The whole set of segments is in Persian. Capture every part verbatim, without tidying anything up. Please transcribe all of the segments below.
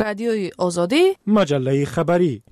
رادیوی آزادی، مجله خبری.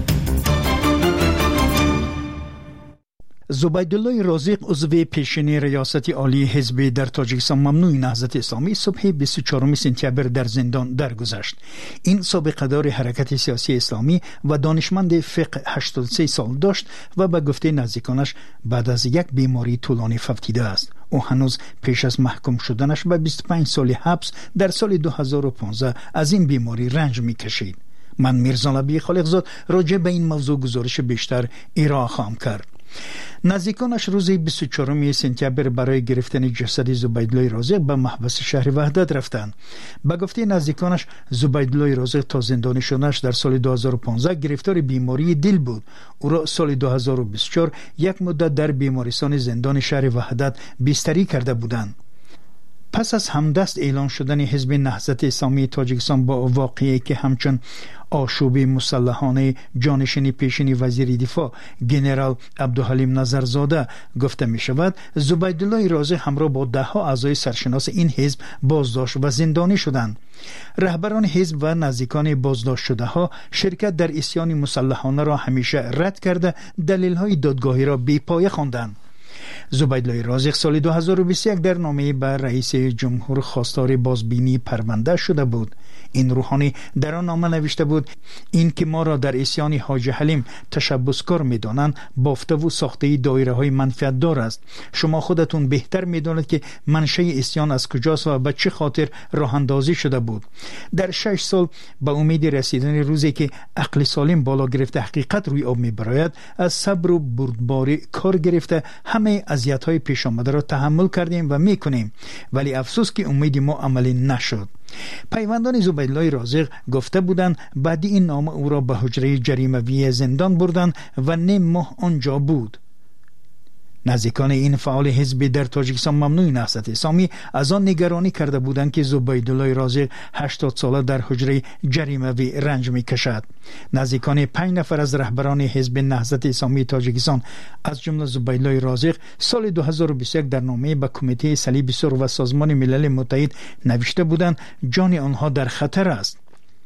زبیدالله رازق عضو پیشین ریاست عالی حزب در تاجیکستان ممنوع نهضت اسلامی صبح بیست و چهارم سپتامبر در زندان درگذشت. این سابقه دار حرکت سیاسی اسلامی و دانشمند فقه هشتاد و سه سال داشت و به گفته نزدیکانش بعد از یک بیماری طولانی فوتیده است. او هنوز پیش از محکوم شدنش به بیست و پنج سال حبس در سال دو هزار و پانزده از این بیماری رنج می‌کشید. من میرزا نبی خالقزاد راجع به این موضوع گزارش بیشتر ارائه خواهم کرد. نزدیکانش روز بیست و چهارم سپتامبر برای گرفتن جسد زبیدالله رازق به محبس شهر وحدت رفتند. به گفته نزدیکانش زبیدالله رازق تا زندانی شدنش در سال دو هزار و پانزده گرفتار بیماری دل بود. او را سال دو هزار و بیست و چهار یک مدت در بیمارستان زندان شهر وحدت بستری کرده بودند. پس از همدست اعلان شدن حزب نهضت اسلامی تاجیکستان با واقعی که همچون آشوب مسلحانه جانشین پیشین وزیر دفاع جنرال عبدالحلیم نظرزاده گفته می شود، زبیدالله رازق همراه با ده ها اعضای سرشناس این حزب بازداشت و زندانی شدند. رهبران حزب و نزدیکان بازداشت شده ها شرکت در عصیان مسلحانه را همیشه رد کرده دلیل های دادگاهی را بی پایه خواندند. زبیدالله رازق سال دو هزار و بیست و یک در نامه به رئیس جمهور خواستار بازبینی پرونده شده بود. این روحانی در آن نامه نوشته بود این که ما را در عصیان حاج حلیم تشبسکار می‌دانند بافته و ساخته دایره های منفعت دار است. شما خودتون بهتر می‌دانید که منشأ عصیان از کجاست و به چه خاطر راه اندازی شده بود. در شش سال به امید رسیدن روزی که عقل سالم بالا گرفته حقیقت روی آب می‌براید از صبر و بردباری کار گرفته همه اذیت‌های پیش آمده را تحمل کردیم و می‌کنیم، ولی افسوس که امید ما عملی نشد. پیوندان زبیدالله رازق گفته بودند بعد این نامه او را به حجره جریموی زندان بردند و نیم ماه آنجا بود. نزدیکان این فعال حزب در تاجیکستان ممنوع نهضت اسلامی از آن نگرانی کرده بودند که زبیدالله رازق هشتاد ساله در حجره جریموی رنج می‌کشد. نزدیکان پنج نفر از رهبران حزب نهضت اسلامی تاجیکستان از جمله زبیدالله رازق سال دو هزار و بیست و یک در نامه به کمیته صلیب سرخ و سازمان ملل متحد نوشته بودند جان آنها در خطر است.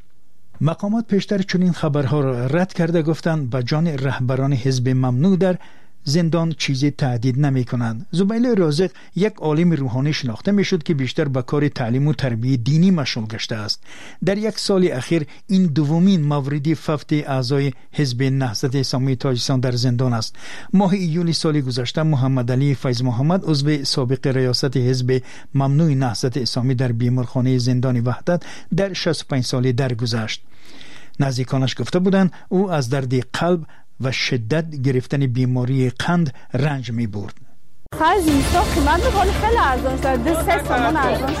مقامات پیشتر چنین خبرها را رد کرده گفتند به جان رهبران حزب ممنوع در زندان چیزی تهدید نمی کنند. زبیدالله رازق یک عالم روحانی شناخته می شد که بیشتر به کار تعلیم و تربیت دینی مشغول گشته است. در یک سال اخیر این دومین مورد فوت اعضای حزب نهضت اسلامی تاجیکستان در زندان است. ماه ایول سال گذشته محمد علی فیض محمد عضو سابق ریاست حزب ممنوع نهضت اسلامی در بیمارخانه زندان وحدت در شصت و پنج ساله درگذشت. نزدیکانش گفته بودند او از درد قلب و شدت گرفتن بیماری قند رنج می برد. خرج اینستا قیمت می‌کنه خیلی ارزان شده ده سه تومان ارزان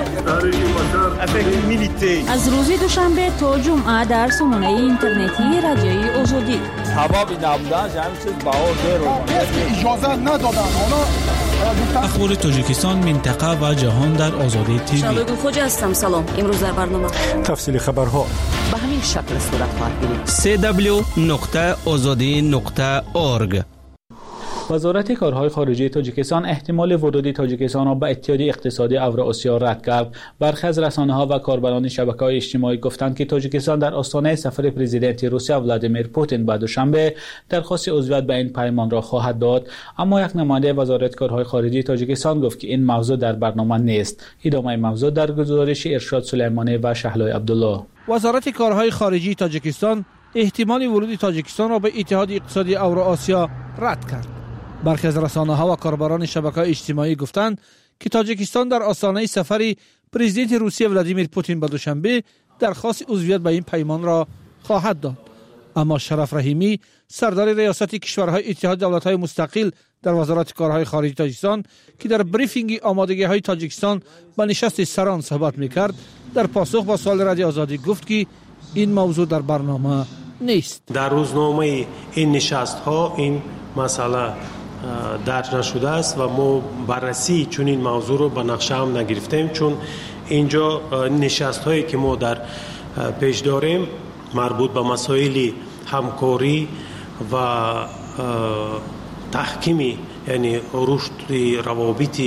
شده. از روز دوشنبه تا جمعه در سامانه اینترنتی رادیوی آزادی حبابی نبودن جمعی چیز باور رو اجازه ندادن. اخبار تاجیکستان منطقه و جهان در آزادی تیوی. شبگو خوجه هستم. سلام. امروز در برنامه تفصیل خبرها به همین شکل صورت خواهد بود. سی دبلیو نقطه آزادی نقطه اورگ. وزارت کارهای خارجه تاجیکستان احتمال ورود تاجیکستان را به اتحادیه اقتصادی اوراسیا رد کرد. برخی از رسانه‌ها و کاربران شبکه‌های اجتماعی گفتند که تاجیکستان در آستانه سفر پرزیدنت روسیه ولادیمیر پوتین به دوشنبه درخواست عضویت به این پیمان را خواهد داد، اما یک نماینده وزارت کارهای خارجه تاجیکستان گفت که این موضوع در برنامه نیست. ادامه موضوع در گزارش ارشاد سلیمانی و شهلای عبدالله. وزارت کارهای خارجه تاجیکستان احتمال ورود تاجیکستان را به اتحادیه اقتصادی اوراسیا رد کرد. برخی از رسانه‌ها و کاربران شبکه‌های اجتماعی گفتند که تاجیکستان در آستانه سفر پرزیدنت روسیه ولادیمیر پوتین به دوشنبه درخواست عضویت به این پیمان را خواهد داد. اما شرف رحیمی سردار ریاست کشورهای اتحاد دولت‌های مستقل در وزارت کارهای خارجه تاجیکستان که در بریفینگ آمادگی‌های تاجیکستان به نشست سران صحبت می‌کرد، در پاسخ با سوال رادیو آزادی گفت که این موضوع در برنامه نیست. در روزنامه این نشست‌ها این مسئله درج نشده است و ما بررسی چون این موضوع رو به نقشه هم نگرفتیم، چون اینجا نشست هایی که ما در پیش داریم مربوط به مسائل همکاری و تحکیمی، یعنی رشد روابط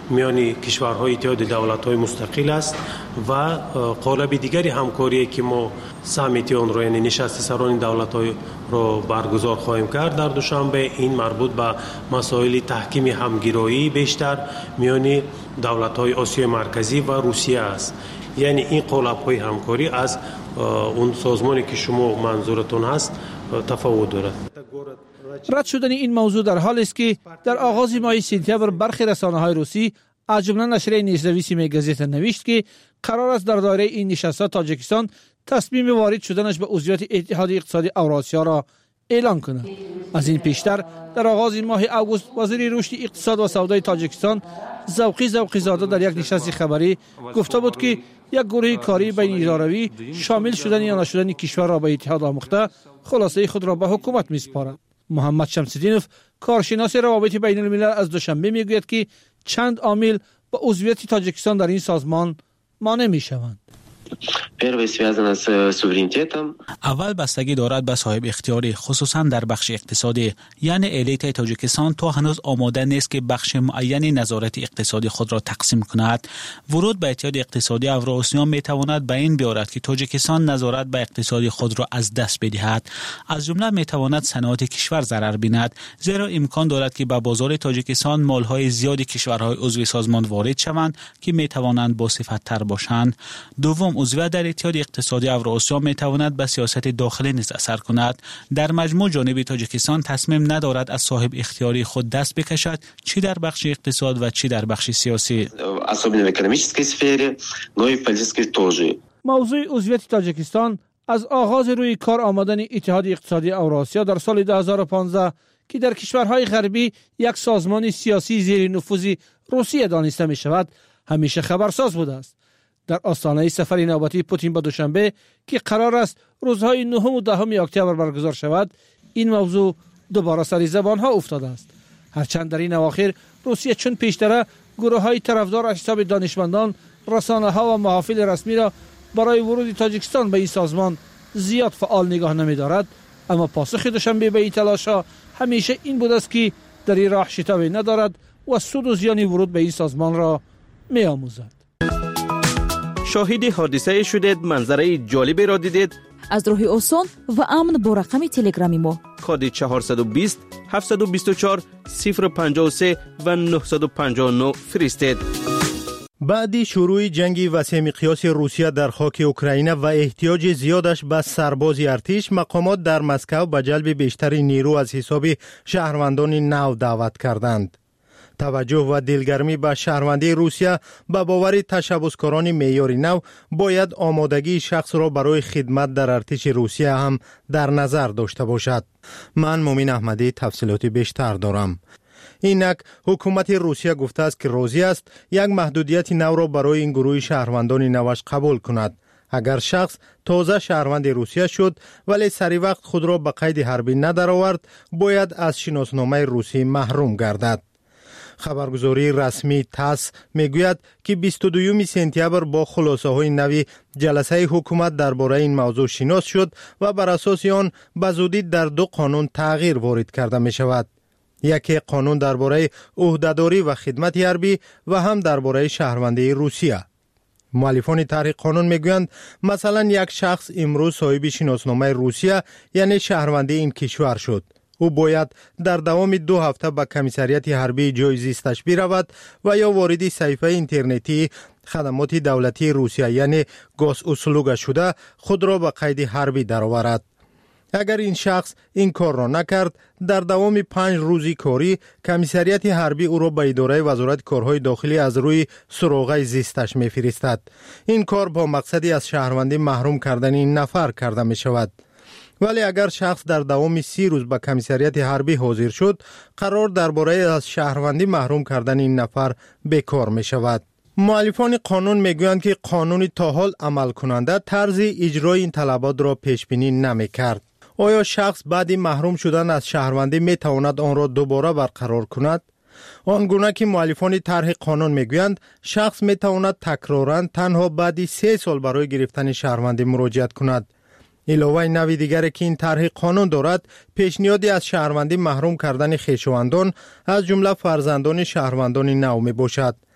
میان کشورهای اتحاد دولت‌های مستقل است و قالب دیگری همکاری که ما سامیت آن رو یعنی نشست سران دولت‌های رو برگزار خواهیم کرد در دوشنبه. این مربوط به مسائل تحکیم همگرایی بیشتر میان دولت‌های آسیای مرکزی و روسیه است. یعنی این قالب‌های همکاری از اون سازمانی که شما منظورتون هست تفاوت دارد. رد شدن این موضوع در حال است که در آغاز ماه سپتامبر برخی رسانه‌های روسی از جمله نشریه نیزنویسی میگزیت نوشت که قرار است در دایره این نشست‌ها تاجیکستان تصمیم وارد شدنش به عضویت اتحاد اقتصادی اوراسیا را اعلان کند. از این پیشتر در آغاز ماه اوگوست وزیر رشد اقتصاد و سودای تاجیکستان ذوقی ذوقی زاده در یک نشست خبری گفته بود که یک گروه کاری بین اداروی شامل شدن یا نشدن کشور را به اتحاد آموخته خلاصه خود را به حکومت میسپارد. محمد شمس‌الدینوف کارشناس روابط بین الملل از دوشنبه میگوید که چند عامل به عضویت تاجیکستان در این سازمان مانع میشوند. اول بستگی دارد به صاحب اختیاری خصوصا در بخش اقتصادی، یعنی الیت تاجیکستان تا هنوز آماده نیست که بخش معینی نظارت اقتصادی خود را تقسیم کند. ورود به اتحاد اقتصادی اوراسیا می تواند به این بیارد که تاجیکستان نظارت به اقتصادی خود را از دست بدهد. از جمله می تواند صنعت کشور ضرر بیند، زیرا امکان دارد که به بازار تاجیکستان مالهای زیادی کشورهای عضو سازمان وارد شوند که می توانند با صفت تر باشند. دوم، عضویت در اتحاد اقتصادی اوراسیا می تواند به سیاست داخلی نیز اثر کند. در مجموع جانب تاجیکستان تصمیم ندارد از صاحب اختیاری خود دست بکشد، چی در بخش اقتصاد و چی در بخش سیاسی. موضوع عضویت تاجیکستان از آغاز روی کار آمدن اتحاد اقتصادی اوراسیا در سال دو هزار و پانزده که در کشورهای غربی یک سازمان سیاسی زیر نفوذ روسیه دانسته می شود همیشه خبرساز بوده است. در آستانه سفر نوبتی پوتین به دوشنبه که قرار است روزهای نهم و دهم اکتبر برگزار شود، این موضوع دوباره سر زبانها افتاده است. هرچند در این اواخر روسیه چون پیشتر گروه‌های طرفدار از حساب دانشمندان، رسانه‌ها و محافل رسمی را برای ورود تاجیکستان به این سازمان زیاد فعال نگاه نمی‌دارد، اما پاسخ دوشنبه به این تلاش‌ها همیشه این بود است که در این راه شتابی ندارد و سود و زیان ورود به این سازمان را می‌آموزد. شاهد حادثه شدید، منظره جالبی را دیدید؟ از راه آسان و امن با رقم تلگرامی ما کد چهارصد و بیست هفتصد و بیست و چهار صفر پنجاه و سه و نهصد و پنجاه و نه فرستید. بعد شروع جنگ وسیع مقیاس روسیه در خاک اوکراین و احتیاج زیادش به سرباز ارتش، مقامات در مسکو به جلب بیشتر نیرو از حساب شهروندان نو دعوت کردند. توجه و دلگرمی به شهروندی روسیه به باور تشبثکاران معیار نو باید آمادگی شخص را برای خدمت در ارتش روسیه هم در نظر داشته باشد. من مومن احمدی تفصیلاتی بیشتر دارم. اینک حکومت روسیه گفته است که راضی است یک محدودیت نو را برای این گروه شهروندان نوش قبول کند. اگر شخص تازه شهروند روسیه شد ولی سری وقت خود را به قید حربی ندرآورد، باید از شناسنامه روسی محروم گردد. خبرگزاری رسمی تاس میگوید که بیست و دوم سپتامبر با خلاصه های نوی جلسه حکومت درباره این موضوع شناس شد و بر اساس آن به زودی در دو قانون تغییر وارد کرده می شود. یکی قانون درباره عهدهداری و خدمت حربی و هم درباره شهروندی روسیه. مؤلفان طرح قانون میگویند مثلا یک شخص امروز صاحب شناسنامه روسیه یعنی شهروندی این کشور شد. او باید در دوام دو هفته به کمیسریت حربی جای زیستش برود و یا وارد صفحه اینترنتی خدمات دولتی روسیه یعنی گاز اسلوگ شده خود را به قید حربی درآورد. اگر این شخص این کار را نکرد، در دوام پنج روزی کاری کمیسریت حربی او را به اداره وزارت کارهای داخلی از روی سراغه زیستش میفرستد. این کار با مقصدی از شهروندی محروم کردن این نفر کرده می شود. ولی اگر شخص در دوام سی روز به کمیسریت حربی حاضر شد، قرار درباره از شهروندی محروم کردن این نفر بیکار می شود. مؤلفان قانون میگویند که قانون تا حال عمل کننده طرز اجرای این طلبات را پیش بینی نمی کرد. آیا شخص بعد محروم شدن از شهروندی می تواند آن را دوباره برقرار کند؟ آنگونه که مؤلفان طرح قانون میگویند، شخص می تواند تکرارا تنها بعد سه سال برای گرفتن شهروندی مراجعت کند. علاوه نوی دیگری که این طرح قانون دارد، پیشنهادی از شهروندی محروم کردن خویشاوندان از جمله فرزندان شهروندان نو می باشد.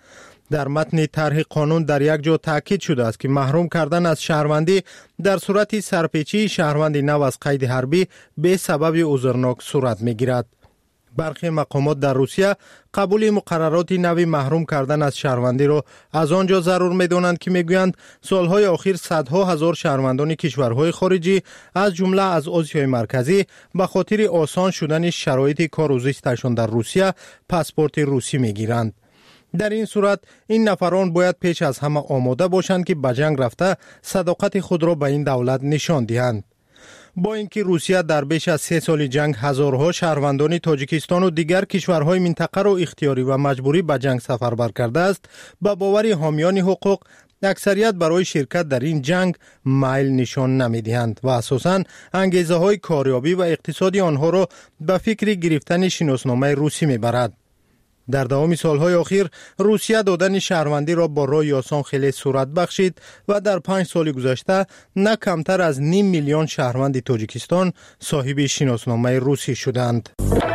در متن طرح قانون در یک جا تاکید شده است که محروم کردن از شهروندی در صورت سرپیچی شهروند نو از قید حربی به سبب عذرناک صورت می‌گیرد. برخی مقامات در روسیه قبول مقررات نوی محروم کردن از شهروندی را از آنجا ضرور می‌دانند که می‌گویند سالهای اخیر صدها هزار شهروندان کشورهای خارجی از جمله از آسیای مرکزی به خاطر آسان شدن شرایط کار و زیستشان در روسیه پاسپورت روسی می‌گیرند. در این صورت این نفران باید پیش از همه آماده باشند که به جنگ رفته صداقت خود را به این دولت نشان دهند. با اینکه روسیه در بیش از سه سال جنگ هزارها شهروندان تاجیکستان و دیگر کشورهای منطقه را اختیاری و مجبوری به جنگ سفربر کرده است، به باور حامیان حقوق اکثریت برای شرکت در این جنگ میل نشان نمی‌دهند و اساساً انگیزه های کاریابی و اقتصادی آنها را به فکر گرفتن شناسنامه روسی میبرد. در دوام سالهای اخیر روسیه دادن شهروندی را با رای آسان خیلی صورت بخشید و در پنج سال گذشته نه کمتر از نیم میلیون شهروند تاجیکستان صاحب شناسنامه روسی شدند.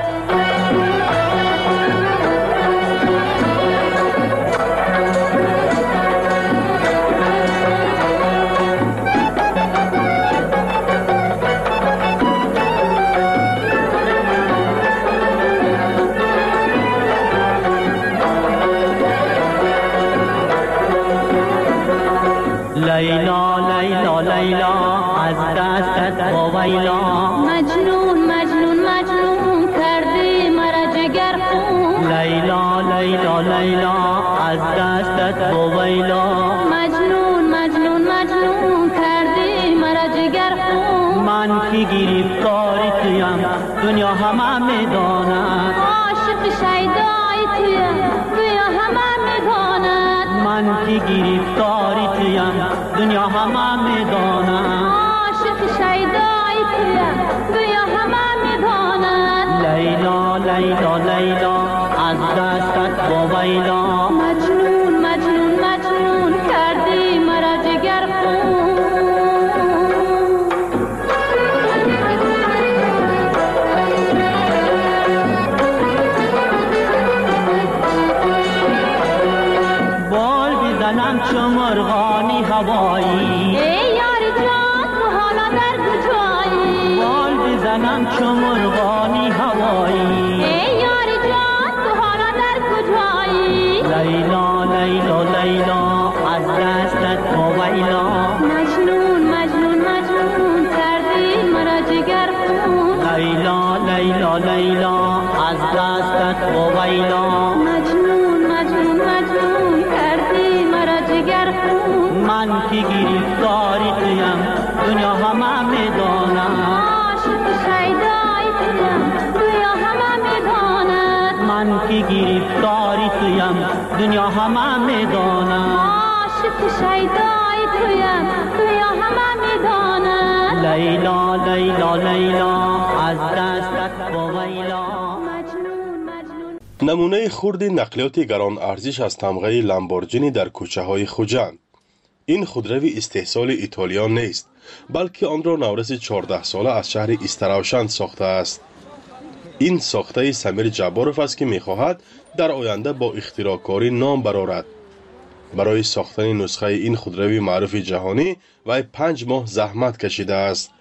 لیلا لیلا لیلا از دستت ویلا مجنون مجنون مجنون کردی مرا جگر خون لیلا لیلا لیلا از دستت ویلا مجنون مجنون مجنون کردی مرا جگر خون من کی گرفتاری تویم دنیا همه میداند عاشق شیدای تویم دنیا همه میداند من کی گرفتاری تویم دنیا همه میداند عاشق شیدای تویم دنیا همه میداند لیلا لیلا لیلا از دستت ویلا مجنون مجنون مجنون کردی مرا جگر خون بال بزنم چو مرغانی هوایی ای یاری جان تو حالا در کجایی بال بزنم چو مرغانی هوایی ای یاری جان تو حالا در کجایی لیلا لیلا لیلا از دستت ویلا مجنون مجنون مجنون کردی مرا جگر خون لیلا لیلا لیلا از دستت ویلا مجنون مجنون مجنون کردی مرا جگر خون من کی گرفتاری تویم دنیا همه میداند عاشق شیدای تویم دنیا همه میداند من کی گرفتاری تویم دنیا همه میداند عاشق شیدای تویم دنیا همه میداند لیلا لیلا لیلا از دستت ویلا نمونه خرد نقلیات گران ارزش از تمغه لامبورجینی در کوچه های خوجند. این خودروی استحصال ایتالیا نیست، بلکه آن را نورس چهارده ساله از شهر استراوشند ساخته است. این ساخته سمیر جباروف است که می‌خواهد در آینده با اختراعکاری نام برآورد. برای ساختن نسخه این خودروی معروف جهانی و پنج ماه زحمت کشیده است.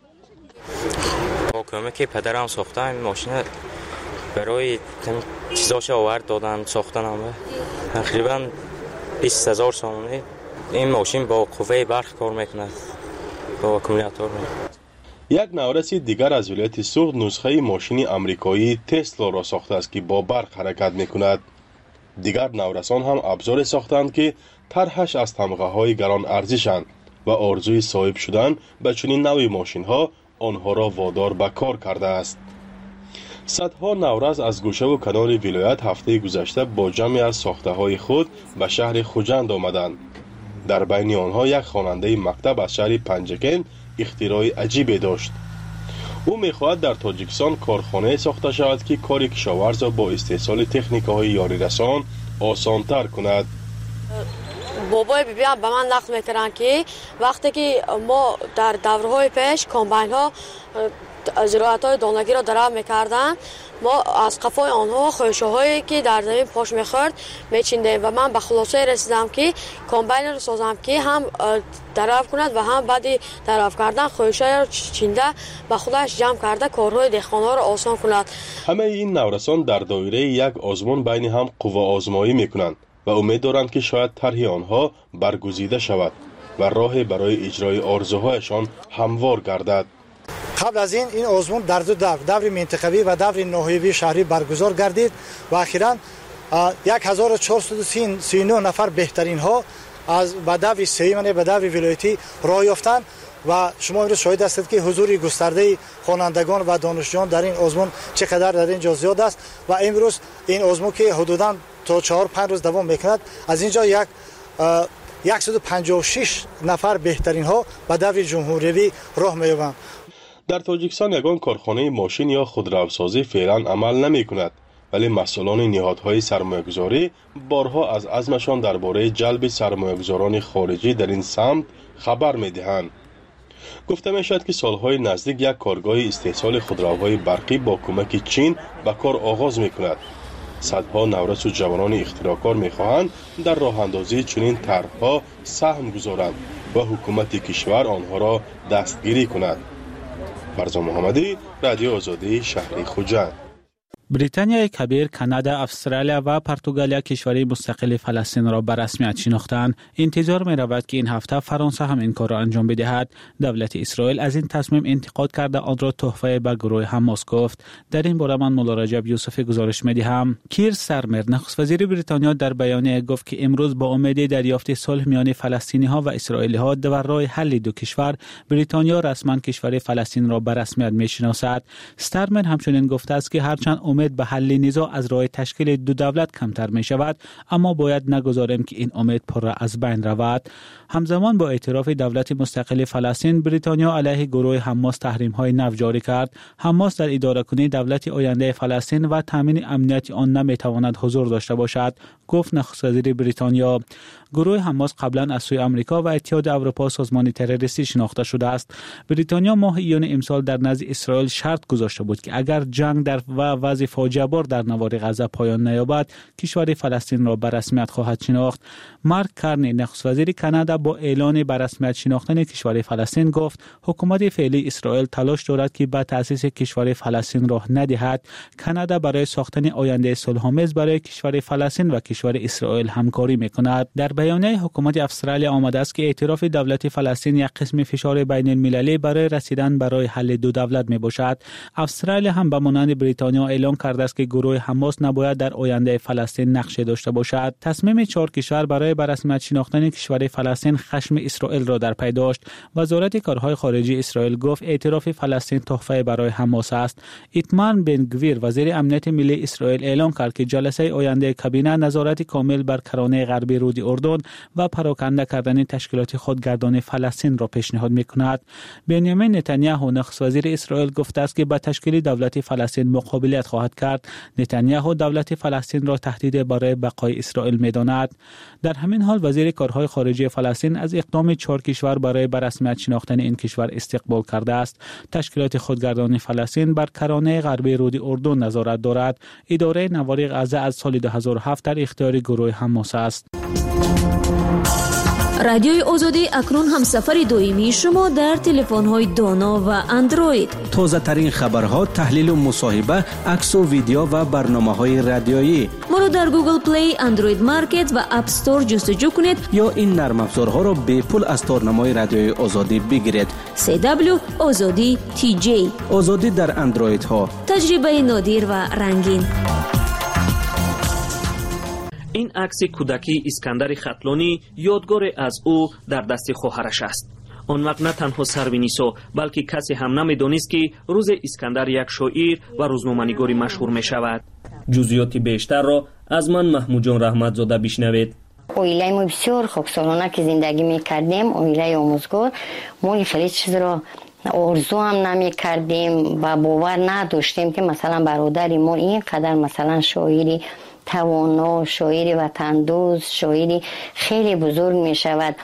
با کمک پدرم ساختم این ماشین برای چیزاش آورد دادم ساختنم تقریبا بیست هزار سامانه. این ماشین با قوه برق کار میکنه با اکومولاتور. یک نورس دیگر از ولایت سوخت نسخه ماشین امریکایی تسلا را ساخته است که با برق حرکت میکند. دیگر نورسان هم ابزار ساختند که طرحش از تمغه های گران ارزشند و آرزوی صاحب شدن به چنین نوع ماشین ها آنها را وادار به کار کرده است. صدها نورس از گوشه و کنار ولایت هفته گذشته با جمعی از ساخته های خود به شهر خوجند آمدند. در بین آنها یک خواننده مکتب از شهر پنجکن اختراع عجیبی داشت. او میخواهد در تاجیکستان کارخانه ساخته شود که کار کشاورز را با استحصال تکنیک‌های یاری رسان آسان‌تر کند. بابای بیبیام به من نقل میکردن که وقتی که ما در دورهای پیش کامباین ها زراعت های دانگی را درآ میکردن، ما از قفای آنها خوشه هایی که در زمین پاش میخورد میچیندیم و من به خلاصه رسیدم که کامباین رو سازم که هم درآ کند و هم بعد درآ کردن خوشه رو چینده به خودش جمع کرده کارهای دهقانا را آسان کند. همه این نورسان در دایره یک آزمون بین هم قوا آزمایی میکنند و امید دارند که شاید طرح آنها برگزیده شود و راه برای اجرای آرزوهایشان هموار گردد. قبل از این این آزمون در دو دور، دور منطقوی و دور ناحیوی شهری برگزار گردید و اخیراً هزار و چهارصد و سی و نه نفر بهترین ها از به دور سیمن به دور ولایتی راه یافتند و شما امروز شاهد هستید که حضور گسترده خوانندگان و دانشجویان در این آزمون چقدر در اینجا زیاد است و امروز این آزمون که حدوداً تا چهار پنج روز دوام میکند، از اینجا یک صد و پنجاه و شش نفر بهترین ها به دور جمهوری راه می‌یابند. در تاجیکستان یگان کارخانه ماشین یا خودروسازی فعلا عمل نمی کند، ولی مسئولان نهادهای سرمایه‌گذاری بارها از عزمشان درباره جلب سرمایه‌گذاران خارجی در این سمت خبر می‌دهند. گفته می‌شود که سالهای نزدیک یک کارگاه استحصال خودروهای برقی با کمک چین به کار آغاز می‌کند. صدها نورس و جوانان اختراعکار می‌خواهند در راه اندازی چنین طرح‌ها سهم گذارند و حکومت کشور آنها را دستگیری کند. مرزا محمدی، رادیو آزادی، شهر خوجند. بریتانیای کبیر، کانادا، استرالیا و پرتغالیا کشوری مستقل فلسطین را به رسمیت شناختند. انتظار می رود که این هفته فرانسه هم این کار را انجام بدهد. دولت اسرائیل از این تصمیم انتقاد کرده آن را تحفه به گروه حماس گفت. در این باره من مولا رجب یوسفی گزارش می دهم. کیر سرمر، نخست وزیر بریتانیا، در بیانیه گفت که امروز با امید دریافت صلح میان فلسطینی ها و اسرائیلی ها در راه حل دو کشور، بریتانیا رسما کشور فلسطین را به رسمیت می شناسد. سرمر همچنین گفته است که هرچند امید به حل نزاع از راه تشکیل دو دولت کمتر می شود، اما باید نگذاریم که این امید پر از بین رود. همزمان با اعتراف دولت مستقل فلسطین، بریتانیا علیه گروه حماس تحریم های نو جاری کرد. حماس در اداره کنی دولت آینده فلسطین و تامین امنیت آن نمی تواند حضور داشته باشد، گفت نخست وزیر بریتانیا. گروه حماس قبلا از سوی آمریکا و اتحاد اروپا سازمان تروریستی شناخته شده است. بریتانیا ماه ایون امسال در نزد اسرائیل شرط گذاشته بود که اگر جنگ در و وضع فاجعه بار در نوار غزه پایان نیابد، کشور فلسطین را به رسمیت خواهد شناخت. مارک کارنی، نخست وزیر کانادا، با اعلان به رسمیت شناختن کشور فلسطین گفت حکومت فعلی اسرائیل تلاش دارد که به تأسیس کشور فلسطین راه ندهد. کانادا برای ساختن آینده صلح‌آمیز برای کشور فلسطین و کشور اسرائیل همکاری می‌کند. در بیانیه حکومت استرالیا آمده است که اعتراف دولت فلسطین یک قسم فشار بین المللی برای رسیدن برای حل دو دولت میباشد. استرالیا هم به مانند بریتانیا اعلام کرده است که گروه حماس نباید در آینده فلسطین نقش داشته باشد. تصمیم چهار کشور برای به رسمیت شناختن کشور فلسطین خشم اسرائیل را در پی داشت. وزارت کارهای خارجه اسرائیل گفت اعتراف فلسطین تحفه برای حماس است. ایتمار بن گویر، وزیر امنیت ملی اسرائیل، اعلام کرد که جلسه آینده کابینه نظارت کامل بر کرانه غربی رود اردن و پراکنده کردن تشکیلات خودگردان فلسطین را پیشنهاد می‌کند. بنیامین نتانیاهو، نخست وزیر اسرائیل، گفته است که با تشکیل دولت فلسطین مقابلت خواهد کرد. نتانیاهو دولت فلسطین را تهدید برای بقای اسرائیل می‌داند. در همین حال وزیر کارهای خارجه فلسطین از اقدام چهار کشور برای به رسمیت شناختن این کشور استقبال کرده است. تشکیلات خودگردان فلسطین بر کرانه غربی رود اردن نظارت دارد. اداره نوار غزه از سال دو هزار و هفت در اختیار گروه حماس است. رادیوی آزادی اکنون هم سفر دویمی شما در تلفن‌های دانا و اندروید. تازه ترین خبرها، تحلیل و مصاحبه، عکس و ویدیو و برنامه‌های رادیویی. ما رو در گوگل پلی، اندروید مارکت و اپ استور جستجو کنید یا این نرم افزارها را به پول از تارنمای رادیوی آزادی بگیرید. سی دبلیو آزادی تی جی. آزادی در اندروید ها. تجربه نادر و رنگین. این عکس کودکی اسکندر خطلانی یادگار از او در دست خواهرش است. آن وقت نه تنها سروینیسو بلکه کسی هم نمی‌دانست که روز اسکندر یک شاعر و روزنامه‌نگاری مشهور می شود. جزئیات بیشتر را از من محمود جان رحمت زاده بشنوید. اویلای ما بسیار خوب سالانه که زندگی می‌کردیم، اویلای آموزگار، ما این چیز را آرزو هم نمی کردیم و باور نداشتیم که مثلا برادری ما این قدر مثلا شاعری توانا، شاعر وطندوز، شاعری خیلی بزرگ می شود.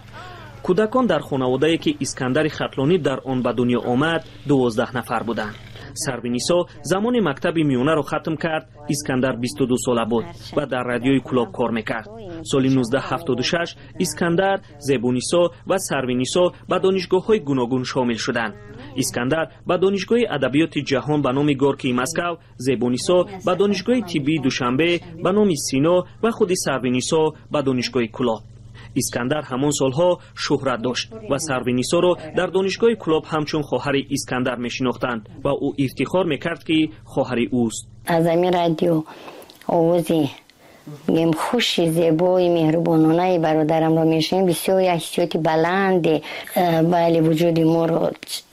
کودکان در خانواده‌ای که اسکندر خطلانی در آن به دنیا آمد دوازده نفر بودند. سروینیسا زمان مکتب میانه را ختم کرد. اسکندر بیست و دو ساله بود و در رادیوی کلوب کار میکرد. سال نوزده هفتاد و شش اسکندر، زیبونیسا و سروینیسا به دانشگاه‌های گوناگون شامل شدند. اسکندر به دانشگاه ادبیات جهان به نام گورکی مسکو، زیبونیسا به دانشگاه طبی دوشنبه به نام سینا و خود سروینیسا به دانشگاه کلوب. اسکندر همان سالها شهرت داشت و سروینیسا را در دانشگاه کلوب همچون خواهر اسکندر میشناختند و او افتخار میکرد که خواهر اوست. از این رادیو آوازی میگم خوشی زیبای مهربانانه برادرم را میشنیم. بسیار حسیاتی بلند بله وجود ما را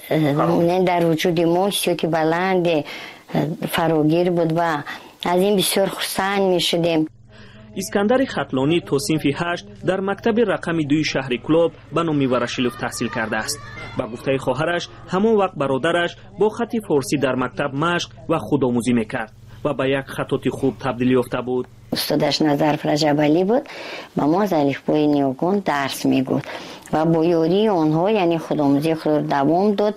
نه در وجود ما حسیاتی بلند فراگیر بود و از این بسیار خوشحال میشدیم. اسکندر خطلانی تا صنف هشت در مکتب رقم دوی شهر کلوب به نام ورشیلوف تحصیل کرده است. با گفته خواهرش همان وقت برادرش با خط فارسی در مکتب مشق و خودآموزی میکرد و به یک خطاط خوب تبدیل یافته بود. استادش نظرف رجبالی بود و ما از الفبای نیوگان درس میگفت و با یاری آنها یعنی خودآموزی خود را دوام داد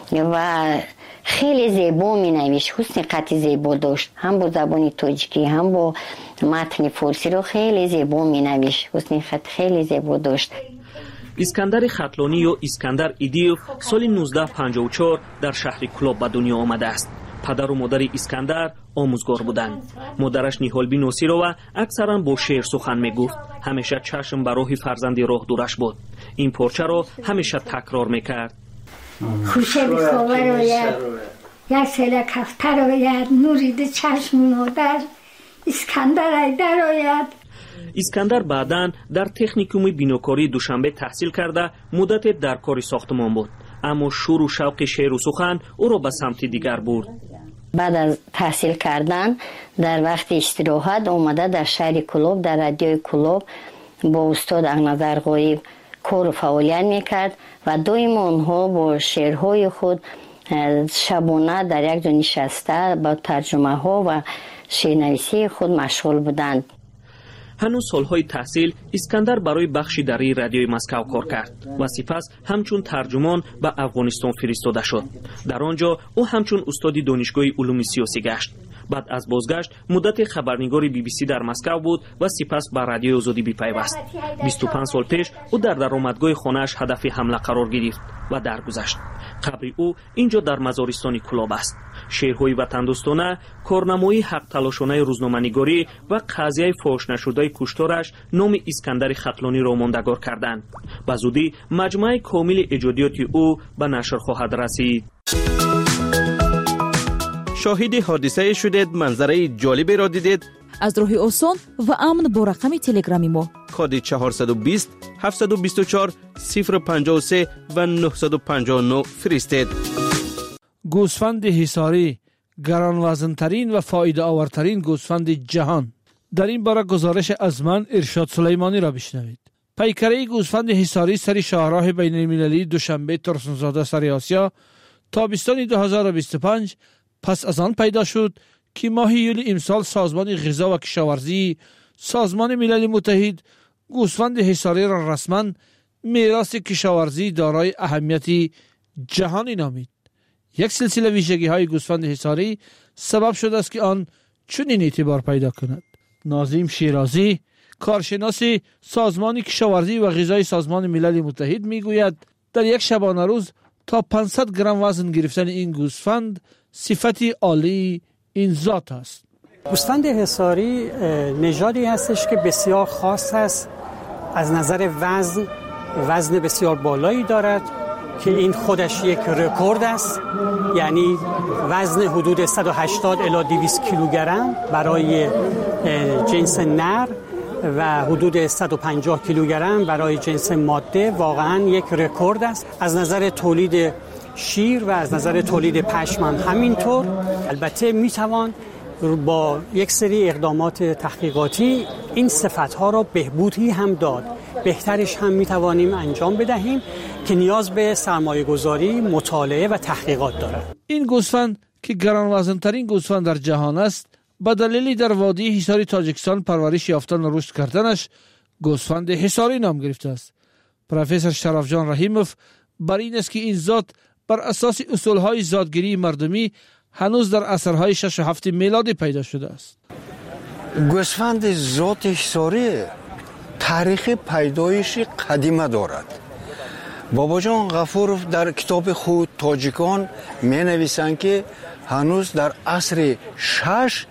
و خیلی زیبا می نوشت. حسن خط زیبا داشت، هم با زبان تاجیکی هم با متن فارسی رو خیلی زیبا می نوشت. حسن خط خیلی زیبا داشت. اسکندر خطلانی یا اسکندر ایدیوف سال نوزده پنجاه و چهار در شهر کلوب به دنیا آمده است. پدر و مادر اسکندر آموزگار بودند. مادرش نیهالبی نوسیرا و اکثرا با شعر سخن می گفت. همیشه چشم بر راه فرزند راه دورش بود. این پارچه را همیشه تکرار می کرد. خوشه بخواه روید یک سیل کفتر روید نورید چشم مادر اسکندر ایدر روید. اسکندر بعداً در تکنیکوم بیناکاری دوشنبه تحصیل کرده مدت در کار ساختمان بود، اما شور و شوق شعر و سخن او را به سمت دیگر برد. بعد از تحصیل کردن در وقت استراحت اومده در شهر کلوب در رادیوی کلوب با استاد اغنظر غایب کار و فعالیت میکرد و دائم آنها با شعرهای خود شبانه در یک جا نشسته با ترجمه ها و شعرنویسی خود مشغول بودند. هنوز سالهای تحصیل اسکندر برای بخشی در رادیوی مسکو کار کرد و سپس همچون ترجمان به افغانستان فرستاده شد. در آنجا او همچون استاد دانشگاه علوم سیاسی گشت. بعد از بازگشت مدت خبرنگار بی بی سی در مسکو بود و سپس به رادیوی آزادی پیوست. بیست و پنج سال پیش او در درآمدگاه خانه‌اش هدف حمله قرار گرفت و درگذشت. قبر او اینجا در مزارستان کلوب است. شعرهای وطن‌دوستانه، کارنمایی حق تلاشانه روزنامه‌نگاری و قضیه فاش نشده کشتارش نام اسکندر خطلانی را ماندگار کردند. به زودی مجموعه کامل ایجادیات او به نشر خواهد رسید. شاهد حادثه شدید، منظره جالبی را دیدید؟ از راه آسان و امن با رقم تلگرامی ما کد چهارصد و بیست هفتصد و بیست و چهار صفر پنجاه و سه و نهصد و پنجاه و نه فرستید. گوسفند حصاری گران وزن‌ترین و فایده آورترین گوسفند جهان. در این باره گزارش از من ارشاد سلیمانی را بشنوید. پیکره گوسفند حصاری سر شاهراه بین المللی دوشنبه ترسانزاده سر آسیا تابستان دو هزار و بیست و پنج پس از آن پیدا شد که ماه یولی امسال سازمان غذا و کشاورزی سازمان ملل متحد گوسفند حصاری را رسما میراث کشاورزی دارای اهمیت جهانی نامید. یک سلسله ویژگی های گوسفند حصاری سبب شده است که آن چنین اعتبار پیدا کند. ناظم شیرازی کارشناس سازمان کشاورزی و غذای سازمان ملل متحد میگوید در یک شبانه روز تا پانصد گرم وزن گرفتن این گوسفند صفتی عالی این ذات است. گوسفند حصاری نژادی هستش که بسیار خاص است، از نظر وزن وزن بسیار بالایی دارد که این خودش یک رکورد است، یعنی وزن حدود صد و هشتاد الی دویست کیلوگرم برای جنس نر و حدود صد و پنجاه کیلوگرم برای جنس ماده واقعا یک رکورد است. از نظر تولید شیر و از نظر تولید پشم هم همینطور. البته میتوان با یک سری اقدامات تحقیقاتی این صفتها را بهبودی هم داد. بهترش هم میتوانیم انجام بدهیم که نیاز به سرمایه گذاری، مطالعه و تحقیقات دارد. این گوسفند که گران وزن ترین گوسفند در جهان است به دلیل در وادی حصاری تاجیکستان پرورش یافتن و رشد کردنش گوسفند حصاری نام گرفته است. پروفسور شرافجان رحیموف بر این است که این ذات بر اساس اصولهای ذاتگیری مردمی هنوز در عصرهای شش و هفت میلادی پیدا شده است. گوسفند ذات حصاری تاریخ پیدایش قدیمه دارد. بابا جان غفورов در کتاب خود تاجیکان می نویسند که هنوز در عصر شش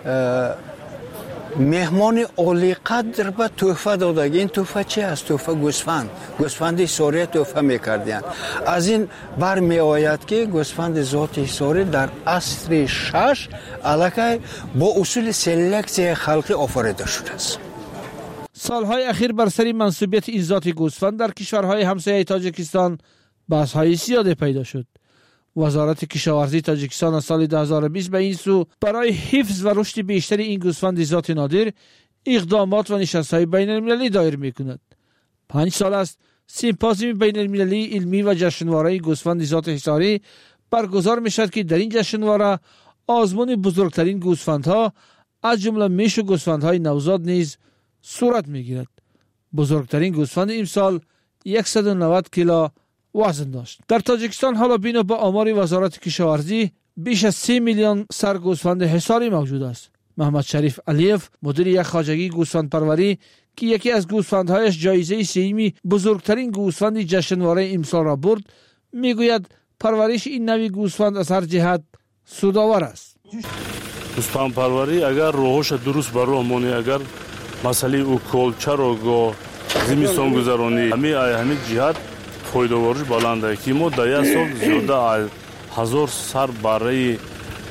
مهمان عالی قدر به تحفه داده. این تحفه چی است؟ تحفه گوسفند. گوسفند حصاری تحفه میکردند. از این بر می آید که گوسفند ذات حصاری در عصر شش الکی با اصول سلکسیون خلقی آفریده شده است. سالهای اخیر بر سر منصوبیت این ذات گوسفند در کشورهای همسایه تاجیکستان بحث‌های زیادی پیدا شد. وزارت کشاورزی تاجیکستان از سال دو هزار و بیست به این سو برای حفظ و رشد بیشتر این گوسفند ذات نادر اقدامات و نشست‌های بین‌المللی دایر می‌کند. پنج سال است سیمپوزیوم بین‌المللی علمی و جشنواره گوسفند ذات حصاری برگزار می‌شود که در این جشنواره آزمون بزرگترین گوسفندها از جمله میش و گوسفندهای نوزاد نیز صورت می‌گیرد. بزرگترین گوسفند امسال صد و نود کیلو وزن داشت. در تاجیکستان حالا بنا به آمار وزارت کشاورزی بیش از سه میلیون سر گوسفند حصاری موجود است. محمد شریف علیف مدیر یک خواجگی گوسفند پروری که یکی از گوسفندهایش جایزه سهمی بزرگترین گوسفند جشنواره امسال را برد میگوید پرورش این نوع گوسفند از هر جهت سودآور است. گوسفند پروری اگر روحش درست بر راه مونه، اگر مسئله او کلچر زمستان گذرانی همه همه جهت فایده‌ورش بالانده که ما در یک سال زیاده هزار سر برای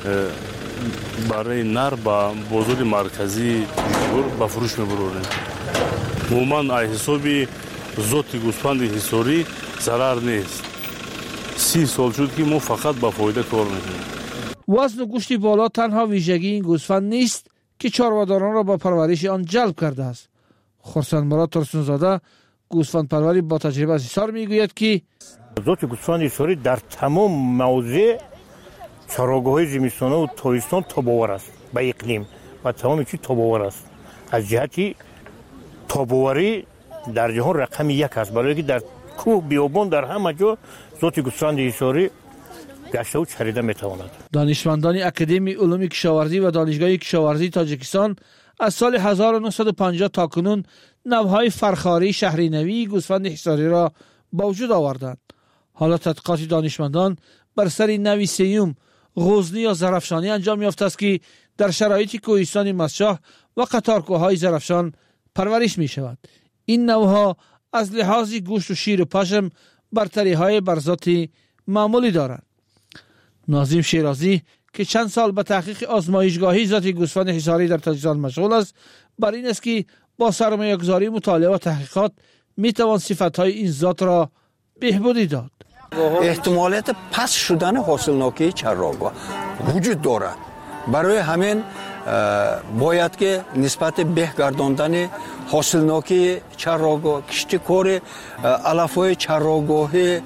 برای نر با بازار مرکزی به فروش میبریم. عموما ای حسابی ذات گوسفند حصاری ضرر نیست. سی سال شد که ما فقط به فایده کار میکنیم. وزن و گوشت بالا تنها ویژگی این گوسفند نیست که چارواداران را با پرورش آن جلب کرده است. خرسند مراد ترسونزاده گوسفند پروری با تجربه از حصار میگوید که ذات گوسفند حصاری در تمام موضع چراگاه‌های زمستانه و تابستان تاباور است به اقلیم و تمام چیز تاباور است. از جهتی تاباوری در جهان رقم یک است، برای که در کوه بیابان در همه جا ذات گوسفند حصاری گشته و چریده میتواند. دانشمندان اکادمی علوم کشاورزی و دانشگاه کشاورزی تاجیکستان از سال هزار و نهصد و پنجاه تا کنون نوهای فرخاری شهری نوی گوسفند حصاری را با وجود آوردند. حالا تحقیقات دانشمندان بر سر نوی سیوم غزنی یا زرفشانی انجام یافته است که در شرایط کوهستان مسشاه و قطارکوه‌های زرفشان پرورش می شود. این نوها از لحاظ گوشت و شیر و پشم برتری‌های بر ذات معمولی دارند. ناظم شیرازی که چند سال به تحقیق آزمایشگاهی ذات گوسفند حصاری در تاجیکستان مشغول است، بر این است که با سرمایه‌گذاری مطالعه و تحقیقات می توان صفت‌های این ذات را بهبودی داد. احتمالات پس شدن حاصلناکی چراگاه وجود دارد. برای همین باید که نسبت بهگرداندن حاصلناکی چراگاه، کشتی کار علف‌های چراگاهی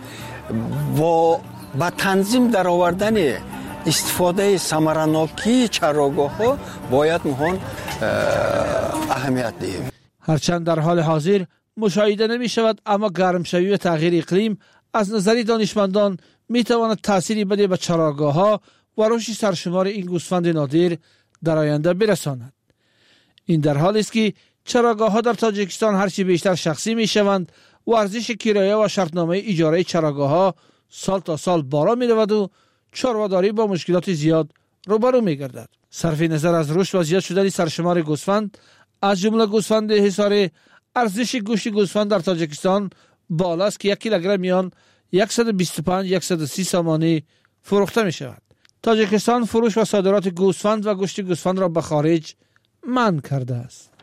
و با تنظیم در آوردن استفاده ثمرناکی چراگاه ها باید مهان اهمیت دهیم. هرچند در حال حاضر مشاهده نمی شود، اما گرمشوی و تغییر اقلیم از نظر دانشمندان می تواند تأثیری بده به چراگاه ها و رشد سرشمار این گوسفند نادر در آینده برساند. این در حالی است که چراگاه ها در تاجیکستان هرچی بیشتر شخصی می شوند و ارزش کرایه و شرطنامه اجاره چراگاه ها سال تا سال بالا می رود و چارواداری با مشکلات زیاد روبرو می گردد. صرف نظر از رشد و زیاد شدن سرشمار گوسفند از جمله گوسفند حصاری، ارزش گوشت گوسفند در تاجیکستان بالا است که یک کیلوگرم میان صد و بیست و پنج صد و سی سامانی فروخته می شود. تاجیکستان فروش و صادرات گوسفند و گوشت گوسفند را به خارج منع کرده است.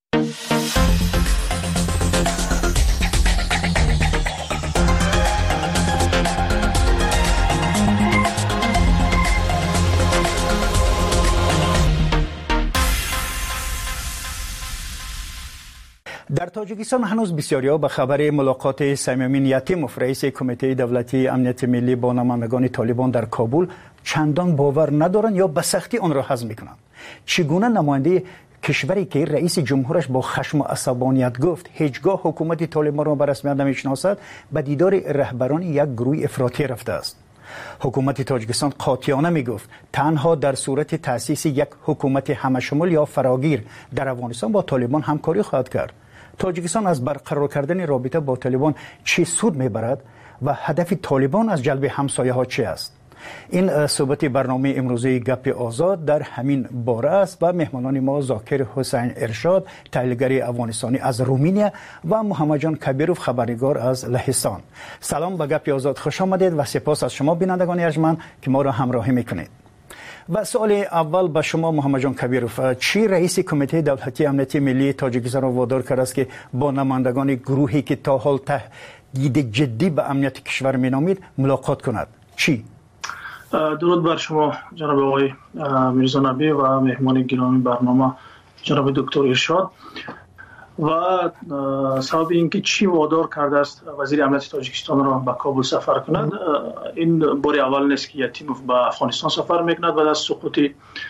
در تاجیکستان هنوز بسیاری‌ها به خبر ملاقات صمیم یتیموف رئیس کمیته دولتی امنیت ملی با نمایندگان طالبان در کابل چندان باور ندارند یا به سختی آن را هضم می‌کنند. چگونه نماینده کشوری که رئیس جمهورش با خشم و عصبانیت گفت هیچگاه حکومت طالبان را به رسمیت نمیشناسد به دیدار رهبران یک گروه افراطی رفته است؟ حکومت تاجیکستان قاطعانه میگفت تنها در صورت تأسیس یک حکومت همشمول یا فراگیر در افغانستان با طالبان همکاری خواهد کرد. تاجیکستان از برقرار کردن رابطه با طالبان چه سود میبرد و هدف طالبان از جلب همسایه ها چه است؟ این صحبت برنامه امروزی گپ آزاد در همین باره است و مهمانان ما ذاکر حسین ارشاد تحلیلگر افغانستانی از رومینیا و محمد جان کبیروف خبرنگار از لهستان. سلام به گپ آزاد، خوش آمدید و سپاس از شما بینندگان ارجمند که ما را همراهی میکنید. و سوال اول به شما محمد جان کبیروف، چی رئیس کمیته دولتی امنیت ملی تاجیکستان را وادار کرده است که با نمایندگان گروهی که تا حال تهدید جدی به امنیت کشور مینامید ملاقات کند؟ چی؟ درود بر شما جناب آقای میرزا نبی و مهمان گرامی برنامه جناب دکتر ارشاد. و سبب اینکه چی وادار کرده است وزیر امنیت تاجیکستان را به کابل سفر کند، این بار اول نیست که یتیموف به افغانستان سفر میکند بعد از سقوط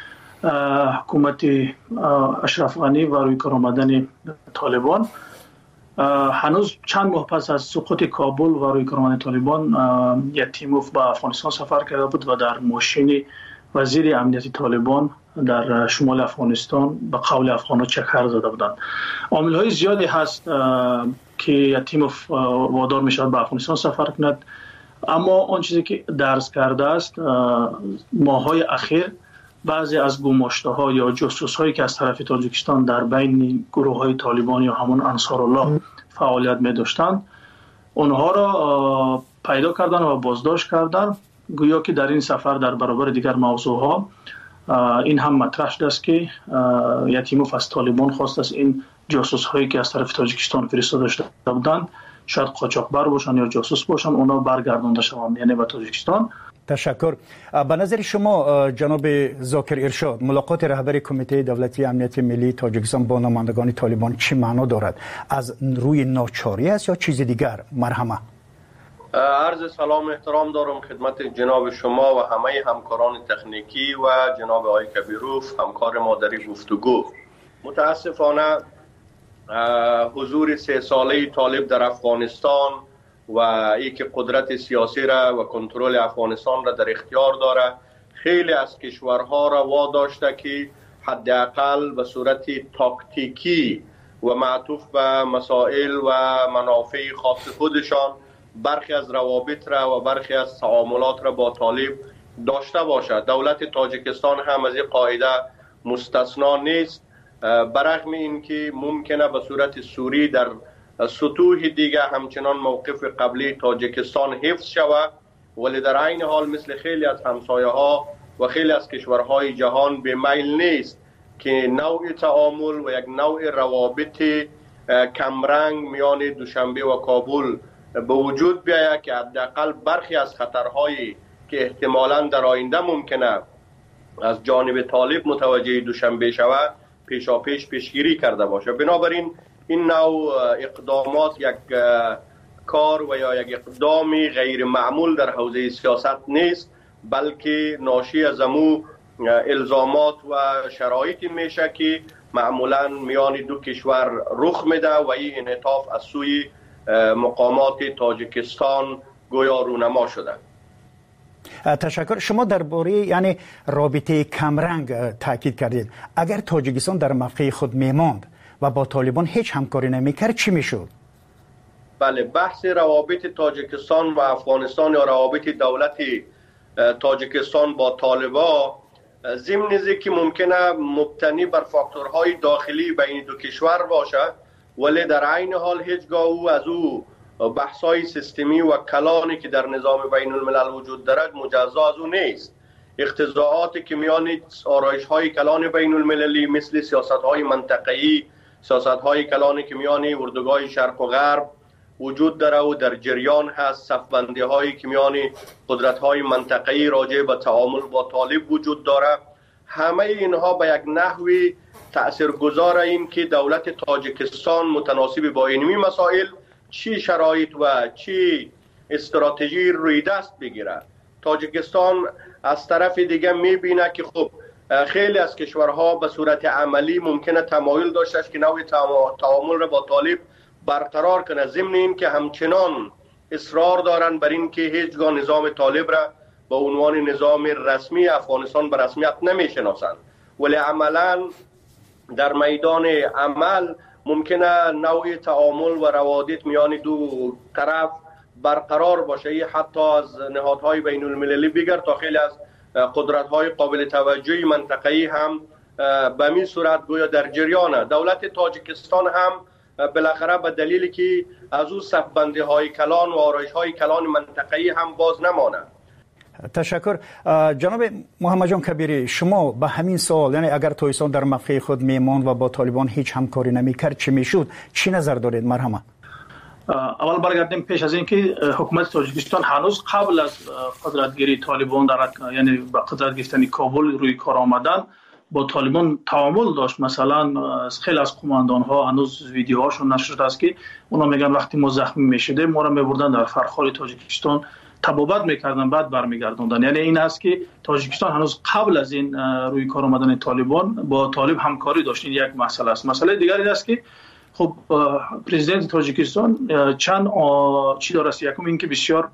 حکومت اشرف غنی و روی کار آمدن طالبان. هنوز چند ماه پس از سقوط کابل و روی کار آمدن طالبان یتیموف به افغانستان سفر کرده بود و در ماشین وزیر امنیت طالبان در شمال افغانستان به قول افغان‌ها چکر زده بودند. عامل‌های زیادی هست که یتیموف وادار می‌شود به افغانستان سفر کند، اما آن چیزی که درس کرده است ماه‌های اخیر بعضی از گماشته‌ها یا جاسوس‌هایی که از طرف تاجیکستان در بین گروه‌های طالبان یا همون انصارالله فعالیت می‌داشتند اونها را پیدا کردن و بازداشت کردن، گویا که در این سفر در برابر دیگر موضوعها این هم مطرح شده است که یتیموف از طالبان خواست است این جاسوس هایی که از طرف تاجیکستان فرستاده شده بودند، شاید قاچاقبر باشند یا جاسوس باشند، اونا برگردانده شوند یعنی به تاجیکستان. تشکر. به نظر شما جناب ذاکر ارشاد، ملاقات رهبر کمیته دولتی امنیت ملی تاجیکستان با نمایندگان طالبان چی معنا دارد؟ از روی ناچاری است یا چیز دیگر؟ مرحمه. عرض سلام و احترام دارم خدمت جناب شما و همه همکاران تکنیکی و جناب آقای کبیروف همکار ما در گفتگو. متاسفانه حضور سه ساله طالب در افغانستان و ای که قدرت سیاسی را و کنترل افغانستان را در اختیار داره خیلی از کشورها را واداشته که حداقل به صورت تاکتیکی و معطوف به مسائل و منافع خاص خودشان برخی از روابط را و برخی از تعاملات را با طالب داشته باشد. دولت تاجیکستان هم از این قاعده مستثنا نیست، برغم این که ممکنه به صورت سوری در سطوح دیگه همچنان موقف قبلی تاجیکستان حفظ شود، ولی در عین حال مثل خیلی از همسایه ها و خیلی از کشورهای جهان به میل نیست که نوع تعامل و یک نوع روابط کمرنگ میان دوشنبه و کابل به وجود بیاید که حداقل برخی از خطرهایی که احتمالاً در آینده ممکنه از جانب طالب متوجه دوشنبه شود پیشاپیش پیشگیری کرده باشه. بنابراین این نوع اقدامات یک کار و یا یک اقدامی غیر معمول در حوزه سیاست نیست، بلکه ناشی از امو الزامات و شرایطی میشه که معمولاً میان دو کشور رخ میده و این انعطاف از سوی مقامات تاجیکستان گویا رونما شده. تشکر. شما درباره یعنی رابطه کمرنگ تاکید کردید. اگر تاجیکستان در موقع خود میماند و با طالبان هیچ همکاری نمیکرد چی میشد؟ بله، بحث روابط تاجیکستان و افغانستان یا روابط دولت تاجیکستان با طالبان ضمن اینکه ممکنه مبتنی بر فاکتورهای داخلی بین دو کشور باشد، ولی در عین حال هیچگاه او از او بحث‌های سیستمی و کلانی که در نظام بین الملل وجود دارد مجزا از او نیست. اقتضاعاتی که میان آرایش‌های کلان بین المللی مثل سیاست‌های منطقه‌ای، سیاست‌های کلانی که میان اردوگاه شرق و غرب وجود داره و در جریان هست، صف‌بندی‌هایی که میان قدرت‌های منطقه‌ای راجع به تعامل با طالب وجود داره، همه اینها به یک نحوی تأثیرگذار این که دولت تاجیکستان متناسب با اینمی مسائل چی شرایط و چی استراتژی روی دست بگیره. تاجیکستان از طرف دیگه میبینه که خب خیلی از کشورها به صورت عملی ممکنه تمایل داشته است که نوع تعامل را با طالب برقرار کنه، ضمن این که همچنان اصرار دارند بر این که هیچگاه نظام طالب را به عنوان نظام رسمی افغانستان به رسمیت نمیشناسند، ولی عملا در میدان عمل ممکنه نوع تعامل و روابط میان دو طرف برقرار باشه، حتی از نهادهای بین المللی بگیر تا خیلی از قدرت‌های قابل توجهی منطقه‌ای هم به این صورت گویا در جریانه. دولت تاجیکستان هم بالاخره به دلیلی که از او صفبندی‌های کلان و آرایش‌های کلان منطقه‌ای هم باز نمانه. تشکر. جناب محمد جان کبیری، شما به همین سوال، یعنی اگر تویسان در موقع خود میمان و با طالبان هیچ همکاری نمی‌کرد چی میشد، چی نظر دارید؟ مرحمت. اول برگردیم پیش از اینکه حکومت تاجیکستان هنوز قبل از قدرتگیری طالبان در یعنی به قدرت گرفتن کابل روی کار آمدن با طالبان تعامل داشت. مثلا خیلی از قماندان ها هنوز ویدیوهاشون نشر شده است که اونا میگن وقتی ما زخمی میشده ما را میبردن در فرخار تاجیکستان تبابت میکردن بعد برمیگردوندن. یعنی این است که تاجیکستان هنوز قبل از این روی کار آمدن طالبان با طالب همکاری داشت. این یک مسئله است. مسئله دیگری است که خب پرزیدنت تاجیکستان چند چی داره است. یکم این که بسیار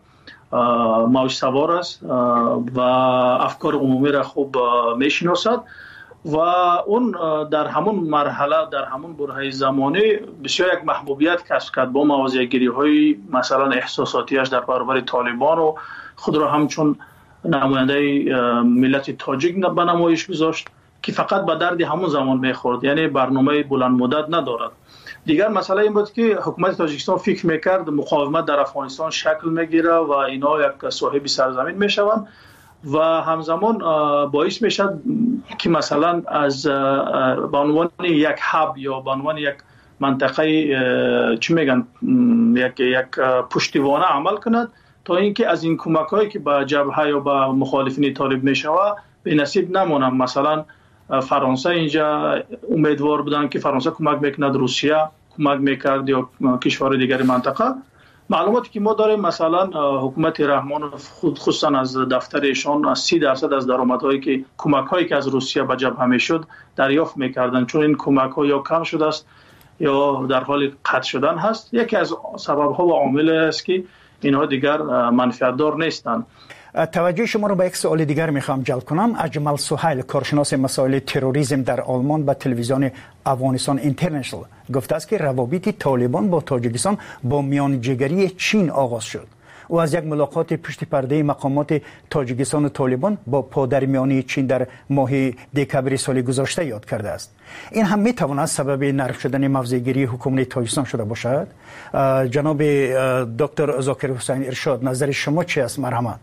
موج سوار است و افکار عمومی را خوب میشناسد و اون در همون مرحله در همون برهه زمانی بسیار یک محبوبیت کسب کرد با موضع‌گیری های مثلا احساساتیش در برابر طالبان و خود را همچون نماینده ملت تاجیک به نمایش گذاشت که فقط به درد همون زمان میخورد، یعنی برنامه بلند مدت ندارد. دیگر مسئله این بود که حکومت تاجیکستان فکر میکرد مقاومت در افغانستان شکل میگیره و اینا یک صاحب سرزمین میشوند و همزمان باعث میشد که مثلا از به عنوان یک هاب یا به عنوان یک منطقه چی میگن یک یک پشتیبانه عمل کند تا اینکه از این کمک‌هایی که به جبهه یا به مخالفین طالب میشود به نصیب نمونه. مثلا فرانسه اینجا امیدوار بودن که فرانسه کمک میکند، روسیه کمک میکرد یا کشور دیگر منطقه. معلوماتی که ما داریم مثلا حکومت رحمان خود خصوصا از دفترشان از سی درصد از درآمدهایی که کمک‌هایی که از روسیه به جبهه میشد دریافت میکردن، چون این کمک‌ها یا کم شده است یا در حال قطع شدن هست. یکی از سبب‌ها و عامل است که اینها دیگر منفعت دار نیستند. توجه شما رو به یک سوال دیگر میخوام جلب کنم. اجمل سهیل، کارشناس مسائل تروریسم در آلمان، به تلویزیون افغانستان اینترنشنال گفته است که روابط طالبان با تاجیکستان با میانجیگری چین آغاز شد. او از یک ملاقات پشت پرده مقامات تاجیکستان و طالبان با پادرمیانی چین در ماه دکامبر سال گذشته یاد کرده است. این هم میتواند سبب نرم شدن موضع‌گیری حکومت تاجیکستان شده باشد. جناب دکتر ذاکر حسین ارشاد، نظر شما چی است؟ مرحمت.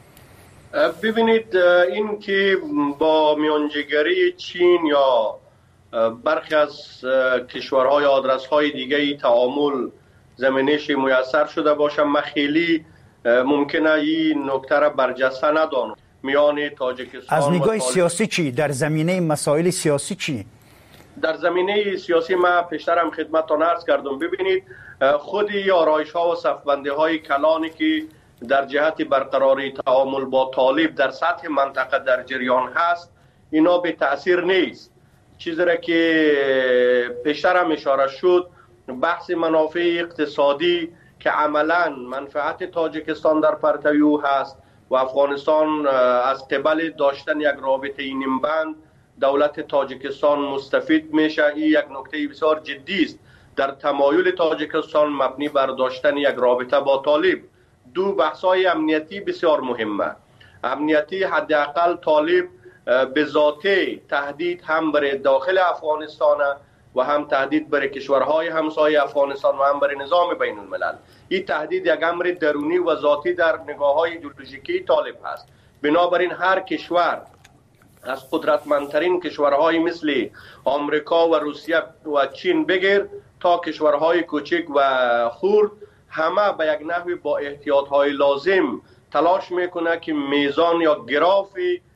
ببینید، این که با میانجیگری چین یا برخی از کشورهای آدرس‌های دیگه تعامل زمینش میسر شده باشه، من خیلی ممکنه این نکته را برجسته ندانم. میان تاجیکستان از نگاه و سیاسی چی؟ در زمینه مسائل سیاسی چی؟ در زمینه سیاسی من پیشترم خدمتتان عرض کردم. ببینید، خودی آرایش‌ها و صفبندی‌های کلانی که در جهت برقراری تعامل با طالب در سطح منطقه در جریان هست، اینا به تأثیر نیست. چیزی را که پیشتر هم اشاره شد، بحث منافع اقتصادی که عملا منفعت تاجیکستان در پرتو او هست و افغانستان از قبل داشتن یک رابطه نیمبند دولت تاجیکستان مستفید میشه. این یک نکته بسیار جدی است در تمایل تاجیکستان مبنی بر داشتن یک رابطه با طالب. دو بحث‌های امنیتی بسیار مهمه. امنیتی، حداقل طالب به ذاته تهدید هم برای داخل افغانستان و هم تهدید برای کشورهای همسایه افغانستان و هم برای نظام بین الملل. این تهدید یک امر درونی و ذاتی در نگاه‌های ایدئولوژیکی طالب هست. بنابراین هر کشور از قدرتمندترین کشورهای مثل آمریکا و روسیه و چین بگیر تا کشورهای کوچک و خرد، همه به یک نحوی با احتیاطهای لازم تلاش میکنه که میزان یا گراف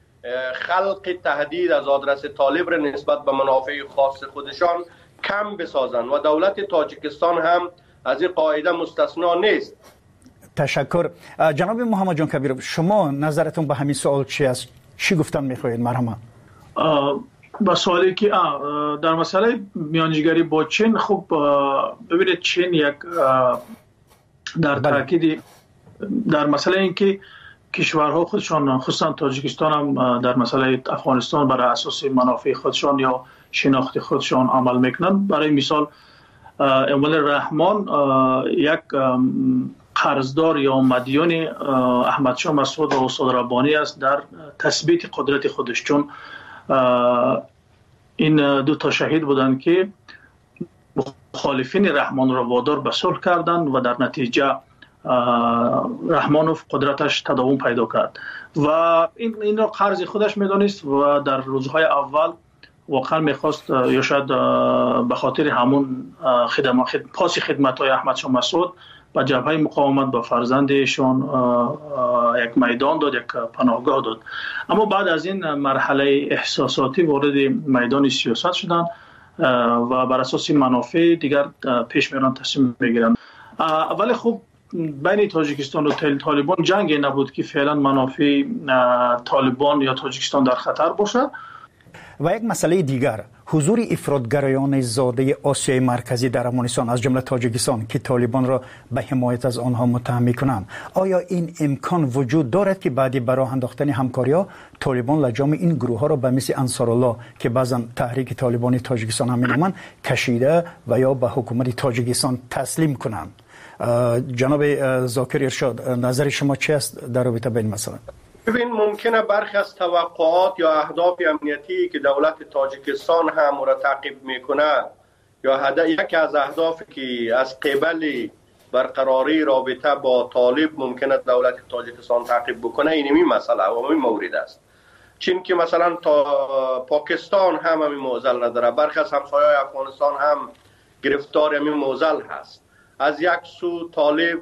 خلق تهدید از آدرس طالب را نسبت به منافع خاص خودشان کم بسازن و دولت تاجیکستان هم از این قاعده مستثنا نیست. تشکر. جناب محمد جان کبیر، شما نظرتون به همین سوال چی است؟ چی گفتن میخواهید؟ مرحبا. با سوالی که در مسئله میانجیگری با چین، خب ببینید چین یک در تاکید در مسئله اینکه کشورها خودشان خصوصا تاجیکستان هم در مسئله افغانستان برای اساس منافع خودشان یا شناخت خودشان عمل میکنند. برای مثال اول رحمان یک قرضدار یا مدیون احمد شاه مسعود و استاد ربانی است در تثبیت قدرت خودش، چون این دو تا شهید بودند که مخالفین رحمان را وادار به صلح کردند و در نتیجه رحمانوف قدرتش تداوم پیدا کرد و این این را قرض خودش میدانست و در روزهای اول واقعا میخواست یا شاید به خاطر همون خدمات خد... پاس خدمت‌های احمد شاه مسعود به جبهه مقاومت به فرزندشان یک میدان داد، یک پناهگاه داد. اما بعد از این مرحله احساساتی وارد میدان سیاست شدند و بر اساس منافع دیگر پیش میرن، تصمیم میگیرن. ولی خب بین تاجیکستان و طالبان جنگی نبود که فعلا منافع طالبان یا تاجیکستان در خطر باشد. و یک مسئله دیگر، حضور افراطگرایان زاده آسیای مرکزی در افغانستان از جمله تاجیکستان که طالبان را به حمایت از آنها متهم می‌کنند، آیا این امکان وجود دارد که بعد برای انداختن همکاری‌ها طالبان لجام این گروه‌ها را به مثل انصارالله که بعضا تحریک طالبانی تاجیکستان هم می‌نامند کشیده و یا به حکومت تاجیکستان تسلیم کنند؟ جناب ذاکر ارشاد، نظر شما چی است در رابطه با این مسئله؟ ببین، ممکنه برخی از توقعات یا اهداف امنیتی که دولت تاجیکستان هم را تعقیب میکنه یا هدف یکی از اهدافی که از قبل برقراری رابطه با طالب ممکنه دولت تاجیکستان تعقیب بکنه، اینمی مسئله و این مورد است. چون که مثلا تا پاکستان هم همین معضل نداره، برخی از همسایه‌های افغانستان هم گرفتار همین معضل هست. از یک سو طالب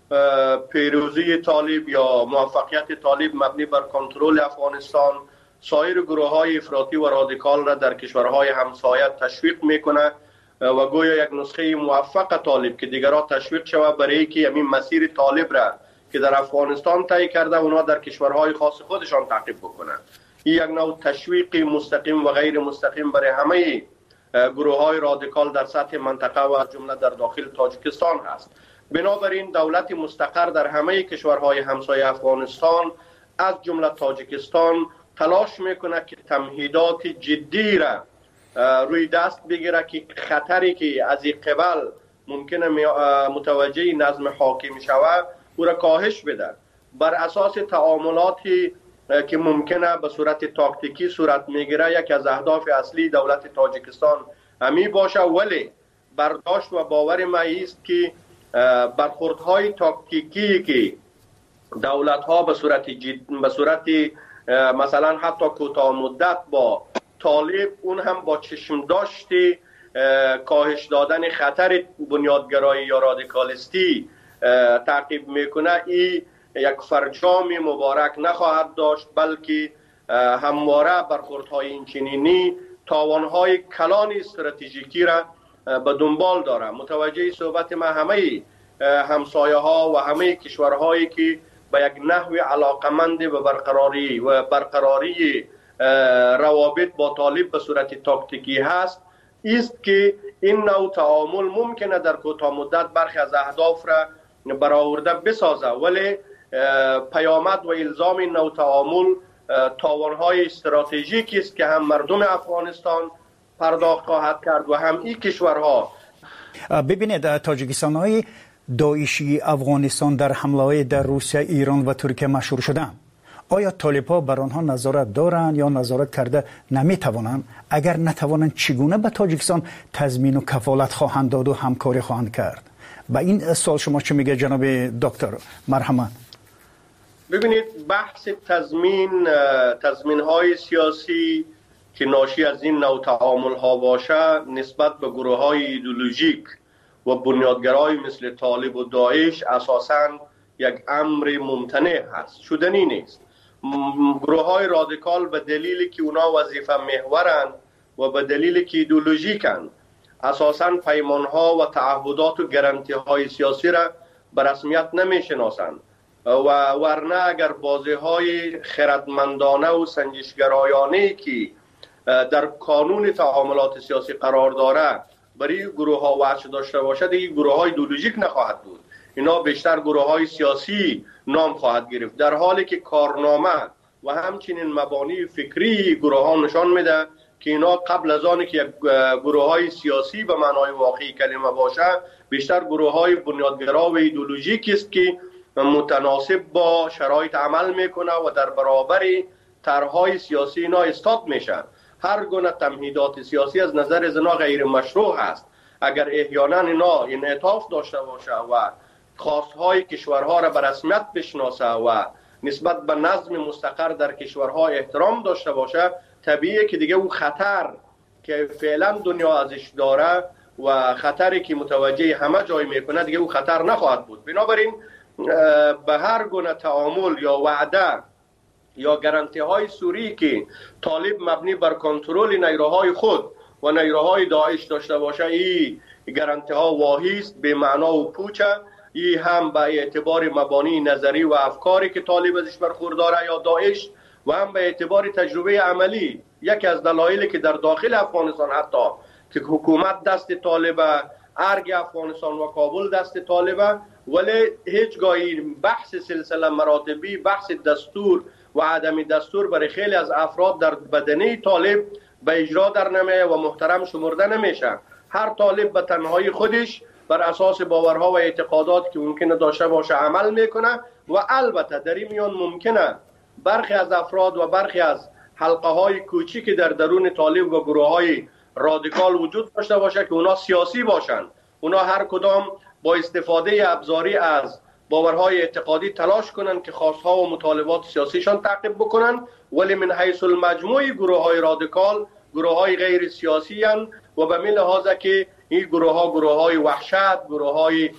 پیروزی طالب یا موفقیت طالب مبنی بر کنترل افغانستان سایر گروه‌های افراطی و رادیکال را در کشورهای همسایه تشویق میکنه و گویا یک نسخه موفق طالب که دیگران تشویق شود برای اینکه همین مسیر طالب را که در افغانستان طی کرده اونا در کشورهای خاص خودشان تعقیب بکنه. این یک نوع تشویق مستقیم و غیر مستقیم برای همه گروه‌های رادیکال در سطح منطقه و از جمله در داخل تاجیکستان هست. بنابراین دولت مستقر در همه کشورهای همسایه افغانستان از جمله تاجیکستان تلاش میکنه که تمهیدات جدی را روی دست بگیره که خطری که از این قبل ممکنه متوجه نظم حاکم شود او را کاهش بده. بر اساس تعاملاتی که ممکنه به صورت تاکتیکی صورت میگیره، یک از اهداف اصلی دولت تاجیکستان همی باشه، ولی برداشت و باور ما است که برخوردهای تاکتیکی که دولت‌ها به صورت جد... به صورت مثلا حتی کوتاه مدت با طالب اون هم با چشم داشتی کاهش دادن خطر بنیادگرایی یا رادیکالیستی تعقیب میکنه، این یک فرجام مبارک نخواهد داشت، بلکه همواره برخوردهای این چنینی تاوانهای کلان استراتژیکی را به دنبال داره. متوجه صحبت ما همه همسایه ها و همه کشورهایی که به یک نحو علاقمند به برقراری و برقراری روابط با طالب به صورت تاکتیکی هست است که این نوع تعامل ممکنه در کوتاه مدت برخی از اهداف را برآورده بسازه، ولی پیامد و الزام این نوع تعامل تاوانهای استراتژیکی است که هم مردم افغانستان پرداخت خواهد کرد و هم این کشورها. ببینید، تاجیکستان های داعشی افغانستان در حمله در روسیه، ایران و ترکیه مشهور شدند. آیا طالب‌ها بر آنها نظارت دارند یا نظارت کرده نمیتوانند؟ اگر نتوانند چگونه به تاجیکستان تضمین و کفالت خواهند داد و همکاری خواهند کرد؟ با این سوال شما چه میگه جناب دکتر؟ مرحمت. ببینید، بحث تضمین تضمین های سیاسی که ناشی از این نوع تعامل ها باشه نسبت به گروه های ایدئولوژیک و بنیادگرای مثل طالب و داعش اساساً یک امر ممتنع هست، شدنی نیست. گروه های رادیکال به دلیلی که اونا وظیفه محورند و به دلیلی که ایدئولوژیکند اساساً پیمان ها و تعهدات و گارانتی های سیاسی را به رسمیت نمی شناسند و ورنه اگر بازی های خردمندانه و سنجشگرایانه که در کانون تعاملات سیاسی قرار داره برای گروه ها وجه داشته باشد، این گروه های ایدئولوژیک نخواهد بود. اینا بیشتر گروه های سیاسی نام خواهد گرفت، در حالی که کارنامه و همچنین مبانی فکری گروه ها نشان میده که اینا قبل از آن که یک گروه های سیاسی به معنای واقعی کلمه باشه بیشتر گروه های بنیادگرا و ایدئولوژیکی است که متناسب با شرایط عمل میکنه و در برابر طرحهای سیاسی اینا استاد میشه. هر گونه تمهیدات سیاسی از نظر زنا غیر مشروع است. اگر احیانا اینا انعطاف داشته باشه و خواستهای کشورها را به رسمیت بشناسه و نسبت به نظم مستقر در کشورها احترام داشته باشه، طبیعیه که دیگه اون خطر که فعلا دنیا ازش داره و خطری که متوجه همه جای میکنه دیگه اون خطر نخواهد بود. بنابراین به هر گونه تعامل یا وعده یا گارانتی های سوری که طالب مبنی بر کنترل نیروهای خود و نیروهای داعش داشته باشه، این گارانتی ها واهی است، به معنا و پوچه. این هم به اعتبار مبانی نظری و افکاری که طالب ازش برخورداره یا داعش و هم به اعتبار تجربه عملی. یکی از دلایلی که در داخل افغانستان حتی که حکومت دست طالبه، ارگ افغانستان و کابل دست طالبه، ولی هیچگاهی بحث سلسله مراتبی، بحث دستور و عدم دستور برای خیلی از افراد در بدنه طالب به اجرا در نمیه و محترم شمرده نمیشه. هر طالب به تنهایی خودش بر اساس باورها و اعتقادات که ممکنه داشته باشه عمل میکنه و البته در این میان ممکنه برخی از افراد و برخی از حلقه های کوچیک در درون طالب و گروه های رادیکال وجود داشته باشه که اونا سیاسی باشن. اونا هر کدام با استفاده ابزاری از باورهای اعتقادی تلاش کنن که خواستها و مطالبات سیاسیشان تعقیب بکنن، ولی من حیث المجموع گروه های رادیکال گروه های غیر سیاسی هن و به می لحاظه که این گروه ها گروه های وحشت، گروه های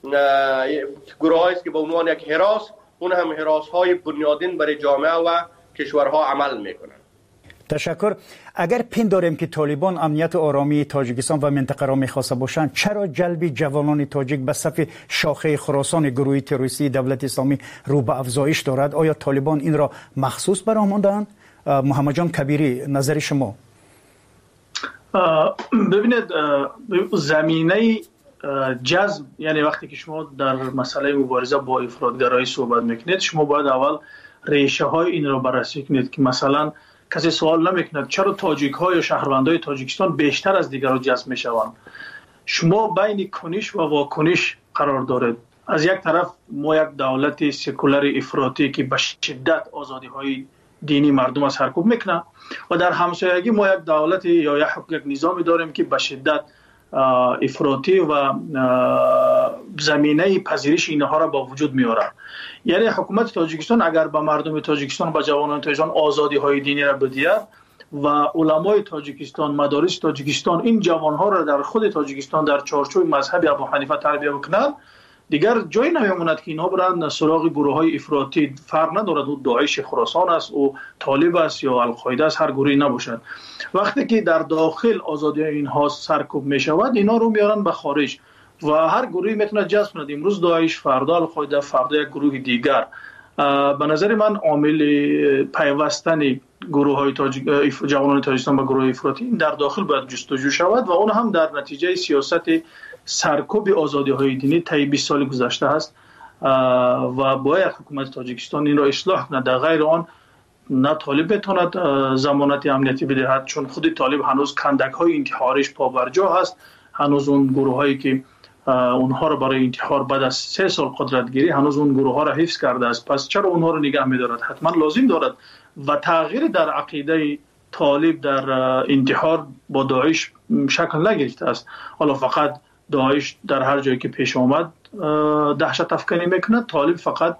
گروه هایی که به عنوان یک هراس، اون هم هراس های بنیادین برای جامعه و کشورها عمل میکنن. تشکر. اگر پنداریم که طالبان امنیت و آرامی تاجیکستان و منطقه را می‌خواسته باشند، چرا جلب جوانان تاجیک به صف شاخه خراسان گروه تروریستی دولت اسلامی رو به افزایش دارد؟ آیا طالبان این را مخصوص برآمدند؟ محمد جان کبیری، نظر شما؟ ببینید، زمینه جذب، یعنی وقتی که شما در مسئله مبارزه با افراطگرایی صحبت میکنید، شما باید اول ریشه های این را بررسی کنید که مثلا کسی سوال نمیکند چرا تاجیک ها یا شهروندای تاجیکستان بیشتر از دیگران جذب میشوند. شما بین کنش و واکنش قرار دارید. از یک طرف ما یک دولت سکولار افراطی که به شدت آزادی های دینی مردم را سرکوب میکنه و در همسایگی ما یک دولت یا یک یک نظامی داریم که به شدت افراطی و زمینه پذیرش اینها را با وجود میاره. یعنی حکومت تاجیکستان اگر به مردم تاجیکستان و جوانان تاجیکستان آزادی های دینی را بدهد و علمای تاجیکستان، مدارس تاجیکستان این جوان ها را در خود تاجیکستان در چارچوب مذهب ابو حنیفه تربیت بکنند، دیگر جایی نمیماند که اینها برند سراغ گروه های افراطی. فرق ندارد او داعش خراسان است او طالب است یا القاعده است، هر گروهی نباشد. وقتی که در داخل آزادی اینها سرکوب می شود، اینا رو میارن به خارج و هر گروهی میتونه جذب کند. امروز داعش، فردا القاعده، فردا یک گروه دیگر. به نظر من عامل پیوستن گروه های تاجیک جوانان تاجیکستان با گروه افراطی در داخل باید جستجو شود و اون هم در نتیجه سیاست سرکوب آزادی های دینی طی بیست سال گذشته است و باید حکومت تاجیکستان این را اصلاح کند. در غیر آن نه طالب بتواند ضمانت امنیتی بدهد، چون خود طالب هنوز کندک های انتحاریش پابرجا هست. هنوز اون گروه هایی که اونها را برای انتحار بعد از سه سال قدرت گیری هنوز اون گروه ها را حفظ کرده است. پس چرا اونها را نگه می‌دارد؟ حتما لازم دارد و تغییر در عقیده طالب در انتحار با داعش شکل نگرفته است. حالا فقط داعش در هر جایی که پیش آمد دهشت افکنی میکنه، طالب فقط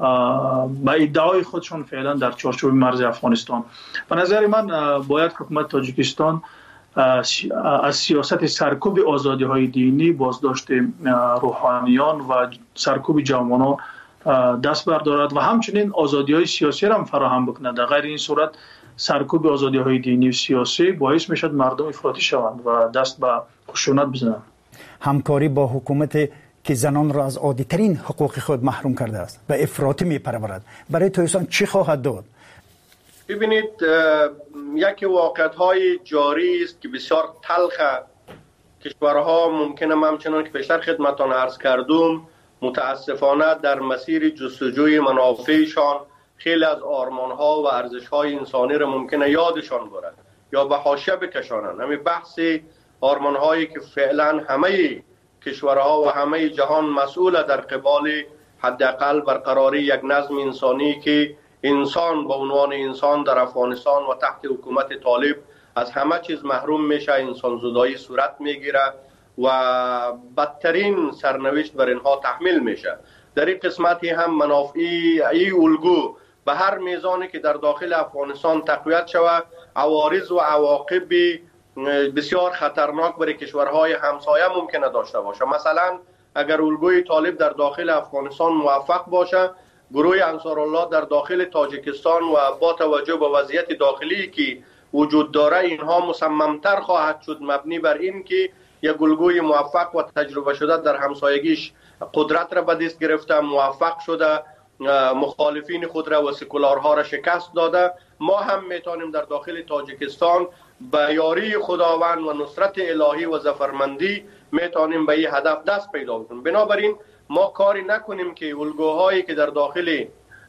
با ادعای خودشون فعلا در چارچوب مرز افغانستان. به نظر من باید حکومت تاجیکستان از سیاست سرکوب آزادی های دینی، بازداشت روحانیان و سرکوب جوانان دست بردارد و همچنین آزادی های سیاسی را هم فراهم بکند. در غیر این صورت سرکوب آزادی های دینی و سیاسی باعث میشد مردم افراطی شوند و دست به خشونت بزنند. همکاری با حکومت که زنان را از عادی ترین حقوق خود محروم کرده است به افراطی میپرورد، برای تاجیکستان چی خواهد داد؟ ببینید، یکی واقعیت‌های جاری است که بسیار تلخ. کشورها ممکنه همچنان که پیشتر خدمتان عرض کردم متاسفانه در مسیر جستجوی منافعشان خیلی از آرمان‌ها و ارزش‌های انسانی را ممکنه یادشان برد یا به حاشیه بکشانند. همین بحث آرمان‌هایی که فعلا همه کشورها و همه جهان مسئول در قبال حداقل برقراری یک نظم انسانی که انسان به عنوان انسان در افغانستان و تحت حکومت طالب از همه چیز محروم میشه، انسان زدایی صورت میگیره و بدترین سرنوشت بر اینها تحمیل میشه. در این قسمتی هم منافعی ای الگو به هر میزانی که در داخل افغانستان تقویت شود عوارض و عواقب بسیار خطرناک برای کشورهای همسایه ممکنه داشته باشه. مثلا اگر الگوی طالب در داخل افغانستان موفق باشه، گروه انصارالله در داخل تاجیکستان و با توجه به وضعیت داخلی که وجود داره اینها مصممتر خواهد شد مبنی بر این که یک الگوی موفق و تجربه شده در همسایگیش قدرت را به دست گرفته، موفق شده، مخالفین خود را و سکولارها را شکست داده. ما هم میتونیم در داخل تاجیکستان به یاری خداوند و نصرت الهی و ظفرمندی میتونیم به این هدف دست پیدا کنیم. بنابراین ما کاری نکنیم که الگوهایی که در داخل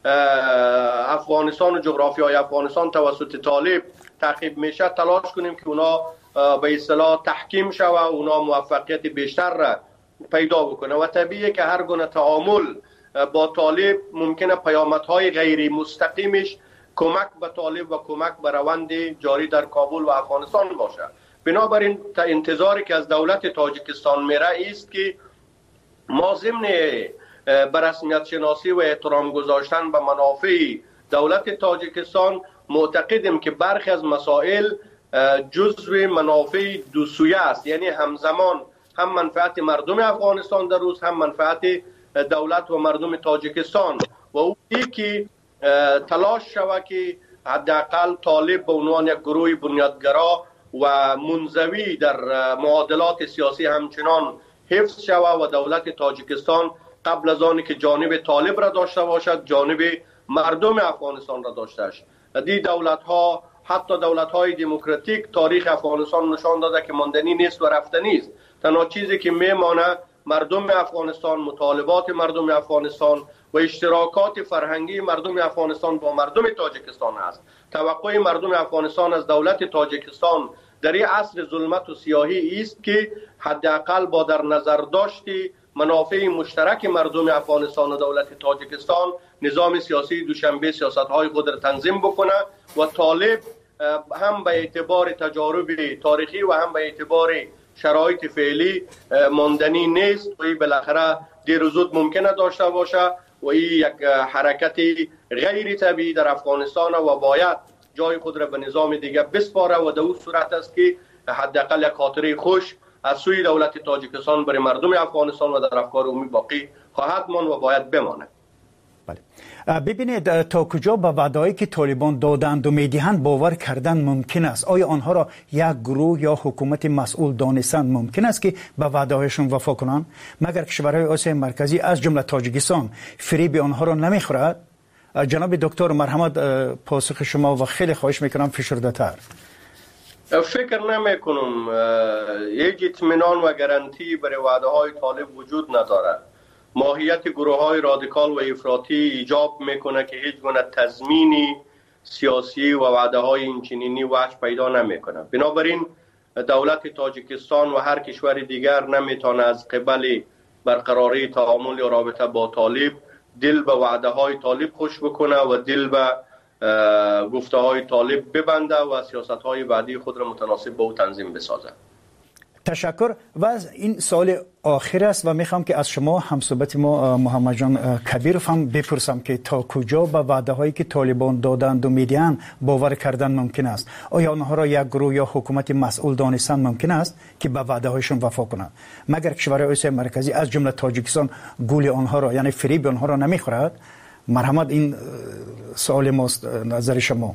افغانستان و جغرافیای افغانستان توسط طالب تعقیب میشه تلاش کنیم که اونا به اصطلاح تحکیم شوه و اونا موفقیت بیشتر را پیدا بکنه و طبیعیه که هر گونه تعامل با طالب ممکنه پیامدهای غیر مستقیمش کمک به طالب و کمک به روند جاری در کابل و افغانستان باشه. بنابراین انتظاری که از دولت تاجیکستان میره است که ما ضمن به رسمیت شناسی و احترام گذاشتن به منافع دولت تاجیکستان معتقدیم که برخی از مسائل جزو منافع دو سویه است، یعنی همزمان هم منفعت مردم افغانستان در روز هم منفعت دولت و مردم تاجیکستان و او که تلاش شود که حداقل طالب به عنوان یک گروه بنیادگرا و منزوی در معادلات سیاسی همچنان حفظ شود و دولت تاجیکستان قبل از آنی که جانب طالب را داشته باشد جانب مردم افغانستان را داشته است. دی دولت ها حتی دولت های دموکراتیک تاریخ افغانستان نشان داده که ماندنی نیست و رفتنی است. تنها چیزی که میمانه مردم افغانستان، مطالبات مردم افغانستان و اشتراکات فرهنگی مردم افغانستان با مردم تاجیکستان است. توقع مردم افغانستان از دولت تاجیکستان در این عصر ظلمت و سیاهی است که حداقل با در نظر داشتی منافع مشترک مردم افغانستان و دولت تاجیکستان نظام سیاسی دوشنبه سیاست‌های خود را تنظیم بکنه و طالب هم به اعتبار تجارب تاریخی و هم به اعتبار شرایط فعلی ماندنی نیست و این بالاخره دیر و زود ممکنه داشته باشه و این یک حرکت غیر طبیعی در افغانستان و باید جای خود را به نظام دیگه بسپاره و در اون صورت است که حداقل یک خاطره خوش از سوی دولت تاجیکستان برای مردم افغانستان و در افکار عمومی باقی خواهد ماند و باید بماند. بله. ببینید تا کجا به وعده‌ای که طالبان دادند و میدهند باور کردن ممکن است؟ آیا آنها را یک گروه یا حکومت مسئول دانستند ممکن است که به وعده‌هایشان وفا کنند؟ مگر کشورهای آسیای مرکزی از جمله تاجیکستان فریب آنها را نمیخورد؟ جناب دکتر مرحمت پاسخ شما و خیلی خواهش میکنم فشرده‌تر. فکر نمی کنم یک اطمینان و گارانتی برای وعده های طالب وجود ندارد. ماهیت گروه های رادیکال و افراطی ایجاب میکنه که هیچ گونه تضمینی سیاسی و وعده های اینچنینی وجه پیدا نمیکنه. بنابراین دولت تاجیکستان و هر کشور دیگر نمیتونه از قبل برقراری تعامل و رابطه با طالب دل به وعده های طالب خوش بکنه و دل به گفته های طالب ببنده و سیاست های بعدی خود را متناسب با او تنظیم بسازه. تشکر. و این سال آخر است و میخوام که از شما همصحبت ما محمد جان کبیرов هم بپرسم که تا کجا به وعده هایی که طالبان دادند و میدهند باور کردن ممکن است؟ آیا آنها را یک گروه یا حکومت مسئول دانستن ممکن است که به وعده هایشان وفا کنند؟ مگر کشورهای آسیای مرکزی از جمله تاجیکستان گول آنها را یعنی فریب آنها را نمیخورد؟ مرحمت این سوال ماست، نظر شما.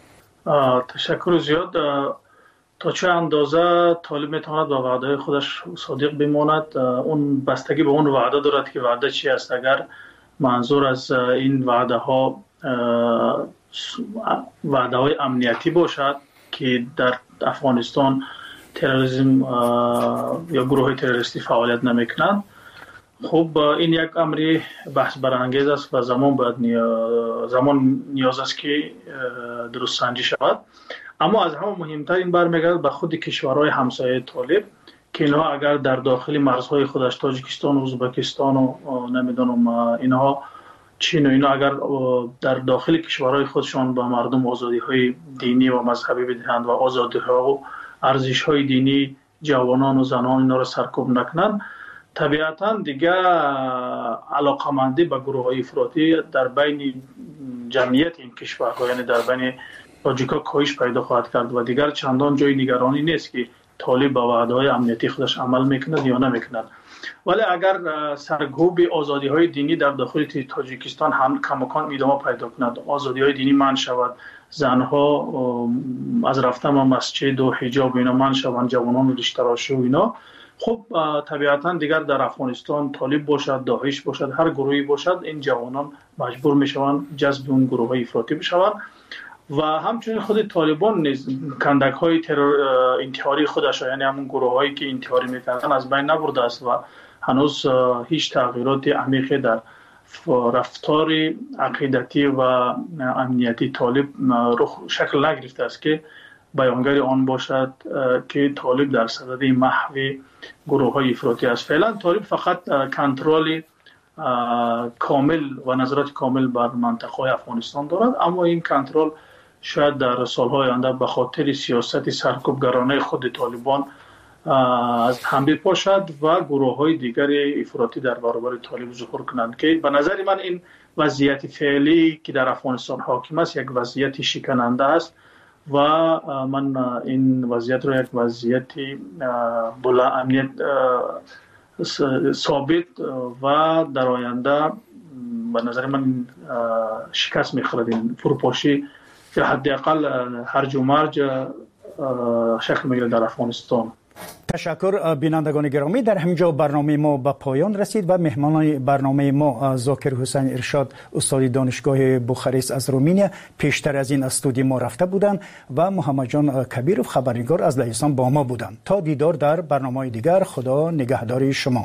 تشکر زیاد. تا چه اندازه طالب میتواند با وعده خودش صادق بماند اون بستگی به اون وعده دارد که وعده چی است. اگر منظور از این وعده ها وعده های امنیتی باشد که در افغانستان تروریسم یا گروه تروریستی فعالیت نمیکنند. خب این یک امر بحث برانگیز است و زمان باید نیا... زمان نیاز است که درست سنجی شود. اما از همه مهمتر این برمیگردد به خود کشورهای همسایه طالب که اینها اگر در داخل مرزهای خودش تاجیکستان و ازبکستان و نمیدونم اینها چین و اینا اگر در داخل کشورهای خودشان به مردم آزادی های دینی و مذهبی بدهند و آزادی ها و ارزش های دینی جوانان و زنان اینا را سرکوب نکنند، طبیعتا دیگه علاقمندی به گروه های افراطی در بین جمعیت این کشورها یعنی در بین تاجیکا کاهش پیدا خواهد کرد و دیگر چندان جای نگرانی نیست که طالب با وعده‌های امنیتی خودش عمل میکند یا نمیکند. ولی اگر سرکوب آزادی های دینی در داخل تاجیکستان هم کماکان ادامه پیدا کند، آزادی های دینی منع شود، زنها از رفتن به مسجد و حجاب اینا منع شوند، جوانان ریش تراشی و اینا، خب طبیعتا دیگر در افغانستان طالب باشد، داعش باشد، هر گروهی باشد، این جوانان مجبور میشوند جذب اون گروه های افراطی بشوند. و همچنین خود طالبان نیز کندک های ترور انتحاری خودش یعنی همون گروه هایی که انتحاری میکنن از بین نبرده است و هنوز هیچ تغییرات عمیقی در رفتار عقیدتی و امنیتی طالب رخ شکل نگرفته است که بیانگر آن باشد که طالب در صدد محو گروه های افراطی است. فعلا طالب فقط کنترل کامل و نظارت کامل بر منطقه افغانستان دارد، اما این کنترل شاید در سالهای آینده به خاطر سیاست سرکوبگرانه خود طالبان از هم بپاشد و گروه های دیگر افراطی در برابر طالب ظهور کنند که به نظر من این وضعیت فعلی که در افغانستان حاکم است یک وضعیت شکننده است و من این وضعیت را یک وضعیت بلا امنیت ثابت و در آینده به نظر من شکست می‌خورد این فروپاشی که حداقل هرج و مرج شکل می‌گیرد در افغانستان. تشکر بینندگان گرامی، در همینجا برنامه ما به پایان رسید و مهمان برنامه ما ذاکر حسین ارشاد استاد دانشگاه بوخارست از رومانیا پیشتر از این استودیو ما رفته بودند و محمد جان کبیرов خبرنگار از لهستان با ما بودند. تا دیدار در برنامه دیگر، خدا نگهدار شما.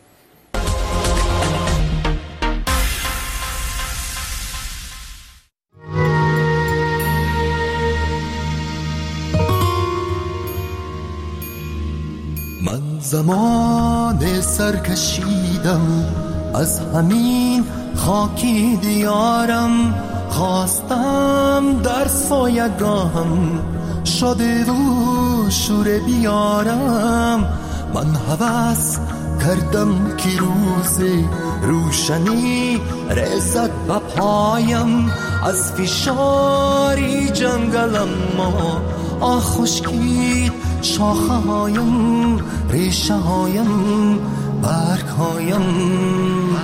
زمان سرکشیدم از همین خاکی دیارم، خواستم در سایگاهم شده و شور بیارم. من هوس کردم که روز روشنی رسد به پایم، از فشاری جنگلم ما آه خشکید شاخه هایم، ریشه هایم، برگ هایم.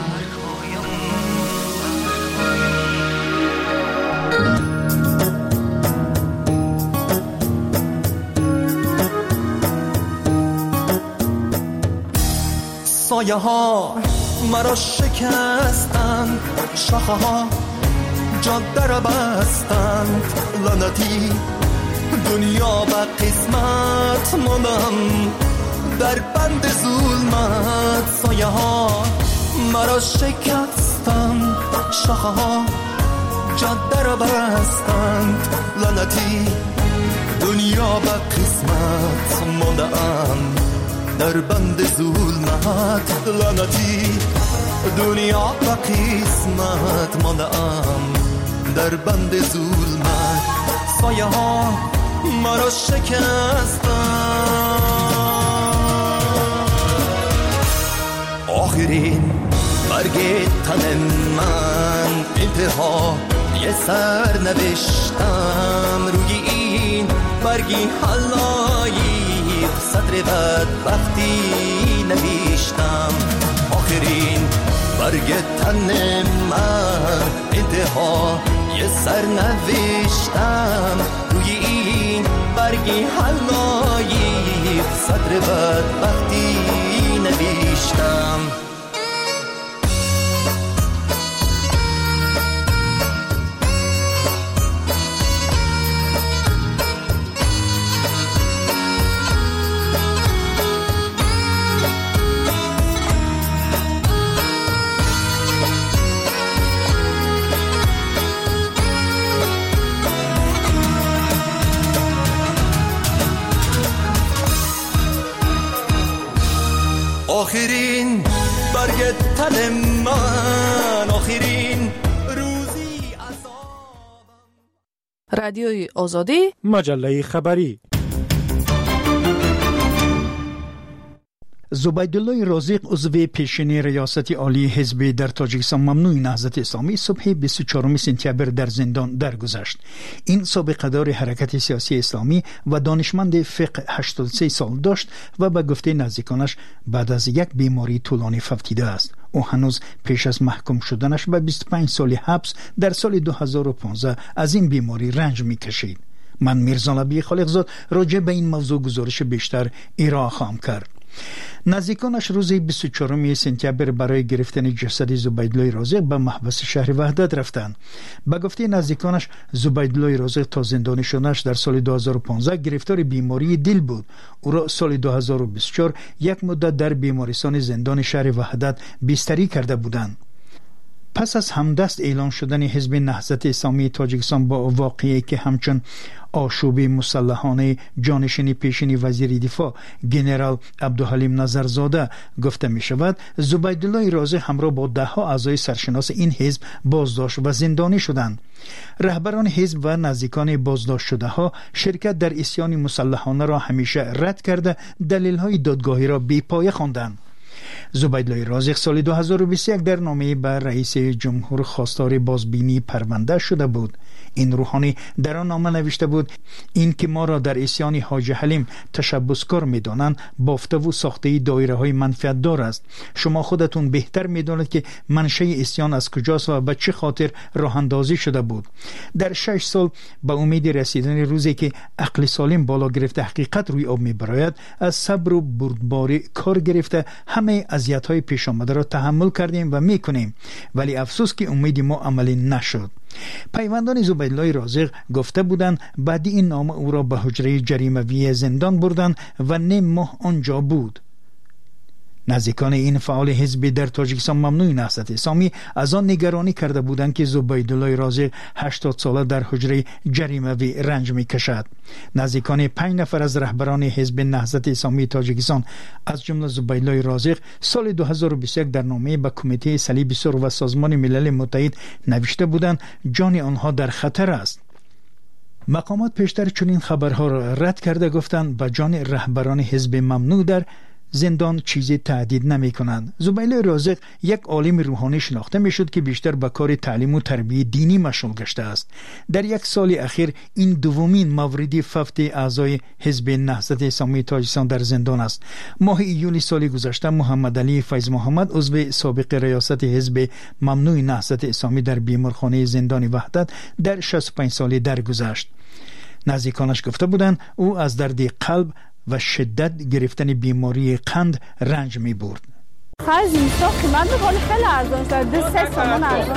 سایه ها مرا شکستند، شاخه ها جاده را بستند، لعنتی دنیا به قسمت ماندم در بند ظلمت. سایه ها مرا شکستند، شاخه ها جاده را بستند، لعنتی دنیا به قسمت ماندم در بند ظلمت. لعنتی دنیا به قسمت ماندم در بند ظلمت. سایه ها مرا شکستند. آخرین برگ تن من انتها یه سر نوشتم، روی این برگی حلایی سطر بدبختی نوشتم. آخرین برگ تن من انتها یه سر نوشتم، روی این برگی حلایی صدر بدبختی نوشتم. آخرین برگ تن من، آخرین روزی رادیوی آزادی، مجله خبری. زبیدالله رازق عضو پیشین ریاست عالی حزب در تاجیکستان ممنوع نهضت اسلامی صبح بیست و چهارم سپتامبر در زندان درگذشت. این سابقه دار حرکت سیاسی اسلامی و دانشمند فقه هشتاد و سه سال داشت و به گفته نزدیکانش بعد از یک بیماری طولانی فوتیده است. او هنوز پیش از محکوم شدنش به بیست و پنج سال حبس در سال دو هزار و پانزده از این بیماری رنج می‌کشید. من میرزا نبی خالقزاد راجع به این موضوع گزارش بیشتر ارائه خواهم کرد. نزدیکانش روز بیست و چهارم سپتامبر برای گرفتن جسد زبیدالله رازق به محبس شهر وحدت رفتند. به گفته نزدیکانش زبیدالله رازق تا زندانی شدنش در سال دو هزار و پانزده گرفتار بیماری دل بود. او را سال دو هزار و بیست و چهار یک مدت در بیمارستان زندان شهر وحدت بستری کرده بودند. پس از همدست اعلان شدن حزب نهضت اسلامی تاجیکستان با واقعی که همچون آشوب مسلحانه جانشین پیشین وزیر دفاع جنرال عبدالحلیم نظرزاده گفته می شود، زبیدالله رازق همراه با ده ها اعضای سرشناس این حزب بازداشت و زندانی شدند. رهبران حزب و نزدیکان بازداشت شده ها شرکت در عصیان مسلحانه را همیشه رد کرده دلیل های دادگاهی را بی پایه خواندند. زبیدالله رازق سال دو هزار و بیست و یک در نامه به رئیس جمهور خواستار بازبینی پرونده شده بود. این روحانی در آن نامه نوشته بود این که ما را در عصیان حاج حلیم تشبسکار می‌دانند بافته و ساخته دایره های منفعت دار است. شما خودتون بهتر می‌دانید که منشأ عصیان از کجاست و به چه خاطر راه اندازی شده بود. در شش سال به امید رسیدن روزی که عقل سالم بالا گرفته حقیقت روی آب می‌براید از صبر و بردباری کار گرفته همه اذیت‌های پیش آمده را تحمل کردیم و می‌کنیم، ولی افسوس که امید ما عملی نشد. پیوندان زبیدالله رازق گفته بودند بعد این نامه او را به حجره جریموی زندان بردند و نیم ماه آنجا بود. نزدیکان این فعال حزب در تاجیکستان ممنوع نهضت اسلامی از آن نگرانی کرده بودند که زبیدالله رازق هشتاد ساله در حجره جریموی رنج می‌کشد. نزدیکان پنج نفر از رهبران حزب نهضت اسلامی تاجیکستان از جمله زبیدالله رازق سال دو هزار و بیست و یک در نامه به کمیته صلیب سرخ و سازمان ملل متحد نوشته بودند جان آنها در خطر است. مقامات پیشتر چنین خبرها را رد کرده گفتند به جان رهبران حزب ممنوع در زندان چیزی تهدید نمی کنند. زبیدالله رازق یک عالم روحانی شناخته می شد که بیشتر به کار تعلیم و تربیت دینی مشغول گشته است. در یک سال اخیر این دومین موردی فوت اعضای حزب نهضت اسلامی تاجیکستان در زندان است. ماه ایول سال گذشته محمد علی فیض محمد عضو سابق ریاست حزب ممنوع نهضت اسلامی در بیمارخانه زندان وحدت در شصت و پنج ساله درگذشت. نزدیکانش گفته بودند او از درد قلب و شدت گرفتن بیماری قند رنج می برد. خیلی میسا قیمت بخوری خیلی ارزان شد. دو سه سامان ارزان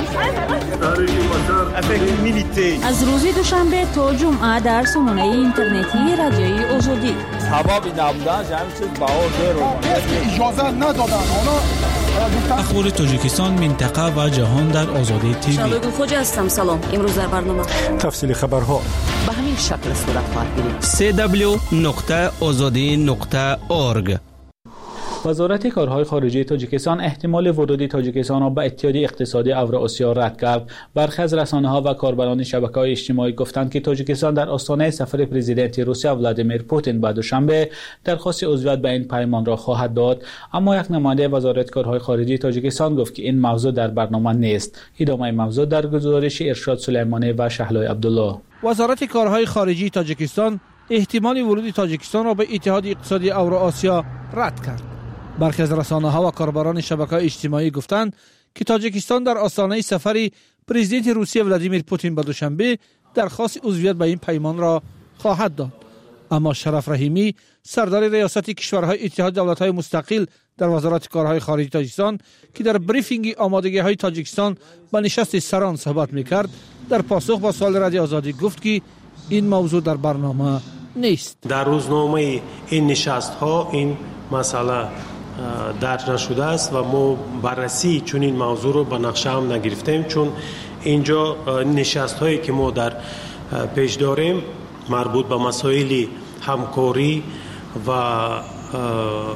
شد. از روزی دوشنبه تا جمعه در سامانه اینترنتی رادیوی آزادی. سبابی نبودن جمعی چیز باور رو اجازه ندادن. اخبار تاجیکستان، منطقه و جهان در آزادی تیوی. شبگون خوجه هستم. سلام. امروز در برنامه تفصیل خبرها به همین شکل صورت خواهد گرفت. سی دبلیو نقطه آزادی نقطه اورگ. وزارت کارهای خارجه تاجیکستان احتمال ورود تاجیکستان را به اتحادیه اقتصادی اوراسیا رد کرد. برخی از رسانه‌ها و کاربران شبکه‌های اجتماعی گفتند که تاجیکستان در آستانه سفر پرزیدنت روسیه ولادیمیر پوتین به دوشنبه درخواست عضویت به این پیمان را خواهد داد، اما یک نماینده وزارت کارهای خارجه تاجیکستان گفت که این موضوع در برنامه نیست. ادامه موضوع در گزارش ارشاد سلیمانی و شهلای عبدالله. وزارت کارهای خارجه تاجیکستان احتمال ورود تاجیکستان را به اتحادیه اقتصادی اوراسیا رد کرد. برخی از رسانه‌ها و کاربران شبکه‌های اجتماعی گفتند که تاجیکستان در آستانه سفر پرزیدنت روسیه ولادیمیر پوتین به دوشنبه درخواست عضویت به این پیمان را خواهد داد. اما شرف رحیمی سردار ریاست کشورهای اتحاد دولت‌های مستقل در وزارت کارهای خارجه تاجیکستان که در بریفینگ آمادگی‌های تاجیکستان به نشست سران صحبت می‌کرد، در پاسخ با سوال رادیو آزادی گفت که این موضوع در برنامه نیست. در روزنامه این نشست‌ها این مسئله درج نشده است و ما بررسی چون این موضوع رو به نقشه هم نگرفتیم، چون اینجا نشست هایی که ما در پیش داریم مربوط به مسائل همکاری و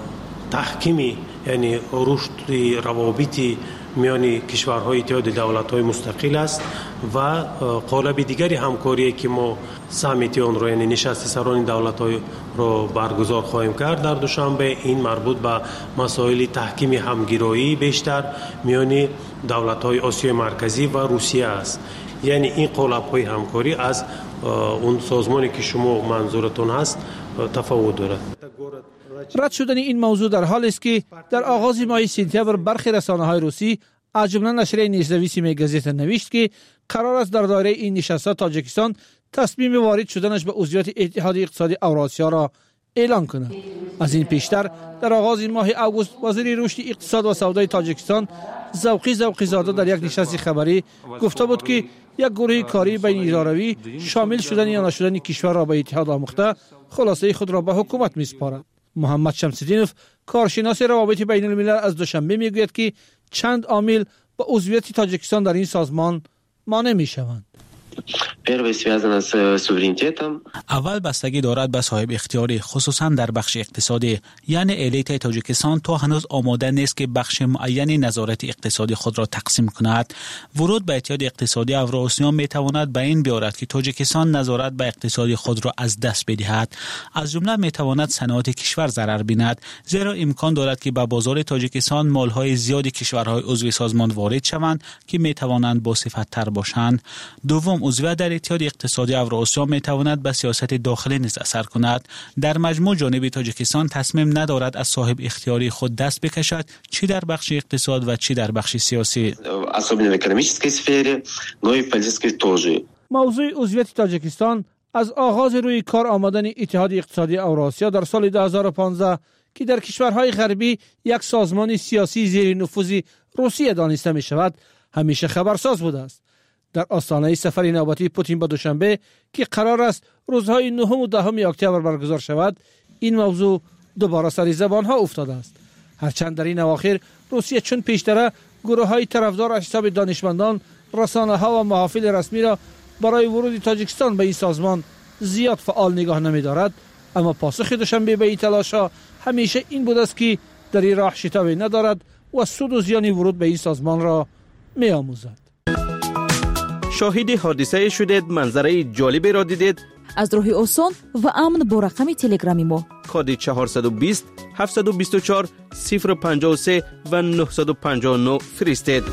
تحکیم یعنی رشد روابط میان کشورهای اتحاد دولت‌های مستقل است و قالب دیگری همکاری که ما سامیت آن رو یعنی نشست سران دولت‌های رو برگزار خواهیم کرد در دوشنبه. این مربوط به مسائل تحکیم همگرایی بیشتر میان دولت‌های آسیای مرکزی و روسیه است. یعنی این قالب‌های همکاری از اون سازمانی که شما منظورتون هست تفاوت دارد. رد شدن این موضوع در حالی است که در آغاز ماه سپتامبر برخی رسانه‌های روسی از جمله نشریه نیزنویسی میگزیت نوشت که قرار است در دایره این نشست‌ها تاجیکستان تصمیم وارد شدنش به عضویت اتحاد اقتصادی اوراسیا را اعلان کند. از این پیشتر در آغاز ماه اوگوست وزیر رشد اقتصاد و سودای تاجیکستان ذوقی ذوقی زاده در یک نشست خبری گفته بود که یک گروه کاری بین ایراروی شامل شدن یا نشدن کشور را به اتحاد آموخته خلاصه خود را به حکومت میسپارد. محمد شمس‌الدینوف کارشناس روابط بین الملل از دوشنبه میگوید که چند عامل به عضویت تاجیکستان در این سازمان مانع میشوند. اول بستگی دارد به صاحب اختیاری خصوصا در بخش اقتصادی، یعنی الیت تاجیکستان تا هنوز آماده نیست که بخش معینی نظارت اقتصادی خود را تقسیم کند. ورود به اتحاد اقتصادی اوراسیا می تواند به این بیارد که تاجیکستان نظارت به اقتصادی خود را از دست بدهد. از جمله می تواند صنعت کشور ضرر بیند، زیرا امکان دارد که به بازار تاجیکستان مالهای زیادی کشورهای عضو سازمان وارد شوند که می توانند با صفت تر باشند. دوم، عضویت در اتحاد اقتصادی اوراسیا می تواند به سیاست داخلی نیز اثر کند. در مجموع جانب تاجیکستان تصمیم ندارد از صاحب اختیاری خود دست بکشد، چی در بخش اقتصاد و چی در بخش سیاسی. موضوع عضویت تاجیکستان از آغاز روی کار آمدن اتحاد اقتصادی اوراسیا در سال دو هزار و پانزده که در کشورهای غربی یک سازمان سیاسی زیر نفوذ روسیه دانسته می شود همیشه خبرساز بوده است. در آستانه سفر نوبتی پوتین به دوشنبه که قرار است روزهای نهم و دهم اکتبر برگزار شود، این موضوع دوباره سر زبان ها افتاده است. هرچند در این اواخر روسیه چون پیشتره گروه های طرفدار حساب دانشمندان، رسانه ها و محافل رسمی را برای ورود تاجیکستان به این سازمان زیاد فعال نگاه نمی دارد، اما پاسخ دوشنبه به این تلاش ها همیشه این بود است که در این راه شتابی ندارد و سود و زیان ورود به این سازمان را می آموزد. شاهد حادثه شدید، منظره جالبی را دیدید؟ از راه آسان و امن با رقم تلگرامی ما کد چهارصد و بیست هفتصد و بیست و چهار صفر پنجاه و سه و نهصد و پنجاه و نه فرستید.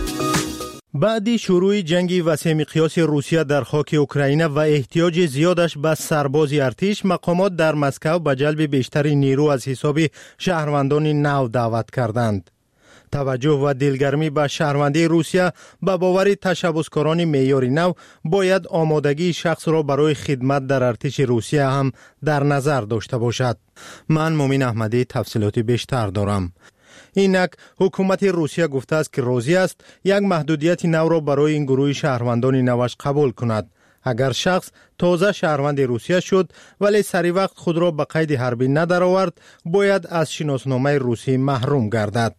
بعد شروع جنگ وسیع مقیاس روسیه در خاک اوکراین و احتیاج زیادش به سرباز ارتش، مقامات در مسکو به جلب بیشتر نیرو از حساب شهروندان نو دعوت کردند. توجه و دلگرمی به شهروندی روسیه به باور تشبثکاران معیار نو باید آمادگی شخص را برای خدمت در ارتش روسیه هم در نظر داشته باشد. من مومن احمدی تفصیلات بیشتر دارم. اینک حکومت روسیه گفته است که راضی است یک محدودیت نو را برای این گروه شهروندان نوش قبول کند. اگر شخص تازه شهروند روسیه شد ولی سری وقت خود را به قید حربی ندرآورد، باید از شناسنامه روسی محروم گردد.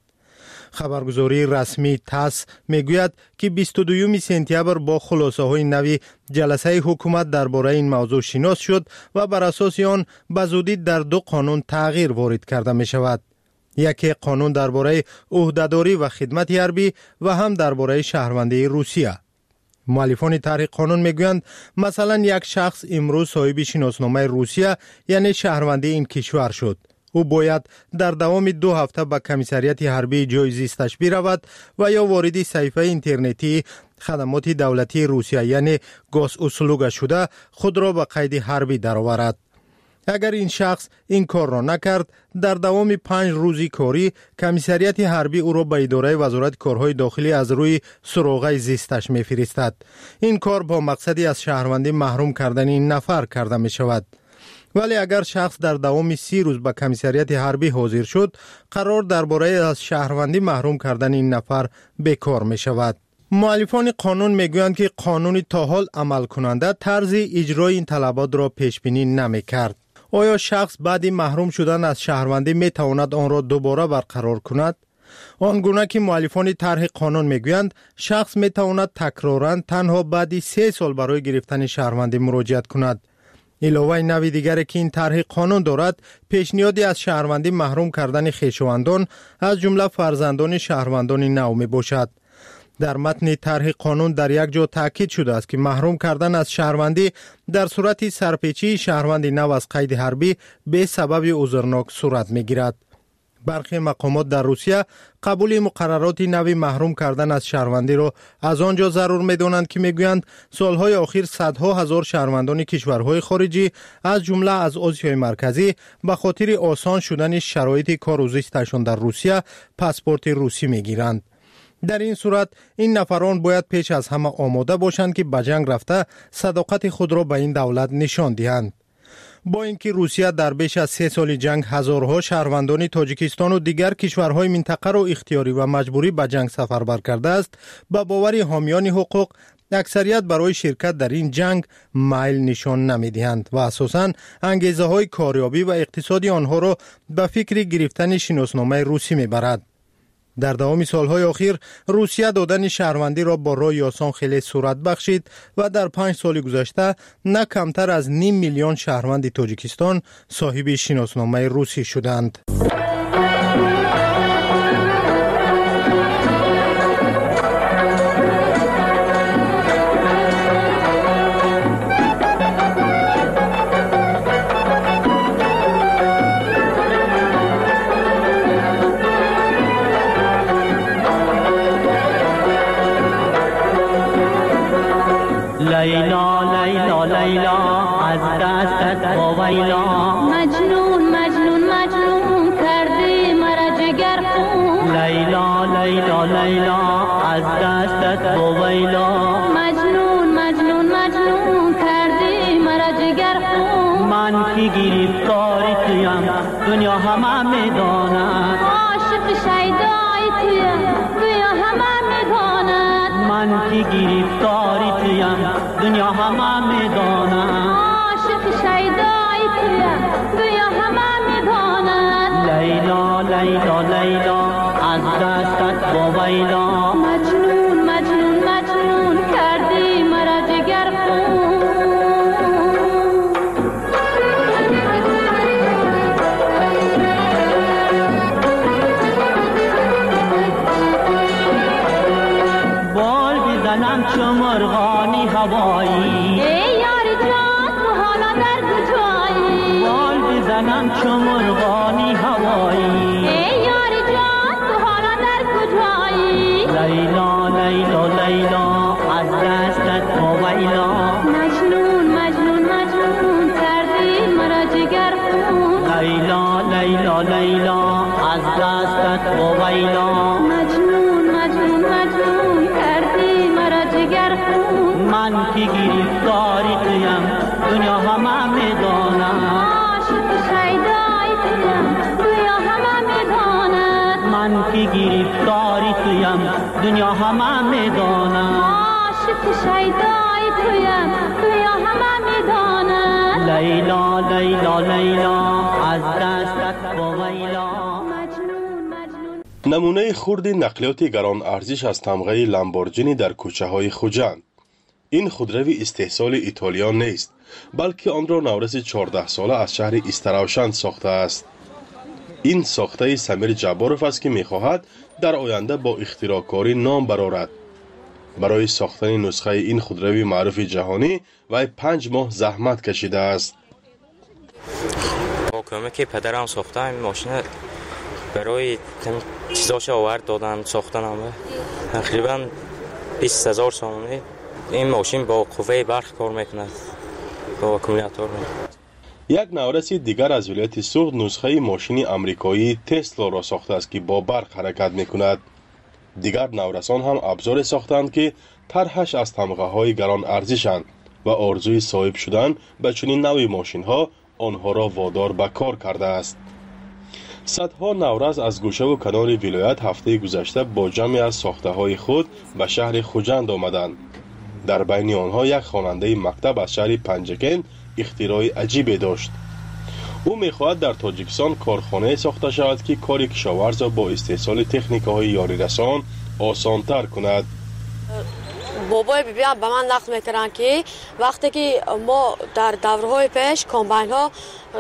خبرگزاری رسمی تاس میگوید که بیست و دوم سپتامبر با خلاصه های نوی جلسه حکومت درباره این موضوع شناس شد و بر اساس آن به زودی در دو قانون تغییر وارد کرده می شود. یکی قانون درباره عهدهداری و خدمت حربی و هم درباره شهروندی روسیه. مؤلفان طرح قانون میگویند مثلا یک شخص امروز صاحب شناسنامه روسیه یعنی شهروندی این کشور شد، او باید در دوام دو هفته به کمیسریت حربی جای زیستش برود و یا وارد صفحه اینترنتی خدمات دولتی روسیه یعنی گاز اسلوگ شده خود را به قید حربی درآورد. اگر این شخص این کار را نکرد، در دوام پنج روزی کاری کمیسریت حربی او را به اداره وزارت کارهای داخلی از روی سراغ زیستش میفرستد. این کار با مقصدی از شهروندی محروم کردن این نفر کرده می شود. ولی اگر شخص در دوام سی روز به کمیسریت حربی حاضر شد، قرار درباره از شهروندی محروم کردن این نفر بیکار می شود. مؤلفان قانون میگویند که قانون تا حال عمل کننده طرز اجرای این طلبات را پیش بینی نمی کرد. آیا شخص بعد محروم شدن از شهروندی می تواند آن را دوباره برقرار کند؟ آنگونه که مؤلفان طرح قانون میگویند شخص می تواند تکرارا تنها بعد سه سال برای گرفتن شهروندی مراجعت کند. علاوه نوع دیگری که این طرح قانون دارد پیشنهادی از شهروندی محروم کردن خویشاوندان از جمله فرزندان شهروندان نو می باشد. در متن طرح قانون در یک جا تاکید شده است که محروم کردن از شهروندی در صورت سرپیچی شهروند نو از قید حربی به سبب عذرناک صورت می گیرد. برخی مقامات در روسیه قبول مقررات نوی محروم کردن از شهروندی را از آنجا ضرور می دانند که می گویند سالهای اخیر صدها هزار شهروندان کشورهای خارجی از جمله از آسیای مرکزی به خاطر آسان شدن شرایط کار و زیستشان در روسیه پاسپورت روسی می گیرند. در این صورت این نفران باید پیش از همه آماده باشند که به جنگ رفته صداقت خود را به این دولت نشان دهند. با اینکه روسیه در بیش از سه سال جنگ هزارها شهروندان تاجیکستان و دیگر کشورهای منطقه را اختیاری و مجبوری به جنگ سفربر کرده است، به باور حامیان حقوق اکثریت برای شرکت در این جنگ میل نشان نمیدهند و اساساً انگیزه های کاریابی و اقتصادی آنها را به فکر گرفتن شناسنامه روسی میبرد. در دوام سالهای اخیر روسیه دادن شهروندی را با راه آسان خیلی صورت بخشید و در پنج سال گذشته نه کمتر از نیم میلیون شهروند تاجیکستان صاحب شناسنامه روسی شدند. لیلا لیلا لیلا از دستت باویلا مجنون مجنون مجنون کردی مرا جگر خون لیلا لیلا لیلا از دستت باویلا مجنون مجنون مجنون کردی مرا جگر خون من کی گرفتاری تویم دنیا همه میداند عاشق شیدای تویم دنیا همه میداند من کی گرفتاری تویم دنیا همه میداند عاشق شیدای تویم دنیا همه میداند لیلا لیلا لیلا از دستت باویلا مجنون مجنون مجنون کردی مرا جگر خون بال بزنم چو مرغانی هوایی ای یار جان تو حالا در کجایی بال بزنم چو مرغانی هوایی ای یار جان تو حالا در کجایی لیلا لیلا لیلا از دستت باویلا مجنون مجنون مجنون کردی مرا جگر خون لیلا لیلا لیلا از دستت باویلا مجنون مجنون مجنون کردی مرا جگر خون من کی گرفتاری تویم دنیا همه میداند عاشق شیدای تویم دنیا همه میداند من کی گرفتاری تویم دنیا همه میداند عاشق شیدای تویم دنیا همه میداند لیلا لیلا لیلا از دستت باویلا نمونه خرد نقلیات گران ارزش از تمغه لامبورجینی در کوچه های خوجند. این خودروی استحصال ایتالیا نیست، بلکه آن را نورس چهارده ساله از شهر استراوشند ساخته است. این ساخته سمیر جباروف است که می‌خواهد در آینده با اختراعکاری نام برآورد. برای ساختن نسخه این خودروی معروف جهانی وی پنج ماه زحمت کشیده است. با کمک پدرم ساختم این ماشین برای چیزاش آورد دادن ساختن همه تقریبا بیست هزار سامانه. این ماشین با قوه برق کار میکنه، با اکومولاتور میکنه. یک نورس دیگر از ولایت سوخت نسخه ماشین آمریکایی تسلا را ساخته است که با برق حرکت میکند. دیگر نورسان هم ابزار ساختند که طرحش از تمغه های گران ارزشند و آرزوی صاحب شدن به چنین نوع ماشین ها آنها را وادار به کار کرده است. صدها نورس از گوشه و کنار ولایت هفته گذشته با جمعی از ساخته های خود به شهر خوجند آمدند. در بین آنها یک خواننده مکتب از شهر پنجگین اختراع عجیبی داشت. او می‌خواهد در تاجیکستان کارخانه ساخته شود که کار کشاورز را با استحصال تکنیک‌های یاری رسان آسان‌تر کند. بابای بیان به من نقل میکردن که وقتی که ما در دورهای پیش کامباین ها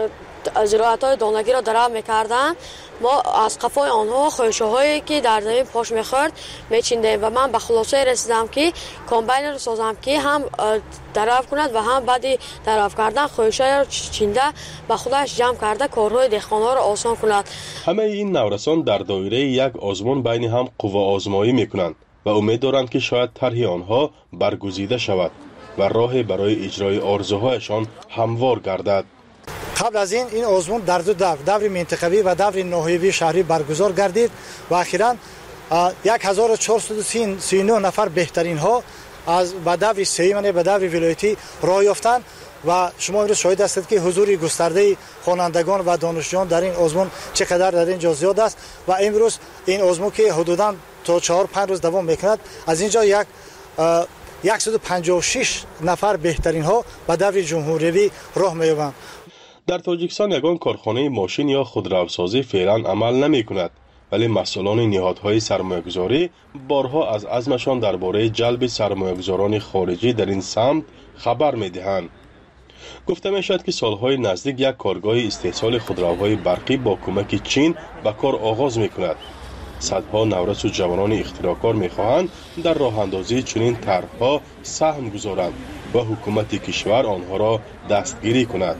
زراعت های دانگی را درآ میکردن، ما از قفای آنها خوشه هایی که در زمین پاش میخورد میچیندیم و من به خلاصه رسیدم که کامباین رو سازم که هم درآ کند و هم بعد درآ کردن خوشه رو چینده به خودش جمع کرده کارهای دهقانا رو آسان کند. همه این نورسان در دایره یک آزمون بین هم قوا آزمایی میکنند و امید دارند که شاید طرح آنها برگزیده شود و راه برای اجرای آرزوهایشان هموار گردد. قبل از این این آزمون در دو دور، دور منطقوی و دور ناحیوی شهری برگزار گردید و اخیراً هزار و چهارصد و سی و نه نفر بهترین ها از به دور سیمن به دور ولایتی راه یافتند و شما امروز شاهد هستید که حضور گسترده خوانندگان و دانشجویان در این آزمون چقدر در اینجا زیاد است و امروز این آزمون که حدوداً تا چهار پنج روز دوام میکند، از اینجا یک صد و پنجاه و شش نفر بهترین ها به دور جمهوری راه می‌یابند. در تاجیکستان یگان کارخانه ماشین یا خودروسازی فعلا عمل نمی کند، ولی مسئولان نهادهای سرمایه‌گذاری بارها از عزمشان درباره جلب سرمایه‌گذاران خارجی در این سمت خبر می‌دهند. گفته می‌شود که سالهای نزدیک یک کارگاه استحصال خودروهای برقی با کمک چین به کار آغاز می‌کند. صدها نورس و جوانان اختراعکار می‌خواهند در راه اندازی چنین طرح‌ها سهم گذارند و حکومت کشور آنها را دستگیری کند.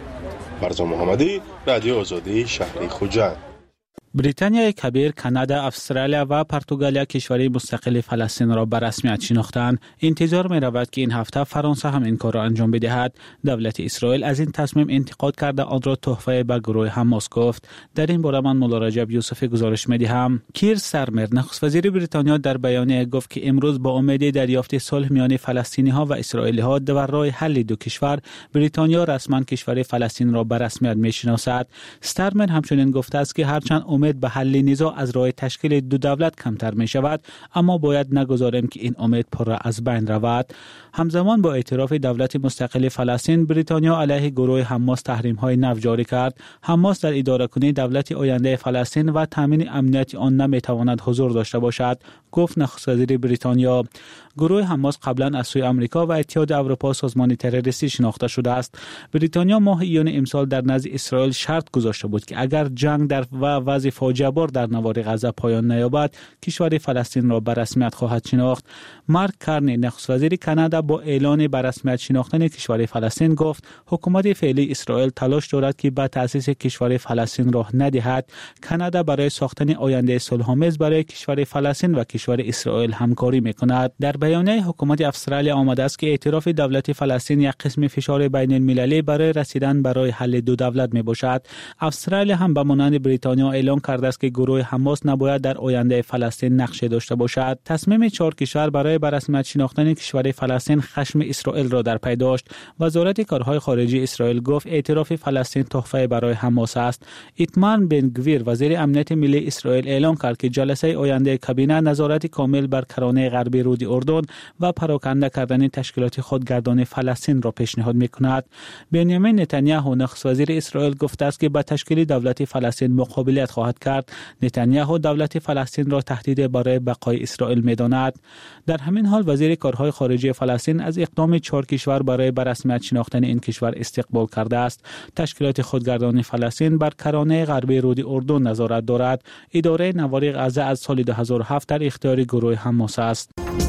فرزان محمدی، رادیو آزادی، شهر خوجند. بریتانیای کبیر، کانادا، استرالیا و پرتغال کشوری مستقل فلسطین را به رسمیت شناختند. انتظار می رود که این هفته فرانسه هم این کار را انجام بدهد. دولت اسرائیل از این تصمیم انتقاد کرده آن را تحفه به گروه حماس گفت. در این باره من مولا رجب یوسفی گزارش می دهم. کیر سرمر، نخست وزیر بریتانیا، در بیانیه گفت که امروز با امید دریافت صلح میان فلسطینی ها و اسرائیلی ها در راه حل دو کشور، بریتانیا رسما کشور فلسطین را به رسمیت می شناسد. سرمر همچنین گفته است که هرچند امید به حل نزاع از راه تشکیل دو دولت کمتر می شود، اما باید نگذاریم که این امید پر از بین رود. همزمان با اعتراف دولت مستقل فلسطین، بریتانیا علیه گروه حماس تحریم های نو جاری کرد. حماس در اداره کنی دولت آینده فلسطین و تامین امنیت آن نمی تواند حضور داشته باشد، گفت نخست وزیر بریتانیا. گروه حماس قبلا از سوی آمریکا و اتحاد اروپا سازمان تروریستی شناخته شده است. بریتانیا ماه ایون امسال در نزد اسرائیل شرط گذاشته بود که اگر جنگ در و وضع فاجعه بار در نوار غزه پایان نیابد، کشور فلسطین را به رسمیت خواهد شناخت. مارک کارنی، نخست وزیر کانادا، با اعلان به رسمیت شناختن کشور فلسطین گفت حکومت فعلی اسرائیل تلاش دارد که به تأسیس کشور فلسطین راه ندهد. کانادا برای ساختن آینده صلح‌آمیز برای کشور فلسطین و کشور اسرائیل همکاری می‌کند. در بیانیه حکومت استرالیا آمده است که اعتراف دولت فلسطین یک قسم فشار بین المللی برای رسیدن برای حل دو دولت میباشد. استرالیا هم به مانند بریتانیا اعلام کرده است که گروه حماس نباید در آینده فلسطین نقش داشته باشد. تصمیم چهار کشور برای به رسمیت شناختن کشور فلسطین خشم اسرائیل را در پی داشت. وزارت کارهای خارجه اسرائیل گفت اعتراف فلسطین تحفه برای حماس است. ایتمار بن گویر، وزیر امنیت ملی اسرائیل، اعلام کرد که جلسه آینده کابینه نظارت کامل بر کرانه غربی رود اردن و پراکنده کردن تشکیلات خودگردان فلسطین را پیشنهاد می‌کند. بنیامین نتانیاهو، نخست وزیر اسرائیل، گفته است که با تشکیل دولت فلسطین مقابلت خواهد کرد. نتانیاهو دولت فلسطین را تهدید برای بقای اسرائیل می‌داند. در همین حال وزیر کارهای خارجه فلسطین از اقدام چهار کشور برای به رسمیت شناختن این کشور استقبال کرده است. تشکیلات خودگردان فلسطین بر کرانه غربی رود اردن نظارت دارد. اداره نوار غزه از سال دو هزار و هفت در اختیار گروه حماس است.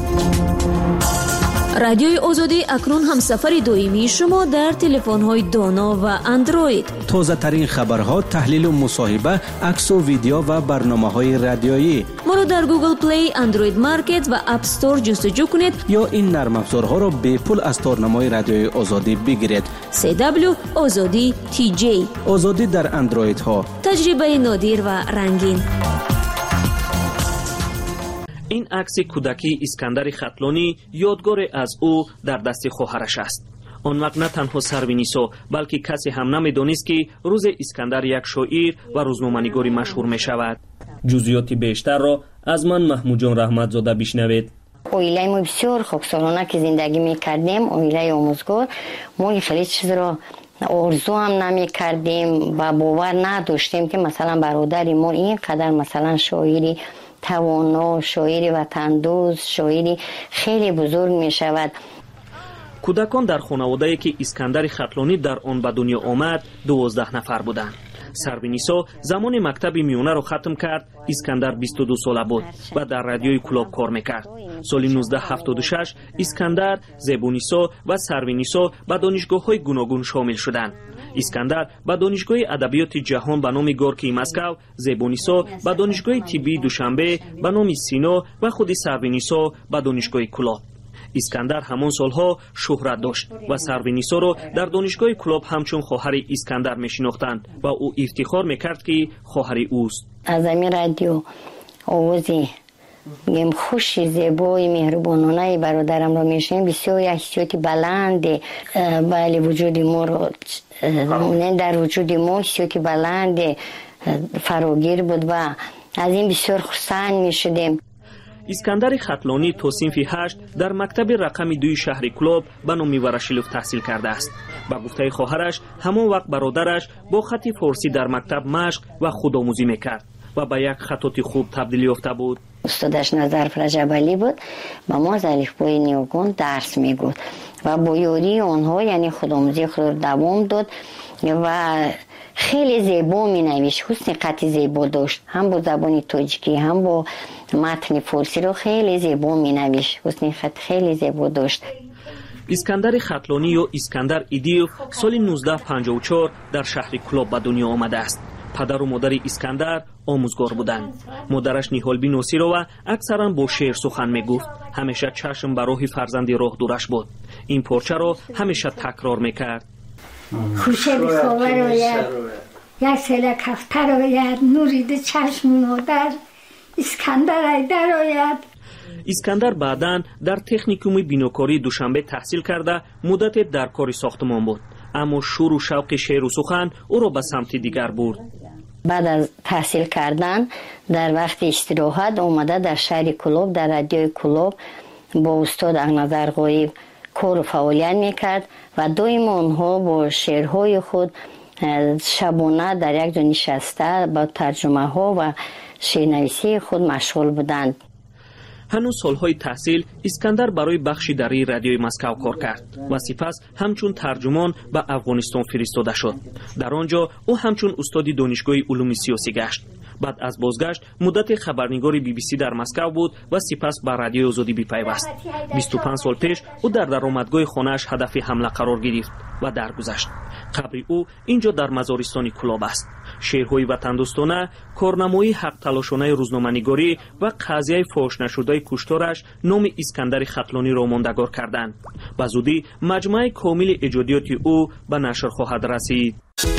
رادیوی آزادی اکنون هم سفر دویمی شما در تلفن‌های دانا و اندروید. تازه ترین خبرها، تحلیل و مصاحبه، عکس و ویدیو و برنامه‌های رادیویی. ما را در گوگل پلی، اندروید مارکت و اپ استور جستجو کنید یا این نرم افزارها را به پول از تارنمای رادیوی آزادی بگیرید. سی دبلیو آزادی تی جی. آزادی در اندروید ها. تجربه نادر و رنگین. این عکس کودکی اسکندر خطلانی یادگار از او در دست خواهرش است. آن وقت نه تنها سروینیسو بلکه کسی هم نمی‌دانست که روز اسکندر یک شاعر و روزنامه‌نگار مشهور می شود. جزئیات بیشتر را از من محمود جان رحمتزاده بشنوید. اویله ما بسیار خاکسارانه که زندگی می‌کردیم، اویله آموزگار، ما خیلی چیز را آرزو هم نمی کردیم و باور نداشتیم که مثلا برادری ما اینقدر مثلا شاعری توانا، شاعر وطندوز، شاعری خیلی بزرگ می شود. کودکان در خانواده‌ای که اسکندر خطلانی در آن به دنیا آمد دوازده نفر بودند. سروینیسا زمان مکتب میونه را ختم کرد. اسکندر بیست و دو ساله بود و در رادیوی کلاب کار میکرد. سال نوزده هفتاد و شش اسکندر، زیبونیسا و سروینیسا به دانشگاه‌های گوناگون شامل شدند. اسکندر به دانشگاه ادبیات جهان به نام گورکی مسکو، زیبونیسا به دانشگاه طبی دوشنبه به نام سینا و خود سروینیسا به دانشگاه کلاب. اسکندر همان سالها شهرت داشت و سروینیسا را در دانشگاه کلاب همچون خواهر اسکندر میشناختند و او افتخار میکرد که خواهر اوست. از این رادیو آوازی گم خوشی زیبای مهربانانه برادرم را میشنیم. بسیار حسیات بلند بله وجود ما را در وجود ما حسیات بلند فراگیر بود و از این بسیار خرسند میشدیم. اسکندر خطلانی تا صنف هشت در مکتب رقم دوی شهر کلاب به نام میورشیلوف تحصیل کرده است. با گفته خواهرش همان وقت برادرش با خط فارسی در مکتب مشق و خودآموزی میکرد و به یک خطاط خوب تبدیل یافته بود. استادش نظرف رجبالی بود، با ما از الفبای نیوگان درس میگفت و با یاری آنها یعنی خودآموزی خود را دوام داد و خیلی زیبا می نوشت. حسن خط زیبا داشت، هم با زبان تاجیکی هم با متن فارسی رو خیلی زیبا می نوشت. حسن خط خیلی زیبا داشت. اسکندر خطلانی یا اسکندر ایدیوف سال نوزده پنجاه و چهار در شهر کلاب به دنیا آمده است. پدر و مادر اسکندر آموزگار بودند. مادرش نیهالبی نوسیرا و اکثرا با شعر سخن می گفت. همیشه چشم به راه فرزند راه دورش بود. این پارچه را همیشه تکرار می کرد. خوشه بی خواهر آید، یک سیل کفتر آید، نورید چشم مادر، اسکندر ایدر آید. اسکندر بعداً در تکنیکوم بیناکاری دوشنبه تحصیل کرده مدت در کار ساختمان بود، اما شور و شوق شعر و سخن او را به سمت دیگر برد. بعد از تحصیل کردن در وقت استراحت اومده در شهر کلاب در رادیوی کلاب با استاد احنظر غایب کار و فعالیت میکرد و دائم آنها با شعرهای خود شبانه در یک جا نشسته با ترجمه ها و شعرنویسی خود مشغول بودند. هنوز سالهای تحصیل اسکندر برای بخشی در رادیوی مسکو کار کرد و سپس همچون ترجمان به افغانستان فرستاده شد. در آنجا او همچون استاد دانشگاه علوم سیاسی گشت. بعد از بازگشت مدت خبرنگار بی بی سی در مسکو بود و سپس به رادیوی آزادی پیوست. بیست و پنج سال پیش او در درآمدگاه خانه‌اش هدف حمله قرار گرفت و درگذشت. قبر او اینجا در مزارستان کلاب است. شعرهای وطن‌دوستانه، کارنمایی حق تلاشانه روزنامه‌نگاری و قضیه فاش نشده کشتارش نام اسکندر خطلانی را ماندگار کردند. به زودی مجموعه کامل ایجادیات او به نشر خواهد رسید.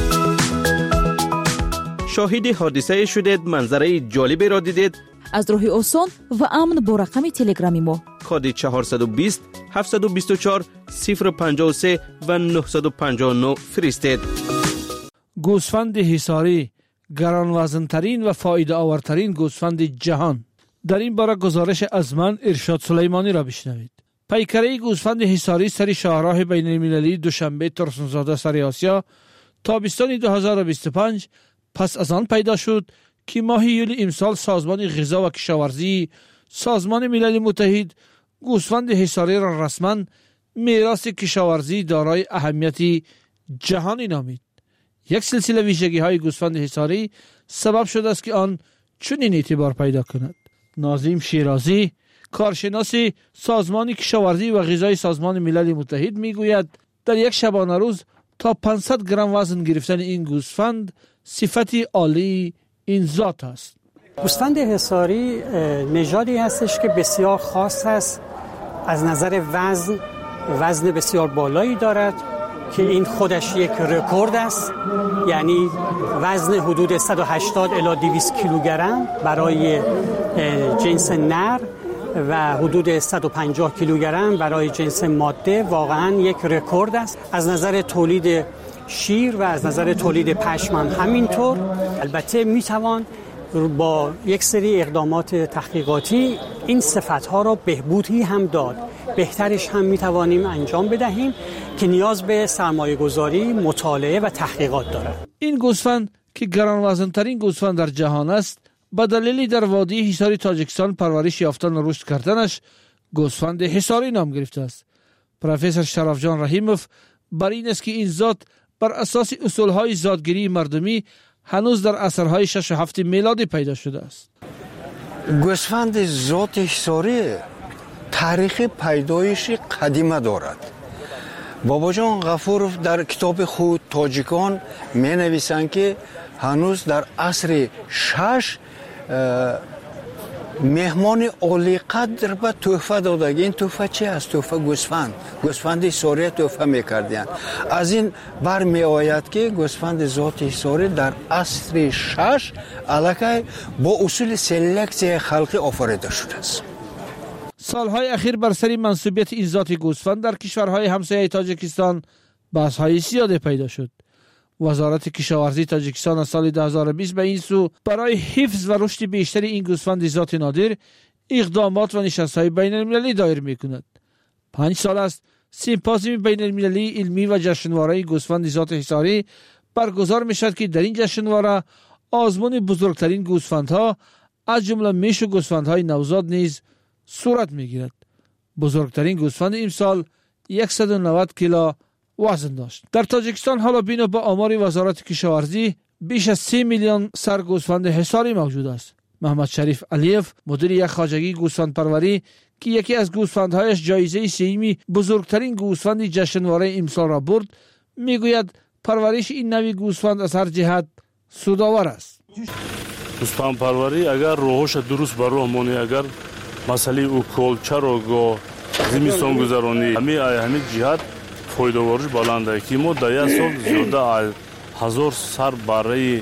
شاهد حادثه شدید، منظره جالبی را دیدید؟ از راه آسان و امن با رقم تلگرامی ما کد چهارصد و بیست هفتصد و بیست و چهار صفر پنجاه و سه و نهصد و پنجاه و نه فرستید. گوسفند حصاری گرانوزن‌ترین و فایده آورترین گوسفند جهان. در این باره گزارش از من ارشاد سلیمانی را بشنوید. پیکره گوسفند حصاری سر شاهراه بین المللی دوشنبه ترسنزاده سر آسیا تابستان دو هزار و بیست و پنج پس از آن پیدا شد که ماه یولی امسال سازمان غذا و کشاورزی سازمان ملل متحد گوسفند حصاری را رسما میراث کشاورزی دارای اهمیت جهانی نامید. یک سلسله ویژگی های گوسفند حصاری سبب شده است که آن چنین اعتبار پیدا کند. ناظم شیرازی کارشناس سازمان کشاورزی و غذای سازمان ملل متحد میگوید در یک شبانه روز تا پانصد گرم وزن گرفتن این گوسفند صفتی عالی این ذات است. گوسفند حصاری نژادی هستش که بسیار خاص است، از نظر وزن وزن بسیار بالایی دارد که این خودش یک رکورد است، یعنی وزن حدود صد و هشتاد الی دویست کیلوگرم برای جنس نر و حدود صد و پنجاه کیلوگرم برای جنس ماده واقعا یک رکورد است. از نظر تولید شیر و از نظر تولید پشم هم همینطور. البته میتوان با یک سری اقدامات تحقیقاتی این صفتها را بهبودی هم داد. بهترش هم میتوانیم انجام بدهیم که نیاز به سرمایه گذاری، مطالعه و تحقیقات دارد. این گوسفند که گرانوزن‌ترین گوسفند در جهان است به دلیل در وادی حصار تاجیکستان پرورش یافتن و رشد کردنش گوسفند حصاری نام گرفته است. پروفسور شرافجان رحیموف بر این است که این ذات بر اساس اصولهای ذاتگیری مردمی هنوز در عصرهای شش و هفت میلادی پیدا شده است. گوسفند ذات حصاری تاریخ پیدایش قدیمه دارد. بابا جان غفورов در کتاب خود تاجیکان می نویسند که هنوز در عصر شش مهمان عالی قدر به تحفه داده. این تحفه چی است؟ تحفه گوسفند. گوسفند حصاری تحفه میکردند. از این بر می آید که گوسفند ذات حصاری در عصر شش الکی با اصول سلکسیون خلقی آفریده شده است. سالهای اخیر بر سر منصوبیت این ذات گوسفند در کشورهای همسایه تاجیکستان بحث‌های زیادی پیدا شد. وزارت کشاورزی تاجیکستان از سال دو هزار و بیست به این سو برای حفظ و رشد بیشتر این گوسفند ذات نادر اقدامات و نشست‌های بین‌المللی دایر می‌کند. پنج سال است سیمپوزیوم بین‌المللی علمی و جشنواره گوسفند ذات حصاری برگزار می‌شود که در این جشنواره آزمون بزرگترین گوسفندها از جمله میش و گوسفندهای نوزاد نیز صورت می‌گیرد. بزرگترین گوسفند امسال صد و نود کیلو وزن داشت. در تاجیکستان حالا بنا با آمار وزارت کشاورزی بیش از سی میلیون سر گوسفند حصاری موجود است. محمد شریف علیف مدیر یک خواجگی گوسفند پروری که یکی از گوسفندهایش جایزه سیمی بزرگترین گوسفند جشنواره امسال را برد میگوید پرورش این نوع گوسفند از هر جهت سودآور است. گوسفند پروری اگر روحش درست بر راه مونه، اگر مسئله او کلچه رو گو زمستان گذرانی همه همه جهت فایده‌ورش بالانده که ما در یک سال زیاده هزار سر برای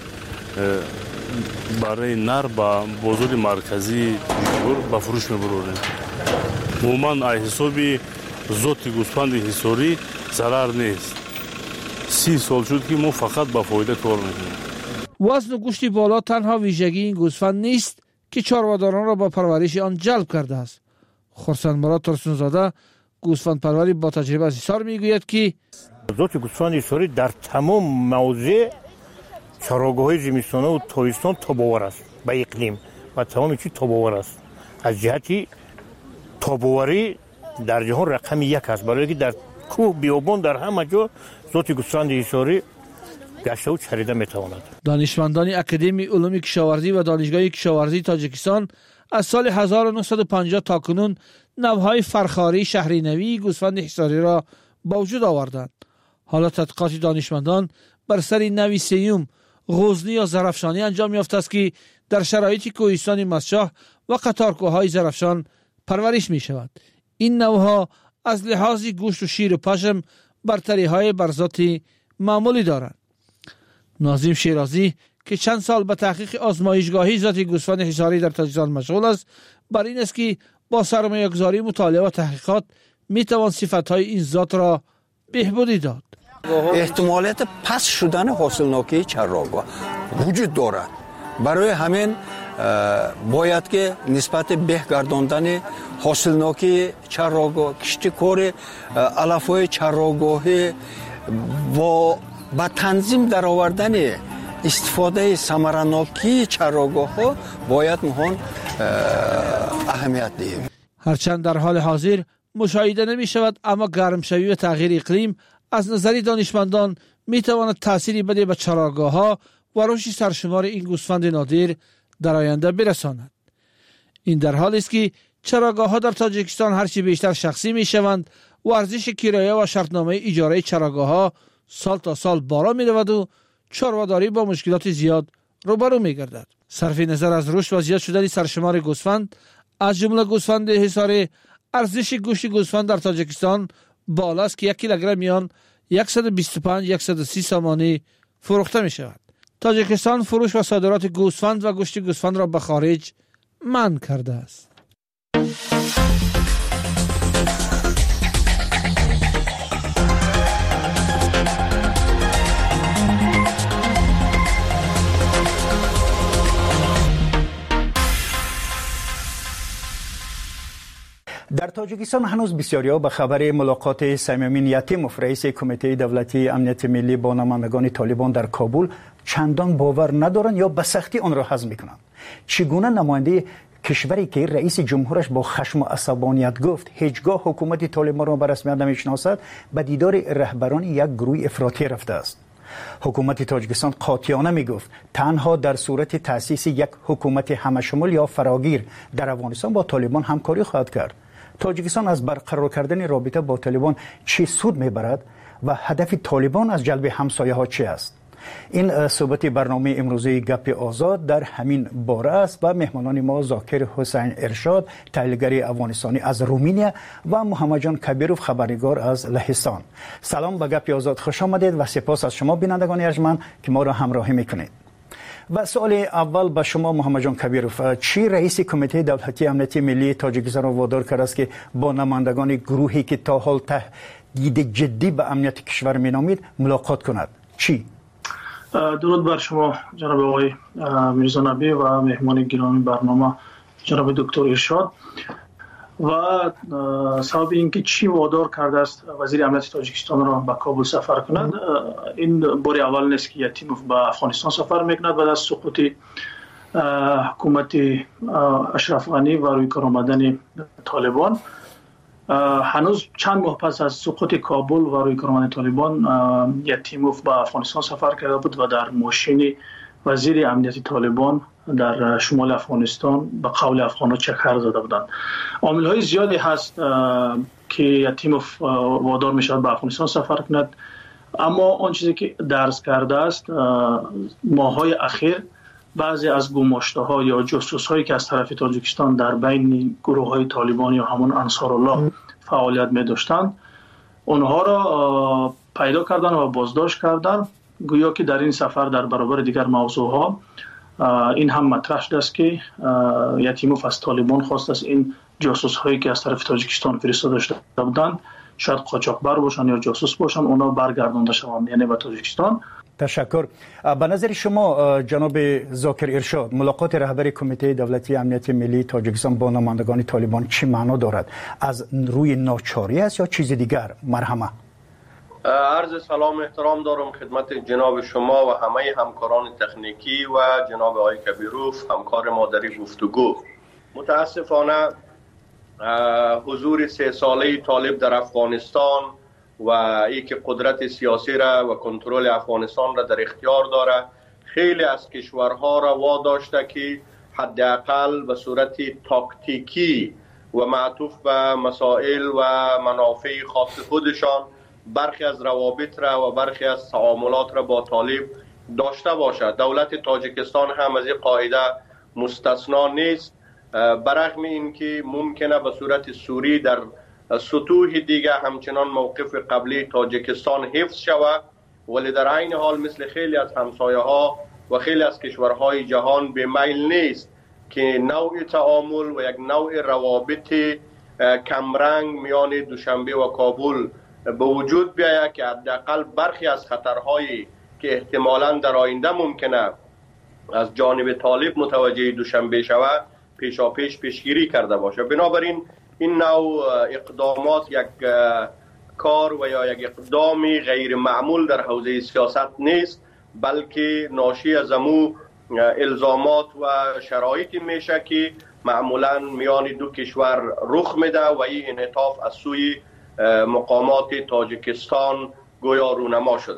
برای نر با بازار مرکزی با فروش میبروریم. عموما ای حسابی ذات گوسفند حصاری ضرر نیست. سی سال شد که ما فقط با فایده کار میکنیم. وزن و گوشت بالا تنها ویژگی این گوسفند نیست که چاره‌داران را با پرورش آن جلب کرده است. خرسند مراد ترسونزاده گوسفند پروری با تجربه از حصار میگوید که ذات گوسفند حصاری در تمام موضع چراگاه‌های زمستانه و تابستان تاب‌آور است به اقلیم و تمام چیز تاب‌آور است. از جهتی تاب‌آوری در جهان رقم یک است، برای که در کوه بیابان در همه جا ذات گوسفند حصاری گشته و چریده میتواند. دانشمندان اکادمی علوم کشاورزی و دانشگاه کشاورزی تاجیکستان از سال هزار و نهصد و پنجاه تا کنون نوع‌های فرخاری شهری نوی گوسفند حصاری را با وجود آوردند. حالا تحقیقات دانشمندان بر سر نوی سیوم غزنی یا زرافشانی انجام یافته است که در شرایط کوهستان مسجح و قطارکوه‌های زرافشان پرورش می شود. این نوع‌ها از لحاظ گوشت و شیر و پشم برتری‌های بر ذات معمولی دارند. ناظم شیرازی که چند سال به تحقیق آزمایشگاهی ذات گوسفند حصاری در تاجیکستان مشغول است، بر این است که با سرمایه‌گذاری مطالعه و تحقیقات می توان صفت‌های این ذات را بهبودی داد. احتمالیت پس شدن حاصلناکی چراگاه وجود دارد. برای همین باید که نسبت به گرداندن حاصلناکی چراگاه، کشت کار علف‌های چراگاهی و با تنظیم در آوردن استفاده ثمرناکی چراگاه ها باید مهان اهمیت دهیم. هرچند در حال حاضر مشاهده نمی شود، اما گرمشوی و تغییر اقلیم از نظر دانشمندان می تواند تأثیری بده به چراگاه ها و رشد سرشمار این گوسفند نادر در آینده برساند. این در حالی است که چراگاه ها در تاجیکستان هرچی بیشتر شخصی می شوند و ارزش کرایه و شرطنامه اجاره چراگاه ها سال تا سال بالا می رود و چاره‌داری با مشکلات زیاد روبرو می گردد. صرف نظر از رشد و زیاد شدن سرشمار گوسفند از جمله گوسفند حصاری، ارزش گوشت گوسفند در تاجیکستان بالاست که یک کیلوگرم میان صد و بیست و پنج تا صد و سی سامانی فروخته می شود. تاجیکستان فروش و صادرات گوسفند و گوشت گوسفند را به خارج منع کرده است. در در تاجیکستان هنوز بسیاری‌ها به خبر ملاقات صمیم یتیموف رئیس کمیته دولتی امنیت ملی با نمایندگان طالبان در کابل چندان باور ندارند یا به سختی آن را هضم می‌کنند. چگونه نماینده کشوری که رئیس جمهورش با خشم و عصبانیت گفت هیچگاه حکومت طالبان را به رسمیت نمی‌شناسد به دیدار رهبران یک گروه افراطی رفته است؟ حکومت تاجیکستان قاطعانه میگفت تنها در صورت تأسیس یک حکومت همشمول یا فراگیر در افغانستان با طالبان همکاری خواهد کرد. تاجیکستان از برقرار کردن رابطه با طالبان چه سود میبرد و هدف طالبان از جلب همسایه ها چه است؟ این صحبت برنامه امروزی گپ آزاد در همین باره است و مهمانان ما ذاکر حسین ارشاد تحلیلگر افغانستانی از رومانیا و محمد جان کبیروف خبرنگار از لهستان. سلام به گپ آزاد، خوش آمدید و سپاس از شما بینندگان ارجمند که ما را همراهی میکنید. و سوال اول به شما محمد جان کبیروف، چی رئیس کمیته دولتی امنیت ملی تاجیکستان را وادار کرده است که با نمایندگان گروهی که تا حال تهدید جدی به امنیت کشور مینامید ملاقات کند؟ چی؟ درود بر شما جناب آقای میرزا نبی و مهمان گرامی برنامه جناب دکتر ارشاد. و سبب اینکه چی وادار کرده است وزیر امنیت تاجیکستان را به کابل سفر کند، این بار اول نیست که یتیموف به افغانستان سفر میکند بعد از سقوط حکومت اشرف غنی و روی کار آمدن طالبان. هنوز چند ماه پس از سقوط کابل و روی کار آمدن طالبان یتیموف به افغانستان سفر کرده بود و در ماشین وزیر امنیت طالبان در شمال افغانستان به قول افغان‌ها چکر زده بودند. عامل‌های زیادی هست که یتیموف وادار می‌شود به افغانستان سفر کند، اما آن چیزی که درس کرده است ماه‌های اخیر بعضی از گماشته‌ها یا جاسوس‌هایی که از طرف تاجیکستان در بین گروه‌های طالبان یا همون انصارالله فعالیت می‌داشتند اونها را پیدا کردن و بازداشت کردن، گویا که در این سفر در برابر دیگر موضوعها این هم مطرح شده است که یتیموف از طالبان خواست است این جاسوس هایی که از طرف تاجیکستان فرستاده شده بودند، شاید قاچاقبر باشند یا جاسوس باشند، اونا برگردانده شوند یعنی به تاجیکستان. تشکر. به نظر شما جناب ذاکر ارشاد ملاقات رهبر کمیته دولتی امنیت ملی تاجیکستان با نمایندگان طالبان چی معنا دارد؟ از روی ناچاری است یا چیز دیگر؟ مرحمه. عرض سلام احترام دارم خدمت جناب شما و همه همکاران تکنیکی و جناب آقای کبیروف همکار ما در گفتگو. متاسفانه حضور سه ساله طالب در افغانستان و ای که قدرت سیاسی را و کنترل افغانستان را در اختیار داره خیلی از کشورها را واداشته که حداقل به صورت تاکتیکی و معطوف به مسائل و منافع خاص خودشان برخی از روابط را و برخی از تعاملات را با طالب داشته باشد. دولت تاجیکستان هم از این قاعده مستثنا نیست، برغم اینکه ممکنه به صورت سوری در سطوح دیگه همچنان موقف قبلی تاجیکستان حفظ شود، ولی در عین حال مثل خیلی از همسایه ها و خیلی از کشورهای جهان به میل نیست که نوع تعامل و یک نوع روابط کمرنگ میان دوشنبه و کابل به وجود بیاید که حداقل برخی از خطرهایی که احتمالاً در آینده ممکنه از جانب طالب متوجه دوشنبه شود پیشاپیش پیشگیری کرده باشه. بنابراین این نوع اقدامات یک کار و یا یک اقدامی غیر معمول در حوزه سیاست نیست، بلکه ناشی از امو الزامات و شرایطی میشه که معمولاً میان دو کشور رخ میده و این انعطاف از سوی مقامات تاجیکستان گویا رونما شده.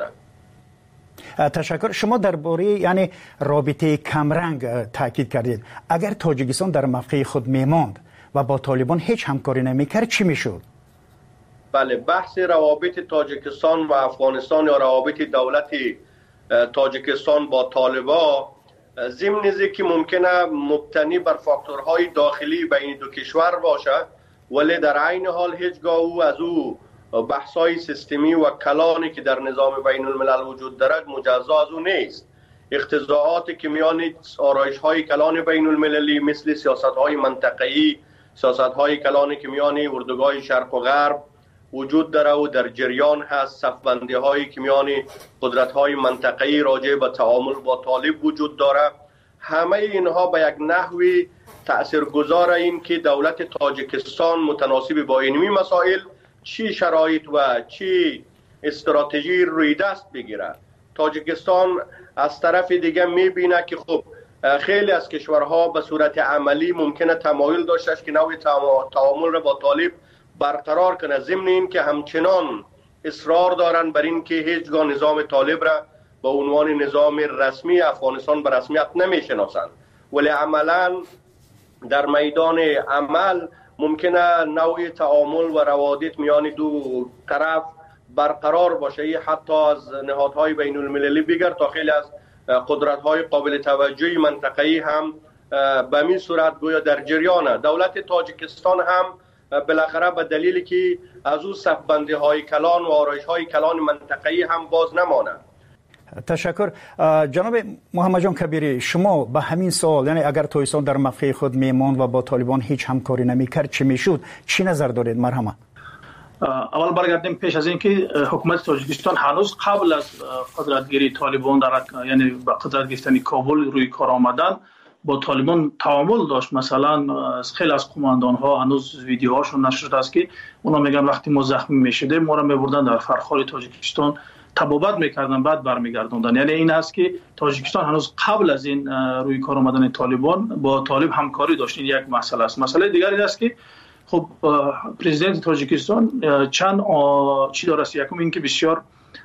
تشکر. شما درباره یعنی رابطه کمرنگ تاکید کردید. اگر تاجیکستان در موقع خود میماند و با طالبان هیچ همکاری نمیکرد چی میشد؟ بله، بحث روابط تاجیکستان و افغانستان یا روابط دولت تاجیکستان با طالبا ضمن که ممکنه مبتنی بر فاکتورهای داخلی بین دو کشور باشه، ولی در عین حال هیچگاه او از او بحث‌های سیستمی و کلانی که در نظام بین الملل وجود دارد مجزا از او نیست. اقتضاعاتی که میان آرایش‌های کلان بین المللی مثل سیاست‌های منطقه‌ای، سیاست‌های کلانی که میان اردوگاه شرق و غرب وجود داره و در جریان هست، صف‌بندی‌هایی که میان قدرت‌های منطقه‌ای راجع به تعامل با طالب وجود داره، همه اینها به یک نحوی تاثیرگذار این که دولت تاجیکستان متناسب با اینمی مسائل چی شرایط و چی استراتژی روی دست بگیره. تاجیکستان از طرف دیگه میبینه که خب خیلی از کشورها به صورت عملی ممکنه تمایل داشته که نوع تعامل را با طالب برقرار کنه، ضمن این که همچنان اصرار دارن بر این که هیچگاه نظام طالب را به عنوان نظام رسمی افغانستان به رسمیت نمیشناسند، ولی عملا در میدان عمل ممکنه نوع تعامل و روابط میان دو طرف برقرار باشه، حتی از نهادهای بین المللی بگیر تا خیلی از قدرت‌های قابل توجهی منطقه‌ای هم به این صورت گویا در جریانه. دولت تاجیکستان هم بالاخره به دلیلی که از او صفبندی‌های کلان و آرایش‌های کلان منطقه‌ای هم باز نمانه. تشکر. جناب محمد جان کبیری، شما به همین سوال، یعنی اگر تویسان در موقع خود میمان و با طالبان هیچ همکاری نمی‌کرد چی میشد، چی نظر دارید؟ مرحمت. اول برگردیم پیش از اینکه حکومت تاجیکستان هنوز قبل از قدرتگیری طالبان در یعنی با قدرت گرفتن کابل روی کار آمدن با طالبان تعامل داشت. مثلا از خیلی از قماندان ها هنوز ویدیوهاشون نشر شده است که اونا میگن وقتی ما زخمی میشدیم ما را میبردن در فرخار تاجیکستان تبابت میکردن بعد برمیگردوندن. یعنی این است که تاجیکستان هنوز قبل از این روی کار آمدن طالبان با طالب همکاری داشت. این یک مسئله است. مسئله دیگری این است که خب پرزیدنت تاجیکستان چند چی داره است. یکم این که بسیار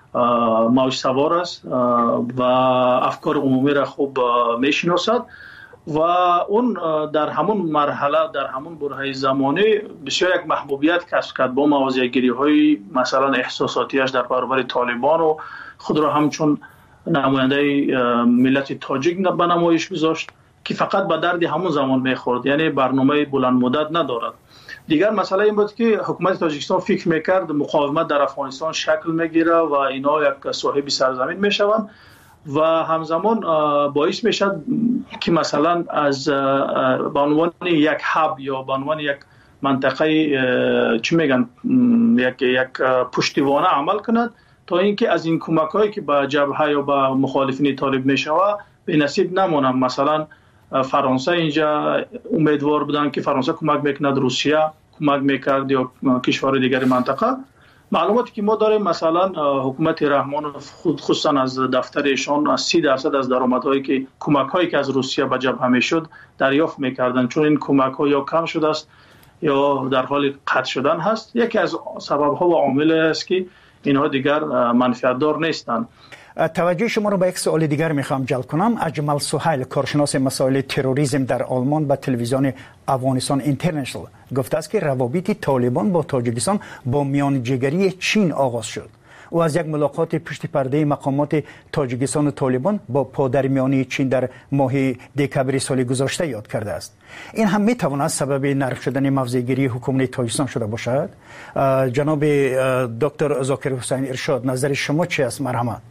موج سوار است و افکار عمومی را خوب میشناسد و اون در همون مرحله در همون برهه زمانی بسیار یک محبوبیت کسب کرد با موضع‌گیری های مثلا احساساتیش در برابر طالبان و خود را همچون نماینده ملت تاجیک به نمایش گذاشت که فقط به درد همون زمان میخورد، یعنی برنامه بلند مدت ندارد. دیگر مسئله این بود که حکومت تاجیکستان فکر میکرد مقاومت در افغانستان شکل میگیره و اینا یک صاحب سرزمین میشوند و همزمان باعث میشد که مثلا از به عنوان یک هاب یا به عنوان یک منطقه چی میگن یک یک پشتیبانه عمل کند تا اینکه از این کمک‌هایی که به جبهه یا به مخالفین طالب میشود به نصیب نمونم. مثلا فرانسه اینجا امیدوار بودن که فرانسه کمک میکند، روسیه کمک میکرد یا کشور دیگر منطقه. معلوماتی که ما داریم مثلا حکومت رحمان خصوصا از دفتر ایشان از سی درصد از درآمدهایی که کمک‌هایی که از روسیه به جبهه میشد دریافت میکردن، چون این کمک‌ها یا کم شده است یا در حال قطع شدن هست. یکی از سبب‌ها و عامل است که اینها دیگر منفعت دار نیستند. توجه شما رو به یک سوال دیگر میخوام جلب کنم. اجمل سهیل، کارشناس مسائل تروریسم در آلمان، به تلویزیون افغانستان اینترنشنال گفته است که روابط طالبان با تاجیکستان با میانجیگری چین آغاز شد. او از یک ملاقات پشت پرده مقامات تاجیکستان و طالبان با پادرمیانی چین در ماه دکبر سال گذشته یاد کرده است. این هم میتواند سبب نرم شدن موضع‌گیری حکومت تاجیکستان شده باشد. جناب دکتر ذاکر حسین ارشاد، نظر شما چی است؟ مرحمت.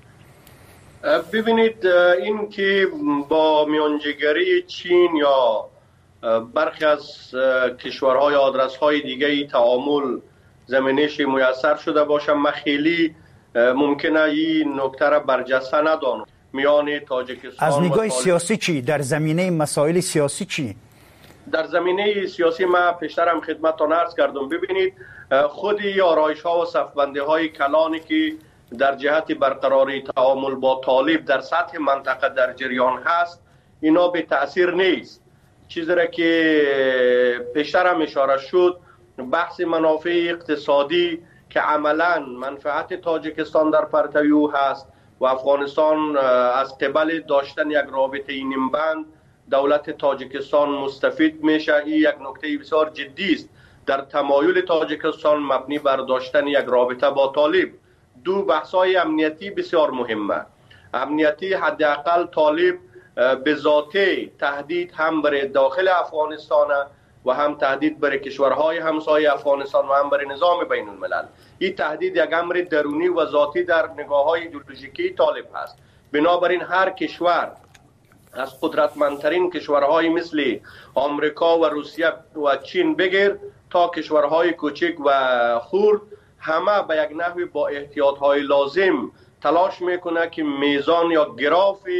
ببینید، این که با میانجیگری چین یا برخی از کشورهای آدرس‌های دیگه تعامل زمینش میسر شده باشه، من خیلی ممکنه این نکته را برجسته ندانم. میان تاجیکستان از نگاه و سیاسی چی؟ در زمینه مسائل سیاسی چی؟ در زمینه سیاسی من پیشترم خدمتتان عرض کردم. ببینید، خود آرایش ها و صفبندی های کلانی که در جهت برقراری تعامل با طالب در سطح منطقه در جریان هست، اینا به تأثیر نیست. چیزی را که پیشترم اشاره شد، بحث منافع اقتصادی که عملا منفعت تاجیکستان در پرتو او هست و افغانستان از قبل داشتن یک رابطه نیمبند دولت تاجیکستان مستفید میشه. این یک نکته بسیار جدی است در تمایل تاجیکستان مبنی بر داشتن یک رابطه با طالب. دو بحث‌های امنیتی بسیار مهمه. امنیتی، حداقل طالب به ذاته تهدید هم برای داخل افغانستان و هم تهدید برای کشورهای همسایه افغانستان و هم برای نظام بین الملل. این تهدید یک امر درونی و ذاتی در نگاه‌های ایدئولوژیکی طالب هست. بنابراین هر کشور از قدرتمندترین کشورهای مثل آمریکا و روسیه و چین بگیر تا کشورهای کوچک و خرد، همه به یک نحوی با احتیاطهای لازم تلاش میکنه که میزان یا گراف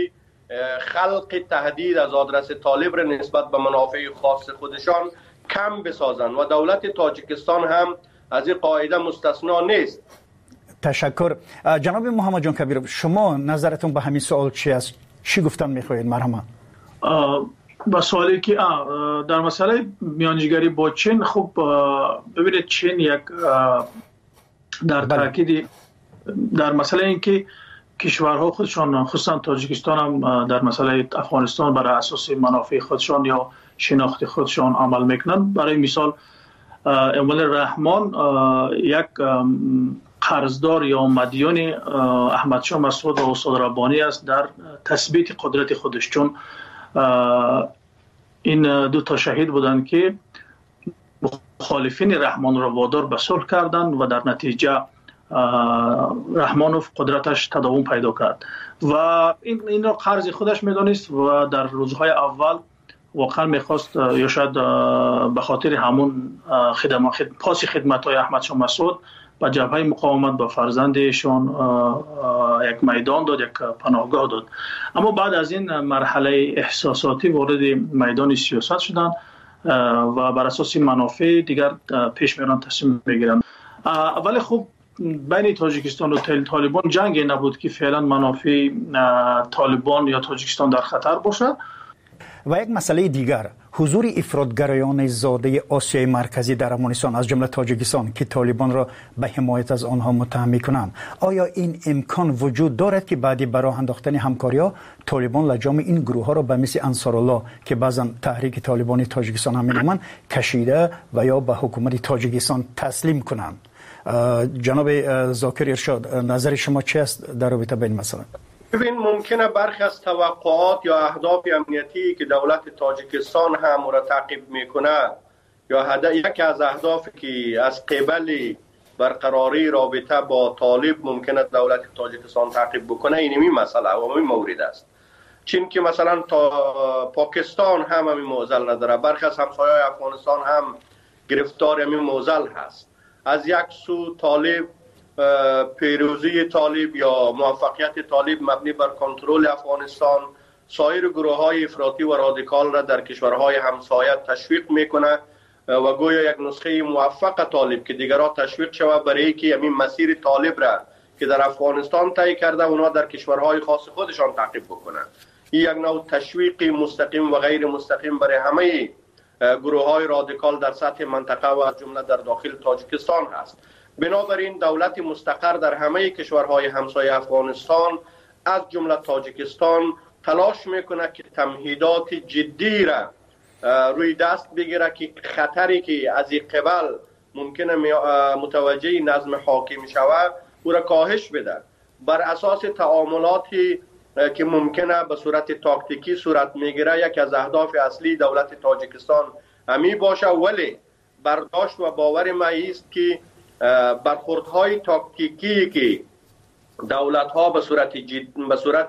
خلق تهدید از آدرس طالب را نسبت به منافع خاص خودشان کم بسازند و دولت تاجیکستان هم از این قاعده مستثنا نیست. تشکر. جناب محمد جان کبیرov، شما نظرتون به همین سوال چی است؟ چی گفتن میخواهید مرحبا؟ با سوالی که در مسئله میانجیگری با چین، خب ببینید چین یک در تاکید در مسئله اینکه کشورها خودشان خصوصا تاجیکستان هم در مسئله افغانستان برای اساس منافع خودشان یا شناخت خودشان عمل میکنند. برای مثال اموال رحمان یک قرضدار یا مدیون احمد شاه مسعود و استاد ربانی است در تثبیت قدرت خودش، چون این دو تا شهید بودند که مخالفین رحمان را وادار به صلح کردند و در نتیجه رحمانوف قدرتش تداوم پیدا کرد و این این را قرض خودش میدانست و در روزهای اول واقعا میخواست یا شاید به خاطر همون خدمات خد... پاس خدمت های احمد شاه مسعود به جبهه مقاومت به فرزندشان یک میدان داد، یک پناهگاه داد. اما بعد از این مرحله احساساتی وارد میدان سیاست شدند و بر اساس منافع دیگر پیش میرن، تصمیم میگیرن. ولی خب بین تاجیکستان و طالبان جنگی نبود که فعلا منافع طالبان یا تاجیکستان در خطر باشد. و یک مسئله دیگر، حضور افراطگرایان زاده آسیای مرکزی در افغانستان از جمله تاجیکستان که طالبان را به حمایت از آنها متهم می‌کنند، آیا این امکان وجود دارد که بعدی برای انداختن همکاری‌ها طالبان لجام این گروه‌ها را به مثل انصارالله که بعضا تحریک طالبانی تاجیکستان هم می‌نامند کشیده و یا به حکومت تاجیکستان تسلیم کنند؟ جناب ذاکر ارشاد، نظر شما چی است در رابطه با این مسئله؟ ببین، ممکنه برخی از توقعات یا اهداف امنیتی که دولت تاجیکستان هم را تعقیب میکنه یا هدف یکی از اهدافی که از قبل برقراری رابطه با طالب ممکنه دولت تاجیکستان تعقیب بکنه، این می مسئله و این مورد است. چون که مثلا تا پاکستان هم همین معضل نداره، برخی از همسایه‌های افغانستان هم گرفتار همین معضل هست. از یک سو طالب پیروزی طالب یا موفقیت طالب مبنی بر کنترل افغانستان سایر گروه‌های افراطی و رادیکال را در کشورهای همسایه تشویق میکنه و گویا یک نسخه موفق طالب که دیگرها تشویق شود برای که همین مسیر طالب را که در افغانستان طی کرده اونا در کشورهای خاص خودشان تعقیب بکنند. این یک نوع تشویق مستقیم و غیر مستقیم برای همه گروه‌های رادیکال در سطح منطقه و از جمله در داخل تاجیکستان هست. بنابراین دولت مستقر در همه کشورهای همسایه افغانستان از جمله تاجیکستان تلاش میکنه که تمهیدات جدی را روی دست بگیره که خطری که از این قبل ممکنه متوجه نظم حاکم شود او را کاهش بده بر اساس تعاملاتی که ممکنه به صورت تاکتیکی صورت میگیره. یک از اهداف اصلی دولت تاجیکستان همی باشه، ولی برداشت و باور ما است که برخوردهای تاکتیکی که دولت‌ها به صورت جد... به صورت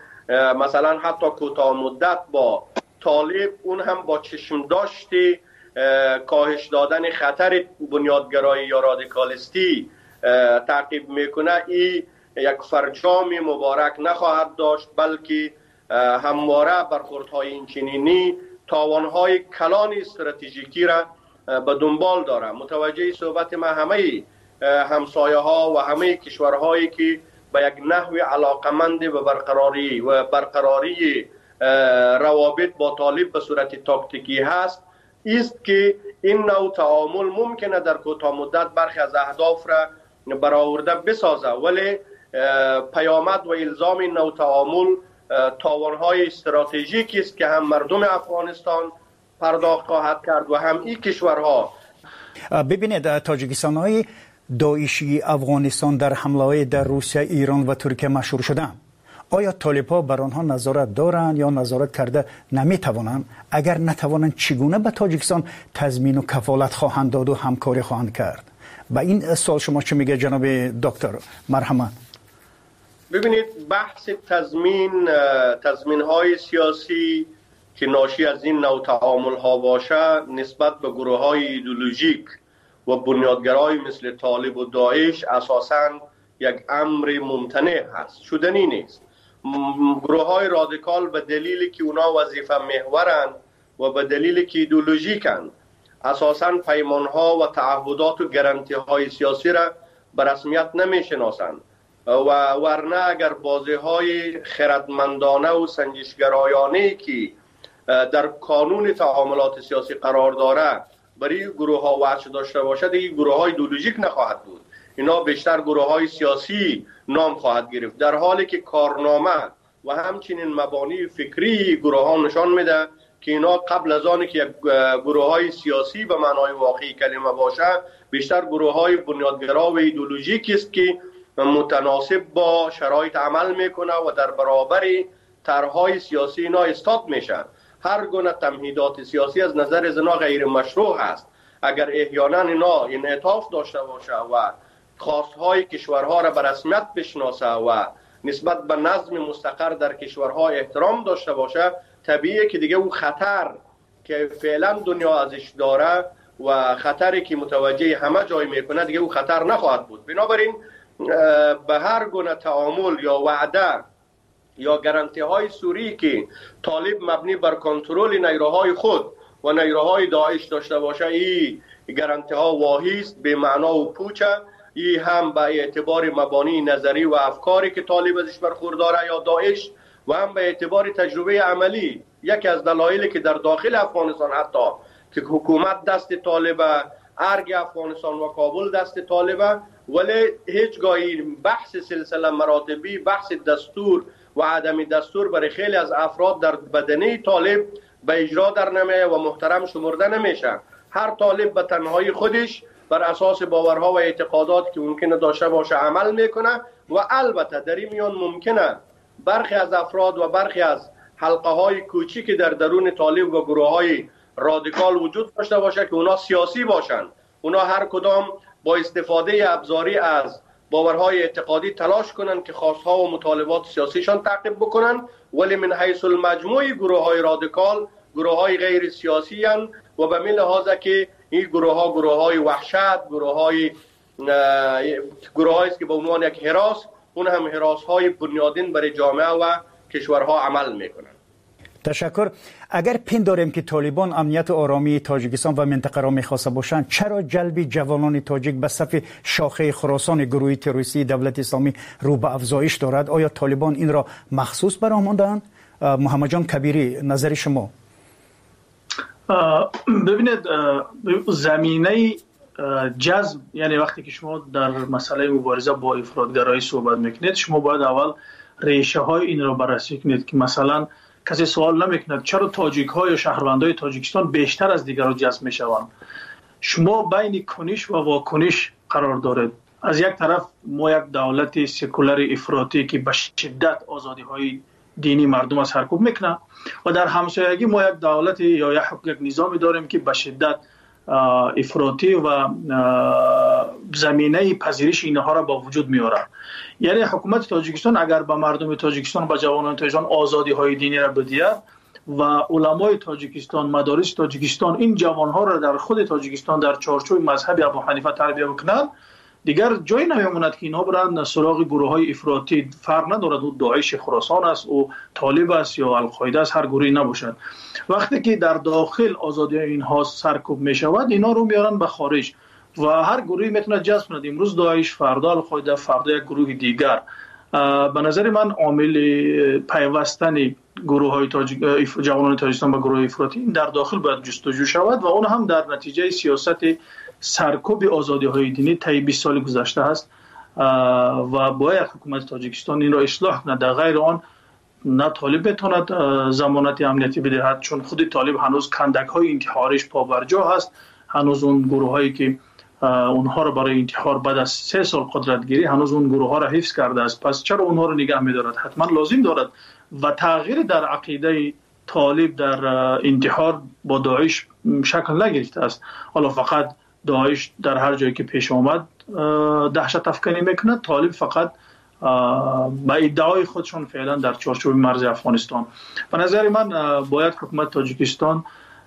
مثلا حتی کوتاه مدت با طالب اون هم با چشم داشتی کاهش دادن خطر بنیادگرایی یا رادیکالیستی تعقیب میکنه، این یک فرجام مبارک نخواهد داشت، بلکه همواره برخوردهای اینچنینی تاوانهای کلان استراتژیکی را به دنبال داره. متوجه صحبت ما همه همسایه ها و همه کشورهایی که به یک نحو علاقمند به برقراری و برقراری روابط با طالب به صورت تاکتیکی هست است که این نوع تعامل ممکنه در کوتاه مدت برخی از اهداف را برآورده بسازه، ولی پیامد و الزام این نوع تعامل تاوانهای استراتژیکی است که هم مردم افغانستان پرداخت خواهد کرد و هم این کشورها. ببینید، تاجیکستان های داعشی افغانستان در حمله در روسیه، ایران و ترکیه مشهور شدند. آیا طالب‌ها بر آنها نظارت دارند یا نظارت کرده نمی‌توانند؟ اگر نتوانند چگونه به تاجیکستان تضمین و کفالت خواهند داد و همکاری خواهند کرد؟ با این سوال شما چه میگه جناب دکتر؟ مرحمت. ببینید، بحث تضمین تضمین‌های سیاسی که ناشی از این نوع تعامل ها باشه نسبت به گروه های ایدئولوژیک و بنیادگرای مثل طالب و داعش اساساً یک امر ممتنع هست، شدنی نیست. گروه های رادیکال به دلیلی که اونا وظیفه محورند و به دلیلی که ایدئولوژیکند اساساً پیمان ها و تعهدات و گارانتی های سیاسی را به رسمیت نمی شناسند و ورنه اگر بازی های خردمندانه و سنجشگرایانه که در قانون تعاملات سیاسی قرار داره برای گروه ها وجه داشته باشد، این گروه های ایدئولوژیک نخواهد بود. اینا بیشتر گروه های سیاسی نام خواهد گرفت، در حالی که کارنامه و همچنین مبانی فکری گروه ها نشان میده که اینا قبل از آن که یک گروه های سیاسی به معنای واقعی کلمه باشه بیشتر گروه های بنیادگرا و ایدئولوژیکی است که متناسب با شرایط عمل میکنه و در برابر طرحهای سیاسی اینا استاد میشن. هر گونه تمهیدات سیاسی از نظر زنا غیر مشروع است. اگر احیانا اینا انعطاف داشته باشه و خواستهای کشورها را به رسمیت بشناسه و نسبت به نظم مستقر در کشورها احترام داشته باشه، طبیعیه که دیگه اون خطر که فعلا دنیا ازش داره و خطری که متوجه همه جای میکنه دیگه اون خطر نخواهد بود. بنابراین به هر گونه تعامل یا وعده یا گارانتی های سوری که طالب مبنی بر کنترل نیروهای خود و نیروهای داعش داشته باشه، این گارانتی ها واهی است، به معنا و پوچه. این هم به اعتبار مبانی نظری و افکاری که طالب ازش برخورداره یا داعش و هم به اعتبار تجربه عملی. یکی از دلایلی که در داخل افغانستان حتی که حکومت دست طالبه، ارگ افغانستان و کابل دست طالبه، ولی هیچگاهی بحث سلسله مراتبی، بحث دستور و عدم دستور برای خیلی از افراد در بدنه طالب به اجرا در نمیه و محترم شمرده نمیشه. هر طالب به تنهایی خودش بر اساس باورها و اعتقادات که ممکنه داشته باشه عمل میکنه و البته در این میان ممکنه برخی از افراد و برخی از حلقه های کوچیک در درون طالب و گروه های رادیکال وجود داشته باشه که اونا سیاسی باشن. اونا هر کدام با استفاده ابزاری از باورهای اعتقادی تلاش کنن که خواستها و مطالبات سیاسیشان تعقیب بکنن، ولی من حیث المجموع گروه های رادیکال گروه های غیر سیاسی هن و به این لحاظه که این گروه ها گروه های وحشت، گروه های گروه هایی که به عنوان یک هراس، اون هم هراس های بنیادین برای جامعه و کشورها عمل میکنن. تشکر. اگر پنداریم که طالبان امنیت و آرامی تاجیکستان و منطقه را می‌خواسته باشند، چرا جلب جوانان تاجیک به صف شاخه خراسان گروه تروریستی دولت اسلامی رو به افزایش دارد؟ آیا طالبان این را مخصوص برآمدند؟ محمد جان کبیری، نظر شما؟ ببینید، زمینه جذب، یعنی وقتی که شما در مسئله مبارزه با افراطگرایی صحبت میکنید، شما باید اول ریشه های این را بررسی کنید که مثلا کسی سوال نمیکند چرا تاجیک ها یا شهروندای تاجیکستان بیشتر از دیگران جذب میشوند. شما بین کنش و واکنش قرار دارید. از یک طرف ما یک دولت سکولار افراطی که به شدت آزادی های دینی مردم از سرکوب میکنه و در همسایگی ما یک دولت یا یک نظامی داریم که به شدت افراطی و زمینه پذیرش اینها را با وجود میاره. یعنی حکومت تاجیکستان اگر به مردم تاجیکستان، به جوانان تاجیکستان آزادی های دینی را بدهد و علمای تاجیکستان، مدارس تاجیکستان این جوان ها را در خود تاجیکستان در چارچوب مذهب ابو حنیفه تربیت بکنند، دیگر جای نمیماند که اینها برند سراغ گروه های افراطی. فرق ندارد او داعش خراسان است او طالب است یا القاعده است، هر گروهی نباشد. وقتی که در داخل آزادی اینها سرکوب می شود، اینا رو میارن به خارج و هر گروهی میتونه جذب کند. امروز داعش، فردا القاعده، فردا یک گروه دیگر. به نظر من عامل پیوستن گروه های تاجیک جوانان تاجیکستان با گروه افراطی در داخل باید جستجو شود و اون هم در نتیجه سیاست سرکوب آزادی های دینی طی بیست سال گذشته است و باید حکومت تاجیکستان این را اصلاح کند. در غیر آن نه طالب بتواند ضمانت امنیتی بدهد، چون خود طالب هنوز کندک های انتحاریش پابرجا هست. هنوز اون گروه هایی که اونها را برای انتحار بعد از سه سال قدرت گیری هنوز اون گروه ها را حفظ کرده است. پس چرا اونها را نگه می‌دارد؟ حتما لازم دارد و تغییر در عقیده طالب در انتحار با داعش شکل نگرفته است. حالا فقط داعش در هر جایی که پیش آمد دهشت افکنی میکند، طالب فقط با ادعای خودشون فعلا در چارچوب مرز افغانستان. به نظر من باید حکومت تاجیکستان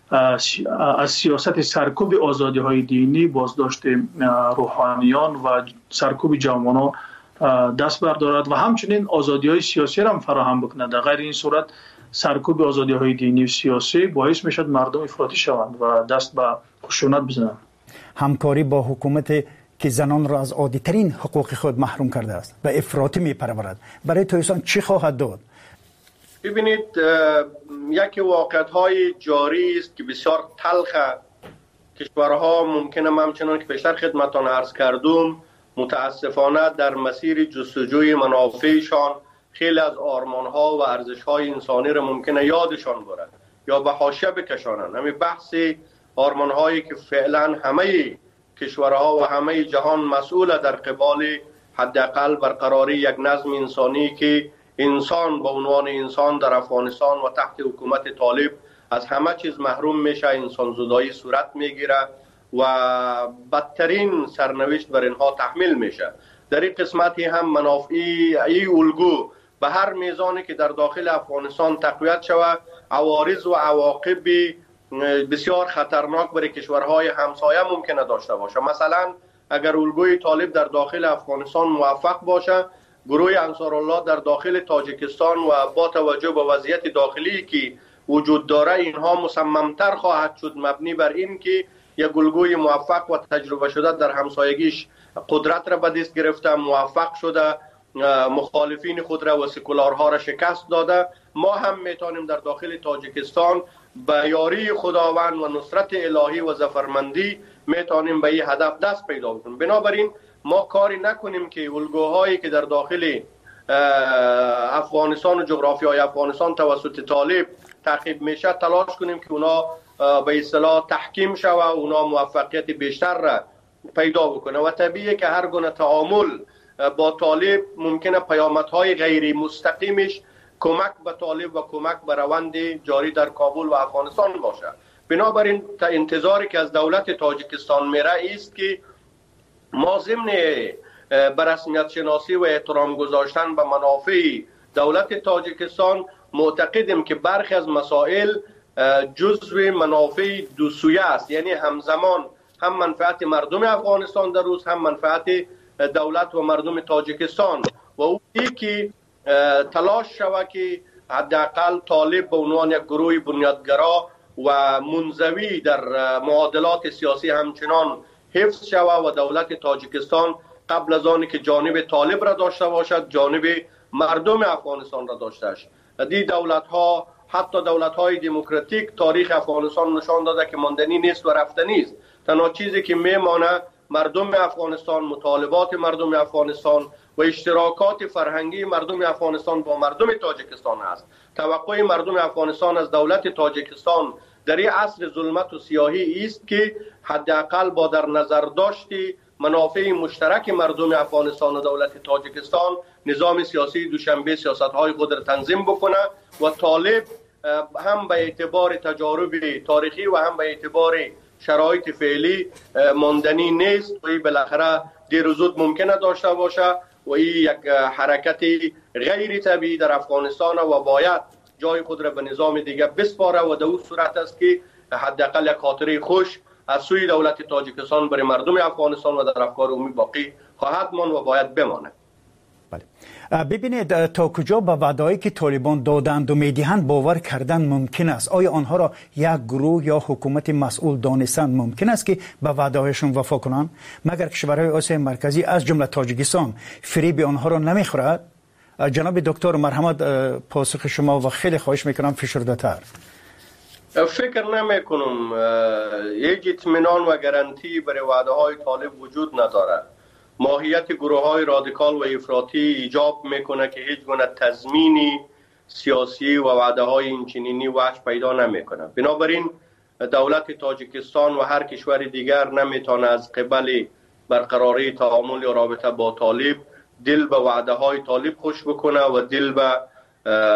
از سیاست سرکوب آزادی های دینی، بازداشت روحانیان و سرکوب جوانان دست بردارد و همچنین آزادی های سیاسی را هم فراهم بکند. در غیر این صورت سرکوب آزادی های دینی و سیاسی باعث میشد مردم افراطی شوند و دست به خشونت بزنند. همکاری با حکومت که زنان را از عادی‌ترین حقوق خود محروم کرده است و افراطی می‌پرورد، برای تویسان چی خواهد داد؟ ببینید، یکی واقعیت‌های جاری است که بسیار تلخ کشورها ممکنه همچنان که پیشتر خدمتتان عرض کردم متاسفانه در مسیر جستجوی منافعشان خیلی از آرمان‌ها و ارزش‌های انسانی را ممکنه یادشان برد یا به حاشیه بکشانند. همین بحث آرمان‌هایی که فعلا همه کشورها و همه جهان مسئول در قبال حداقل برقراری یک نظم انسانی که انسان به عنوان انسان در افغانستان و تحت حکومت طالب از همه چیز محروم میشه، انسان زدایی صورت میگیره و بدترین سرنوشت بر اینها تحمیل میشه. در این قسمتی هم منافعی ای الگو به هر میزانی که در داخل افغانستان تقویت شود عوارض و عواقب بسیار خطرناک برای کشورهای همسایه ممکنه داشته باشه. مثلا اگر الگوی طالب در داخل افغانستان موفق باشه، گروه انصارالله در داخل تاجیکستان و با توجه به وضعیت داخلی که وجود داره اینها مصممتر خواهد شد مبنی بر این که یک الگوی موفق و تجربه شده در همسایگیش قدرت را به دست گرفته، موفق شده، مخالفین خود را و سکولارها را شکست داده. ما هم میتونیم در داخل تاجیکستان به یاری خداوند و نصرت الهی و ظفرمندی میتونیم به این هدف دست پیدا کنیم. بنابراین ما کاری نکنیم که الگوهایی که در داخل افغانستان و جغرافیای افغانستان توسط طالب تعقیب میشه تلاش کنیم که اونا به اصطلاح تحکیم شوه و اونا موفقیت بیشتر را پیدا بکنه و طبیعیه که هر گونه تعامل با طالب ممکنه پیامدهای غیر مستقیمش کمک به طالب و کمک به روند جاری در کابل و افغانستان باشه. بنابراین انتظاری که از دولت تاجیکستان میره است که ما ضمن به رسمیت شناسی و احترام گذاشتن به منافع دولت تاجیکستان معتقدیم که برخی از مسائل جزو منافع دو سویه است، یعنی همزمان هم منفعت مردم افغانستان در روز هم منفعت دولت و مردم تاجیکستان و او که تلاش شود که حداقل طالب به عنوان یک گروه بنیادگرا و منزوی در معادلات سیاسی همچنان حفظ شود و دولت تاجیکستان قبل از آنی که جانب طالب را داشته باشد جانب مردم افغانستان را داشتهش. دی دولت ها حتی دولت های دموکراتیک تاریخ افغانستان نشان داده که ماندنی نیست و رفتنی است. تنها چیزی که میمانه مردم افغانستان، مطالبات مردم افغانستان و اشتراکات فرهنگی مردم افغانستان با مردم تاجیکستان است. توقع مردم افغانستان از دولت تاجیکستان در این عصر ظلمت و سیاهی است که حداقل با در نظر داشتی منافع مشترک مردم افغانستان و دولت تاجیکستان نظام سیاسی دوشنبه سیاست‌های خود را تنظیم بکنه و طالب هم به اعتبار تجارب تاریخی و هم به اعتبار شرایط فعلی ماندنی نیست و این بالاخره دیر و زود ممکنه داشته باشه و این یک حرکت غیر طبیعی در افغانستان و باید جای خود را به نظام دیگه بسپاره و در اون صورت است که حداقل یک خاطره خوش از سوی دولت تاجیکستان برای مردم افغانستان و در افکار عمومی باقی خواهد ماند و باید بماند. بله. ببینید تا کجا به وعده‌ای که طالبان دادند و میدهند باور کردن ممکن است؟ آیا آنها را یک گروه یا حکومت مسئول دانستند ممکن است که به وعده‌هایشان وفا کنند؟ مگر کشورهای آسیای مرکزی از جمله تاجیکستان فریب آنها را نمیخورد؟ جناب دکتر مرحمت پاسخ شما و خیلی خواهش میکنم فشرده‌تر. فکر نمی کنم یک اطمینان و گارانتی برای وعده های طالب وجود نداره. ماهیت گروه های رادیکال و افراطی ایجاب میکنه که هیچ گونه تضمینی سیاسی و وعده های اینچنینی وجه پیدا نمیکنه. بنابراین دولت تاجیکستان و هر کشور دیگر نمیتونه از قبل برقراری تعامل یا رابطه با طالب دل به وعده های طالب خوش بکنه و دل به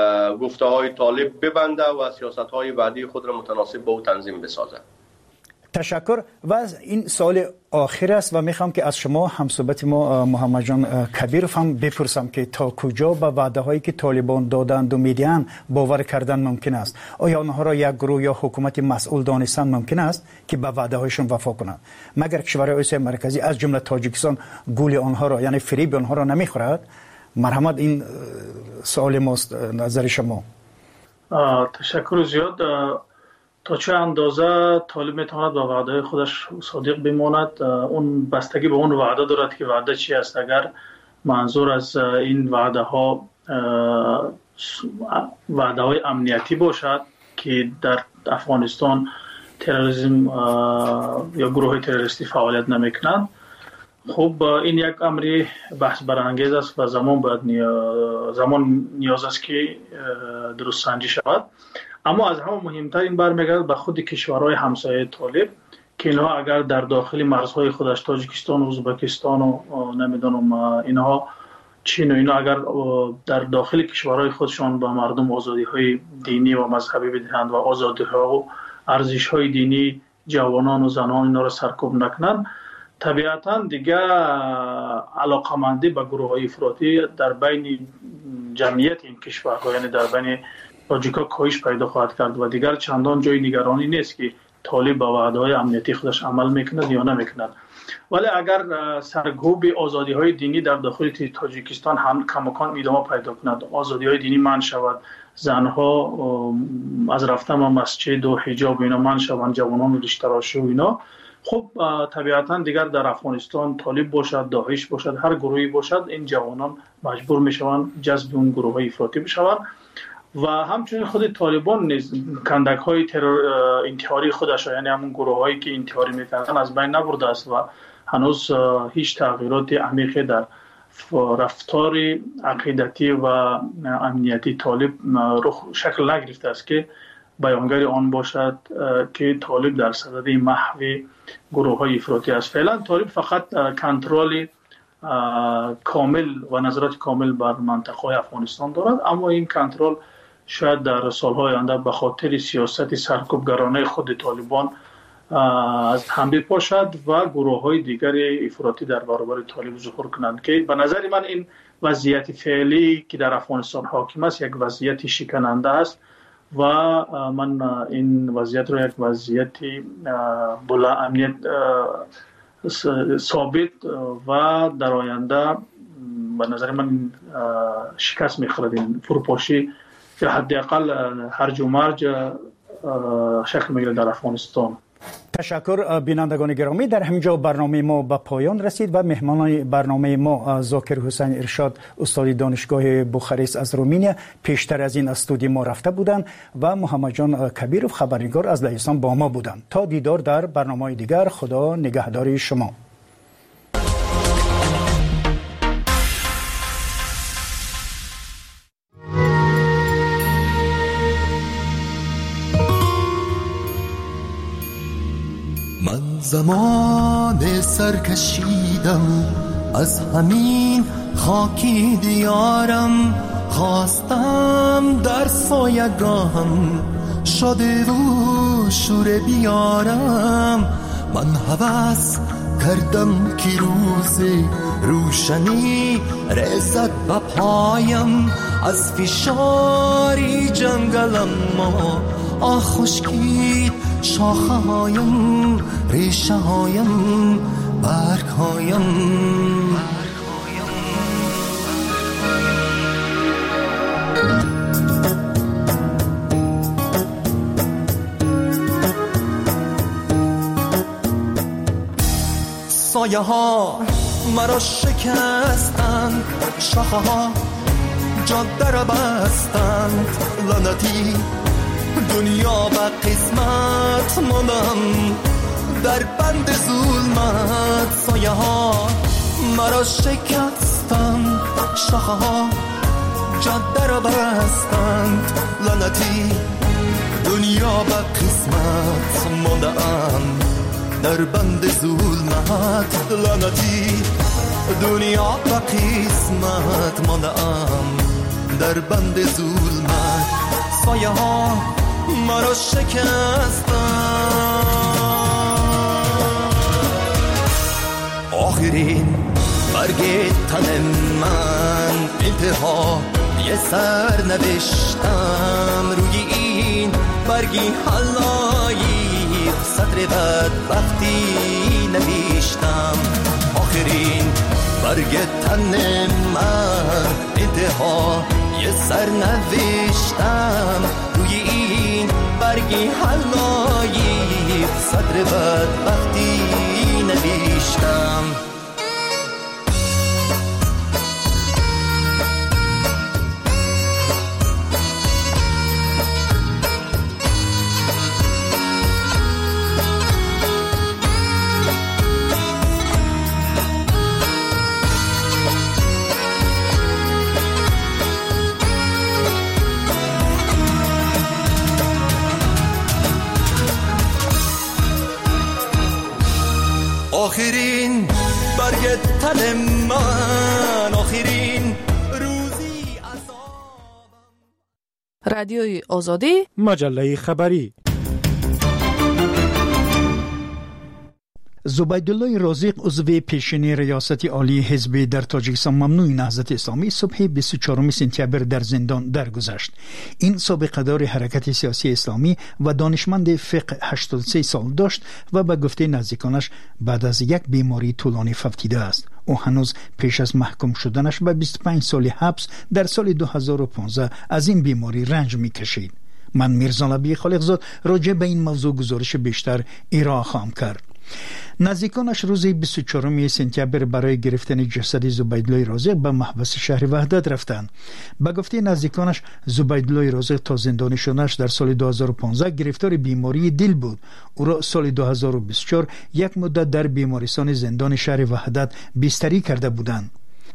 گفته های طالب ببنده و سیاست های بعدی خود را متناسب با او تنظیم بسازه. تشکر. و این سوال آخر است و میخوام که از شما همصحبت ما محمد جان کبیرов هم بپرسم که تا کجا به وعده هایی که طالبان دادند و میدهند باور کردن ممکن است؟ آیا آنها را یک گروه یا حکومت مسئول دانستن ممکن است که به وعده هایشون وفا کنند مگر کشورهای آسیای مرکزی از جمله تاجیکستان گول آنها را یعنی فریب آنها را نمیخورد؟ مرحمت این سوال ماست، نظر شما. تشکر زیاد. تا چه اندازه طالب میتواند به وعده خودش صادق بماند اون بستگی به اون وعده دارد که وعده چی است. اگر منظور از این وعده ها وعده های امنیتی باشد که در افغانستان تروریسم یا گروه تروریستی فعالیت نمیکنند، خب این یک امری بحث برانگیز است و زمان باید نیاز زمان نیاز است که درست سنجی شود. اما از همه مهمتر این برمیگردد به خود کشورهای همسایه طالب که اینها اگر در داخل مرزهای خودش تاجیکستان و ازبکستان و نمیدونم اینها چین و اینا اگر در داخل کشورهای خودشان با مردم آزادی های دینی و مذهبی بدهند و آزادی ها و ارزش های دینی جوانان و زنان اینا را سرکوب نکنند، طبیعتا دیگه علاقمندی به گروه های افراطی در بین جمعیت این کشورها یعنی در بین تاجیکا کاهش پیدا خواهد کرد و دیگر چندان جای نگرانی نیست که طالب با وعده‌های امنیتی خودش عمل میکند یا نمیکند. ولی اگر سرکوب آزادی های دینی در داخل تاجیکستان هم کماکان ادامه پیدا کند، آزادی های دینی منع شود، زنها از رفتن به مسجد و حجاب اینا منع شوند، جوانان ریش تراشی و اینا، خب طبیعتا دیگر در افغانستان طالب باشد، داعش باشد، هر گروهی باشد، این جوانان مجبور میشوند جذب اون گروه های افراطی بشوند. و همچنین خود طالبان نیز کندک های ترور انتحاری خودش یعنی همون گروه هایی که انتحاری میکنن از بین نبرده است و هنوز هیچ تغییرات عمیقی در رفتار عقیدتی و امنیتی طالب رخ شکل نگرفته است که بیانگر آن باشد که طالب در صدد محو گروه های افراطی است. فعلا طالب فقط کنترل کامل و نظارت کامل بر منطقه افغانستان دارد، اما این کنترل شاید در سالهای آینده به خاطر سیاست سرکوبگرانه خود طالبان از هم بپاشد و گروه های دیگر افراطی در برابر طالب ظهور کنند که به نظر من این وضعیت فعلی که در افغانستان حاکم است یک وضعیت شکننده است و من این وضعیت رو یک وضعیت بلا امنیت ثابت و در آینده به نظر من شکست می‌خورد این فروپاشی یا حداقل هرج و مرج شکل می‌گیرد در افغانستان. تشکر بینندگان گرامی، در همینجا برنامه ما به پایان رسید و مهمانان برنامه ما زاکر حسین ارشاد استاد دانشگاه بوخارست از رومانیا پیشتر از این استودیو ما رفته بودند و محمد جان کبیرov خبرنگار از لهستان با ما بودند. تا دیدار در برنامه دیگر، خدا نگهدار شما. زمان سر کشیدم از همین خاکی دیارم، خواستم در سایگاهم شده و شور بیارم. من هوس کردم که روز روشنی رسد به پایم، از فشاری جنگلم ما آه خشکید شاخه هایم، ریشه هایم، برگ هایم. سایه ها مرا شکستند، شاخه ها جاده را بستند، لعنتی دنیا و قسمت ماندم در بند ظلمت. سایه ها مرا شکستند، شاخه ها جاده را بستند، لعنتی دنیا و قسمت ماندم در بند ظلمت. لعنتی دنیا و قسمت ماندم در بند ظلمت. سایه ها مرا شکستند. تن من انتها یه سر نوشتم روی این برگی حلایی سطر بدبختی نوشتم آخرین برگ تن من انتها یه سر نوشتم روی این برگی حلایی سطر بدبختی نوشتم آخرین برگ تن من آخرین روزی رادیوی آزادی مجله خبری. زبیدالله رازق عضو پیشین ریاست عالی حزب در تاجیکستان ممنوع نهضت اسلامی صبح بیست و چهارم سپتامبر در زندان درگذشت. این سابقه دار حرکت سیاسی اسلامی و دانشمند فقه هشتاد و سه سال داشت و به گفته نزدیکانش بعد از یک بیماری طولانی فوتیده است. او هنوز پیش از محکوم شدنش به بیست و پنج سال حبس در سال دو هزار و پانزده از این بیماری رنج می‌کشید. من میرزا نبی خالقزاد راجع به این موضوع گزارش بیشتر ارائه خواهم کرد. نزدیکانش روز بیست و چهارم سپتامبر برای گرفتن جسد زبیدالله رازق به محبس شهر وحدت رفتند. به گفته نزدیکانش زبیدالله رازق تا زندانی شدنش در سال دو هزار و پانزده گرفتار بیماری دل بود. او را سال دو هزار و بیست و چهار یک مدت در بیمارستان زندان شهر وحدت بستری کرده بودند.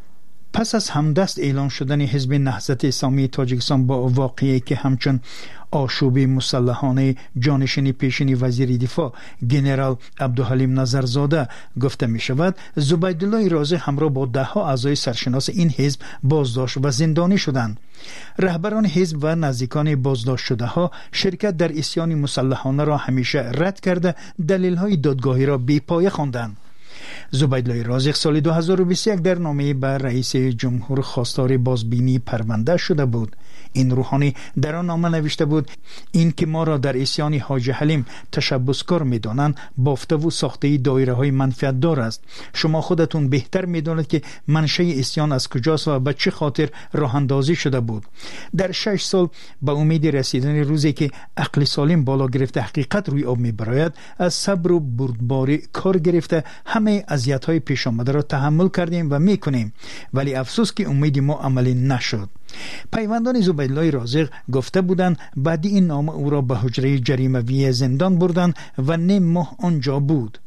پس از همدست اعلان شدن حزب نهضت اسلامی تاجیکستان با واقعی که همچون آشوب مسلحانه جانشین پیشین وزیر دفاع جنرال عبدالحلیم نظرزاده گفته می شود، زبیدالله رازق همراه با ده ها اعضای سرشناس این حزب بازداشت و زندانی شدند. رهبران حزب و نزدیکان بازداشت شده ها شرکت در عصیان مسلحانه را همیشه رد کرده دلیل های دادگاهی را بی پایه خواندند. زبیدالله رازق سال دو هزار و بیست و یک در نامه به رئیس جمهور خواستار بازبینی پرونده شده بود. این روحانی در آن نامه نوشته بود این که ما را در عصیان حاج حلیم تشبسکار می‌دانند بافته و ساخته دایره های منفعت دار است. شما خودتون بهتر می‌دانید که منشأ عصیان از کجاست و به چه خاطر راه اندازی شده بود. در شش سال به امید رسیدن روزی که عقل سالم بالا گرفته حقیقت روی آب می‌براید از صبر و بردباری کار گرفته همه اذیت‌های پیش آمده را تحمل کردیم و می‌کنیم، ولی افسوس که امید ما عملی نشد. پیوندان زبیدالله رازق گفته بودند بعد این نامه او را به حجره جریموی زندان بردند و نیم ماه آنجا بود.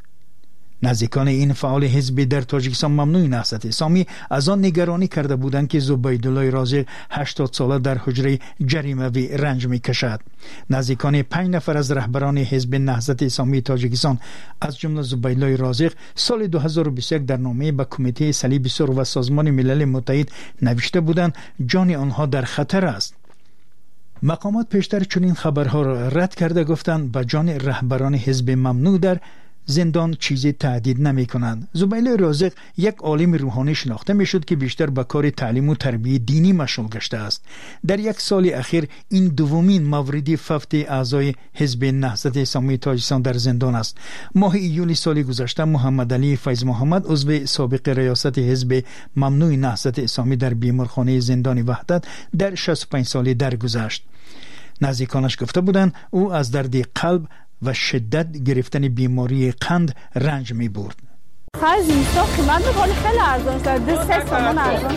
نزدیکان این فعال حزب در تاجیکستان ممنوع نهضت اسلامی از آن نگرانی کرده بودند که زبیدالله رازق هشتاد ساله در حجره جریموی رنج می‌کشد. نزدیکان پنج نفر از رهبران حزب نهضت اسلامی تاجیکستان از جمله زبیدالله رازق سال دو هزار و بیست و یک در نامه به کمیته صلیب سرخ و سازمان ملل متحد نوشته بودند جان آنها در خطر است. مقامات پیشتر چنین خبرها را رد کرده گفتند به جان رهبران حزب ممنوع در زندان چیزی تهدید نمی کنند. زبیدالله رازق یک عالم روحانی شناخته می شد که بیشتر به کار تعلیم و تربیت دینی مشغول گشته است. در یک سال اخیر این دومین مورد فوت اعضای حزب نهضت اسلامی تاجیکستان در زندان است. ماه ایول سال گذشته محمد علی فیض محمد عضو سابق ریاست حزب ممنوع نهضت اسلامی در بیمارخانه زندان وحدت در شصت و پنج سالی درگذشت. نزدیکانش گفته بودند او از درد قلب و شدت گرفتن بیماری قند رنج می برد. خرج اینستا قیمت می‌کنه خیلی ارزان است. دو سه تومان ارزان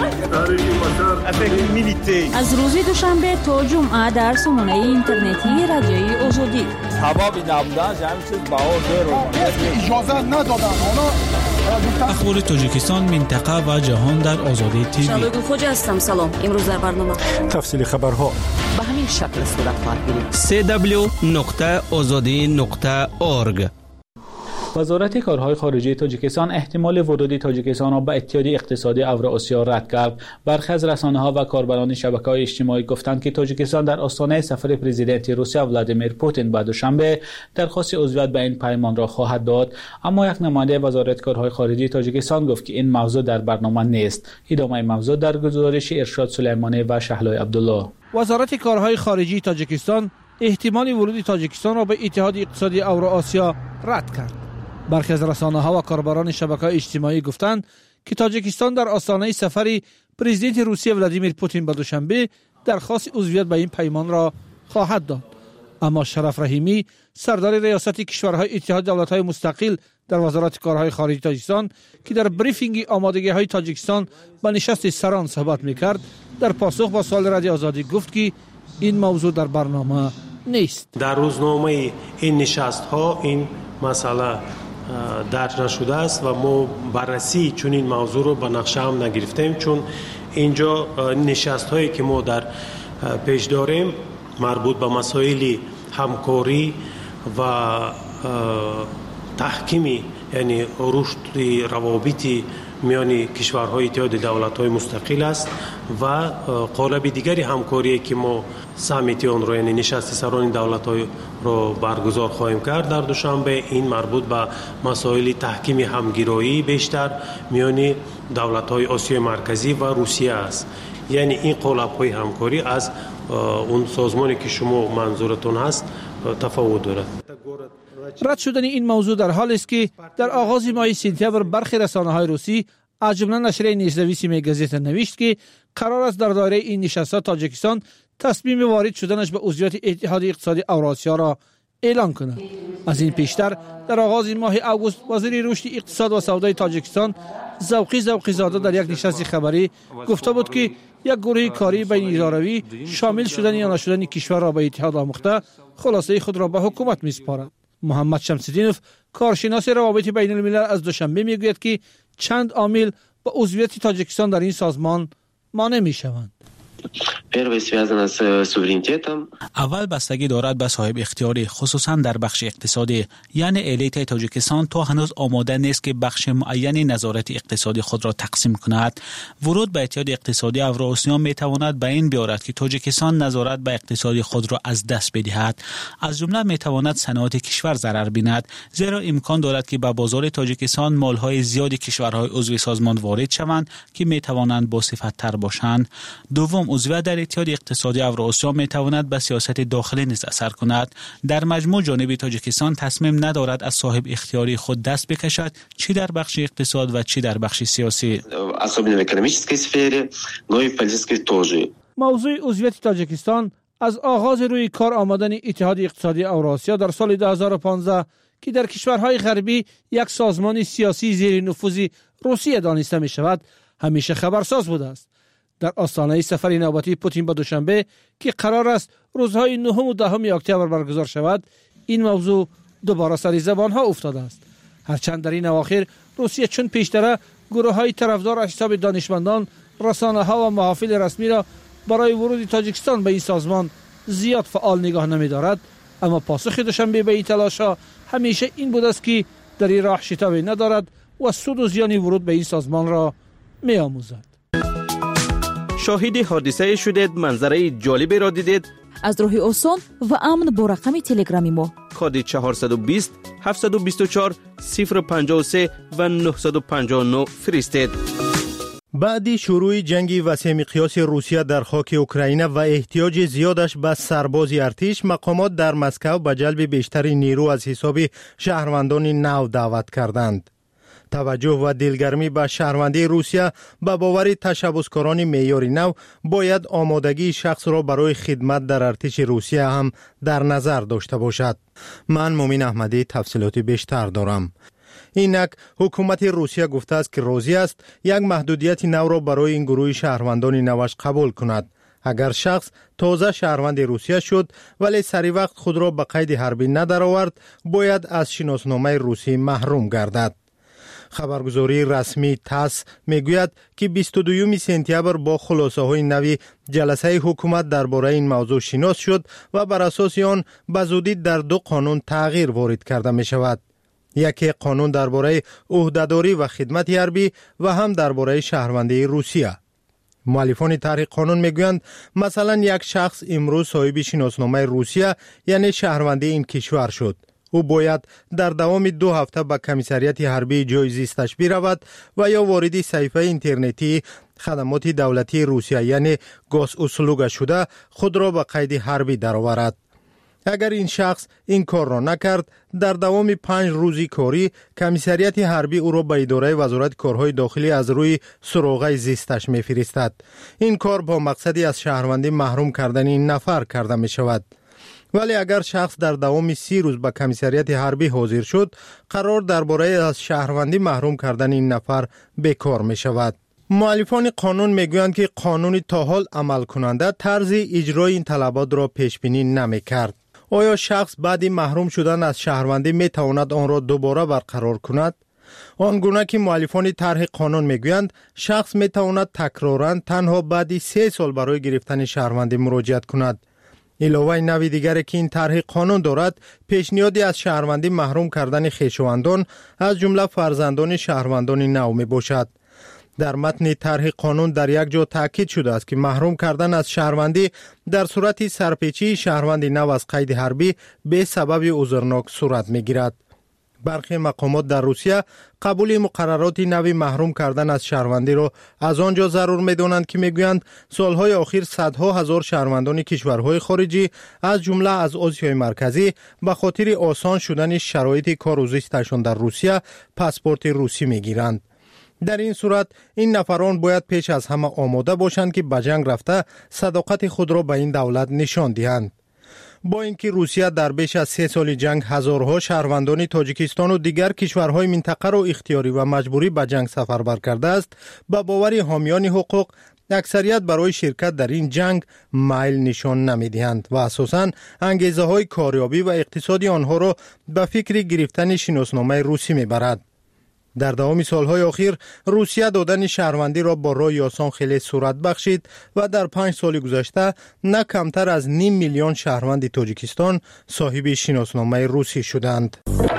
است. از روز دوشنبه تا جمعه در سامانه اینترنتی رادیوی آزادی. حباب نبودن همین چیز بهار داره. اجازه ندادن. اخبار تاجیکستان، منطقه و جهان در آزادی تیوی. شبگون خوجا هستم. سلام. امروز در برنامه تفصیل خبرها به همین شکل صورت خواهد گرفت. دبلیو دبلیو دبلیو دات آزادی دات اورگ. وزارت کارهای خارجه تاجیکستان احتمال ورود تاجیکستان را به اتحادیه اقتصادی اوراسیا رد کرد. برخی از رسانه‌ها و کاربران شبکه‌های اجتماعی گفتند که تاجیکستان در آستانه سفر پرزیدنت روسیه ولادیمیر پوتین به دوشنبه درخواست عضویت به این پیمان را خواهد داد، اما یک نماینده وزارت کارهای خارجه تاجیکستان گفت که این موضوع در برنامه نیست. ادامه موضوع در گزارش ارشاد سلیمانی و شهلای عبدالله. وزارت کارهای خارجه تاجیکستان احتمال ورود تاجیکستان را به اتحادیه اقتصادی اوراسیا رد کرد. برخی از رسانه‌ها و کاربران شبکه‌های اجتماعی گفتند که تاجیکستان در آستانه سفر پرزیدنت روسیه ولادیمیر پوتین به دوشنبه درخواست عضویت به این پیمان را خواهد داد. اما شرف رحیمی، سردار ریاست کشورهای اتحاد دولت‌های مستقل در وزارت کارهای خارجه تاجیکستان که در بریفینگ آمادگی‌های تاجیکستان به نشست سران صحبت می‌کرد، در پاسخ با سوال رادیو آزادی گفت که این موضوع در برنامه نیست. در روزنامه این نشست‌ها این مسئله درج نشده است و ما بررسی چون این موضوع رو به نقشه هم نگرفتیم، چون اینجا نشست‌هایی که ما در پیش داریم مربوط به مسائل همکاری و تحکیمی، یعنی رشد روابط میان کشورهای اتحاد دولت‌های مستقل است و قالب دیگری همکاری که ما سامیت آن را، یعنی نشست سران دولت‌های را برگزار خواهیم کرد در دوشنبه، این مربوط به مسائل تحکیم همگرایی بیشتر میان دولت‌های آسیای مرکزی و روسیه است. یعنی این قالب‌های همکاری از اون سازمانی که شما منظورتون هست تفاوت دارد. رد شدن این موضوع در حال است که در آغاز ماه سپتامبر برخی رسانه‌های روسی از جمله نشریه نیزنویسی میگزیت نوشت که قرار است در دایره این نشست‌ها تاجیکستان تصمیم وارد شدنش به عضویت اتحادیه اقتصادی اوراسیا را اعلان کند. از این پیشتر در آغاز ماه آگوست وزیر رشد اقتصاد و سودای تاجیکستان ذوقی ذوقی زاده در یک نشست خبری گفته بود که یک گروه کاری بین اداروی شامل شدن یا نشدن کشور را به اتحاد آموخته خلاصه خود را به حکومت میسپارد. محمد شمس‌الدینوف، کارشناس روابط بین الملل، از دوشنبه میگوید که چند عامل با عضویت تاجیکستان در این سازمان مانع میشوند. اول بستگی دارد به صاحب اختیاری، خصوصا در بخش اقتصادی، یعنی الیت تاجیکستان تا هنوز آماده نیست که بخش معینی نظارت اقتصادی خود را تقسیم کند. ورود به اتحاد اقتصادی اوراسیا می تواند به این بیارد که تاجیکستان نظارت به اقتصادی خود را از دست بدهد. از جمله می تواند صنعت کشور ضرر بیند، زیرا امکان دارد که به بازار تاجیکستان مالهای زیادی کشورهای عضو سازمان وارد شوند که می توانند با صفت تر باشند. دوم، عضویت در اتحاد اقتصادی اوراسیا می تواند به سیاست داخلی نیز اثر کند. در مجموع جانب تاجیکستان تصمیم ندارد از صاحب اختیاری خود دست بکشد، چی در بخش اقتصاد و چی در بخش سیاسی. موضوع عضویت تاجیکستان از آغاز روی کار آمدن اتحاد اقتصادی اوراسیا در سال دو هزار و پانزده که در کشورهای غربی یک سازمان سیاسی زیر نفوذ روسیه دانسته می شود همیشه خبرساز بوده است. در آستانه سفر نوبتی پوتین به دوشنبه که قرار است روزهای نهم و دهم اکتبر برگزار شود، این موضوع دوباره سر زبانها افتاده است. هرچند در این اواخر روسیه چون پیشتر گروه‌های طرفدار از حساب دانشمندان، رسانه‌ها و محافل رسمی را برای ورود تاجیکستان به این سازمان زیاد فعال نگاه نمی‌دارد، اما پاسخ دوشنبه به این تلاش‌ها همیشه این بود است که در این راه شتابی ندارد و سود و زیان ورود به این سازمان را می‌آموزد. شاهد حادثه شدید، منظره جالبی را دیدید؟ از راه آسان و امن با رقم تلگرامی ما کد چهارصد و بیست هفتصد و بیست و چهار صفر پنجاه و سه و نهصد و پنجاه و نه فرستید. بعد شروع جنگ وسیع مقیاس روسیه در خاک اوکراین و احتیاج زیادش به سرباز ارتش، مقامات در مسکو به جلب بیشتر نیرو از حساب شهروندان نو دعوت کردند. توجه و دلگرمی به شهروندی روسیه به باور تشبثکاران معیار نو باید آمادگی شخص را برای خدمت در ارتش روسیه هم در نظر داشته باشد. من مومن احمدی تفصیلات بیشتر دارم. اینک حکومت روسیه گفته است که راضی است یک محدودیت نو را برای این گروه شهروندان نوش قبول کند. اگر شخص تازه شهروند روسیه شد ولی سری وقت خود را به قید حربی ندرآورد، باید از شناسنامه روسی محروم گردد. خبرگزاری رسمی تاس میگوید که بیست و دوم سپتامبر با خلاصه های نوی جلسه حکومت درباره این موضوع شناس شد و بر اساس آن به زودی در دو قانون تغییر وارد کرده می شود. یکی قانون درباره عهدهداری و خدمت حربی و هم درباره شهروندی روسیه. مؤلفان طرح قانون میگویند مثلا یک شخص امروز صاحب شناسنامه روسیه یعنی شهروندی این کشور شد. او باید در دوام دو هفته به کمیسریت حربی جای زیستش برود و یا وارد صفحه اینترنتی خدمات دولتی روسیه یعنی گاز اسلوگا شده خود را به قید حربی درآورد. اگر این شخص این کار را نکرد، در دوام پنج روزی کاری کمیسریت حربی او را به اداره وزارت کارهای داخلی از روی سراغه زیستش میفرستد. این کار با مقصدی از شهروندی محروم کردن این نفر کرده می شود. ولی اگر شخص در دوام سی روز به کمیسریت حربی حاضر شد، قرار درباره از شهروندی محروم کردن این نفر بیکار می شود. مؤلفان قانون میگویند که قانون تا حال عمل کننده طرز اجرای این طلبات را پیش بینی نمی کرد. آیا شخص بعد محروم شدن از شهروندی می تواند آن را دوباره برقرار کند؟ آنگونه که مؤلفان طرح قانون میگویند شخص می تواند تکرارا تنها بعد سه سال برای گرفتن شهروندی مراجعت کند. علاوه نوع دیگری که این طرح قانون دارد پیشنهادی از شهروندی محروم کردن خویشاوندان از جمله فرزندان شهروندان نو می باشد. در متن طرح قانون در یک جا تاکید شده است که محروم کردن از شهروندی در صورت سرپیچی شهروند نو از قید حربی به سبب عذرناک صورت می گیرد. برخی مقامات در روسیه قبول مقررات نوی محروم کردن از شهروندی را از آنجا ضرور می دانند که می گویند سالهای اخیر صدها هزار شهروندان کشورهای خارجی از جمله از آسیای مرکزی به خاطر آسان شدن شرایط کار و زیستشان در روسیه پاسپورت روسی می گیرند. در این صورت این نفران باید پیش از همه آماده باشند که به جنگ رفته صداقت خود را به این دولت نشان دهند. با اینکه روسیه در بیش از سه سال جنگ هزارها شهروندان تاجیکستان و دیگر کشورهای منطقه را اختیاری و مجبوری به جنگ سفربر کرده است، به باور حامیان حقوق اکثریت برای شرکت در این جنگ میل نشان نمیدهند و اساساً انگیزه های کاریابی و اقتصادی آنها را به فکر گرفتن شناسنامه روسی میبرد. در دوام سالهای اخیر روسیه دادن شهروندی را با راه آسان خیلی صورت بخشید و در پنج سال گذشته نه کمتر از نیم میلیون شهروند تاجیکستان صاحب شناسنامه روسی شدند.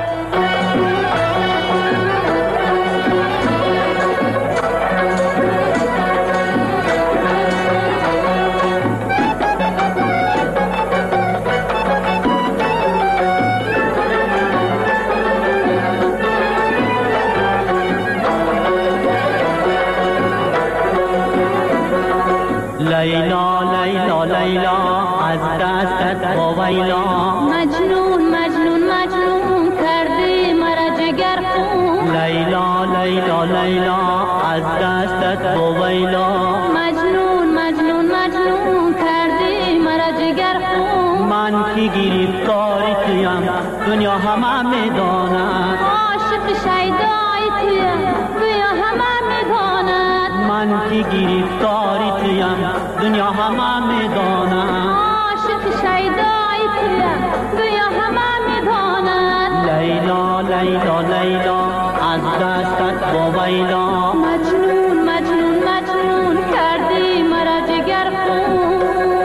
لیلا لیلا لیلا از دستت وایلا مجنون مجنون مجنون کردی مرا جگر خون لیلا لیلا لیلا از دستت وایلا مجنون مجنون مجنون کردی مرا جگر خون من کی گرفتاری تویم دنیا همه میداند عاشق شیدای تویم دنیا همه میداند من کی گرفتاری تویم دنیا همه میداند عاشق شیدای تویم دنیا همه میداند لیلا لیلا لیلا از دستت وایلا مجنون مجنون مجنون کردی مرا جگر خون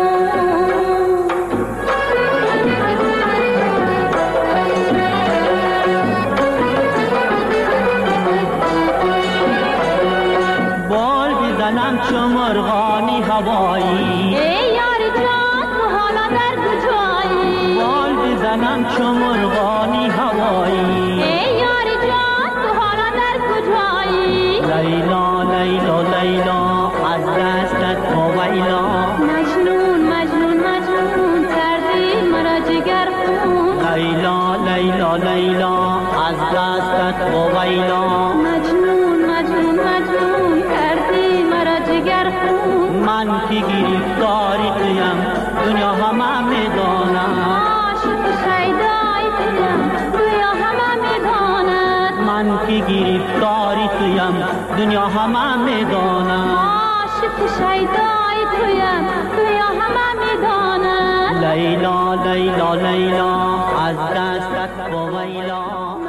بال بزنم چو مرغانی هوایی ای یار جان تو حالا در کجایی بال بزنم چو مرغانی هوایی ای یار جان تو حالا در کجایی لیلا لیلا لیلا از دستت وایلا مجنون مجنون مجنون کردی مرا جگر خون لیلا لیلا لیلا از دستت وایلا مجنون مجنون مجنون کردی مرا جگر خون من کی گرفتاری تویم دنیا همه میداند عاشق شیدای تویم دنیا همه میداند من کی گرفتاری تویم دنیا همه میداند عاشق شیدای تویم دنیا همه میداند لیلا لیلا لیلا از دستت وایلا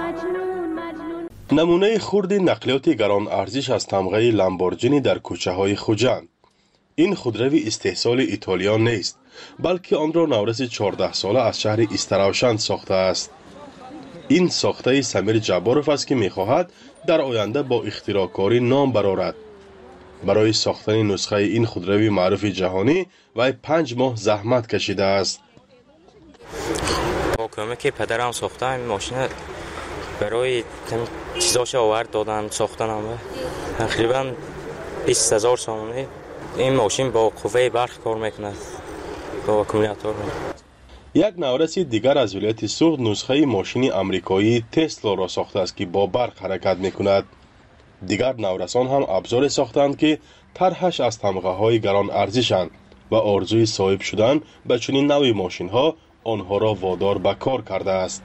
نمونه خرد نقلیات گران ارزش از تمغه لامبورجینی در کوچه های خوجند. این خودروی استحصال ایتالیا نیست، بلکه آن را نورس چهارده ساله از شهر استراوشند ساخته است. این ساخته سمیر جباروف است که می‌خواهد در آینده با اختراعکاری نام برآورد. برای ساختن نسخه این خودروی معروف جهانی وی پنج ماه زحمت کشیده است. با کمک پدرم ساختم این ماشین، برای چیزاش آورد دادم ساختنم تقریبا بیست هزار سامانه. این ماشین با قوه برق کار میکند، با اکومولاتور. یک نورس دیگر از ولایت سوخت نسخه ماشین امریکایی تسلا را ساخته است که با برق حرکت میکند. دیگر نورسان هم ابزار ساختند که طرحش از تمغه های گران ارزشند و آرزوی صاحب شدن به چنین نوع ماشین ها آنها را وادار به کار کرده است.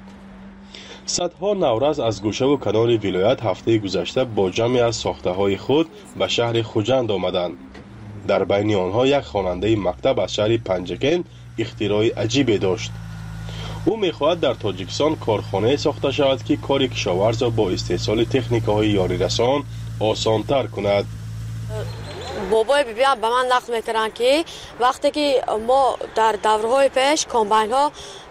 صدها نورس از گوشه و کنار ولایت هفته گذشته با جمعی از ساخته های خود به شهر خوجند آمدند. در بین آنها یک خواننده مکتب از شهر پنجکن اختراع عجیبی داشت. او میخواهد در تاجیکستان کارخانه ساخته شود که کار کشاورز را با استحصال تکنیک‌های یاری رسان آسان‌تر کند. بابای بیبی هم به من نقل میکردن که وقتی که ما در دورهای پیش کامباین ها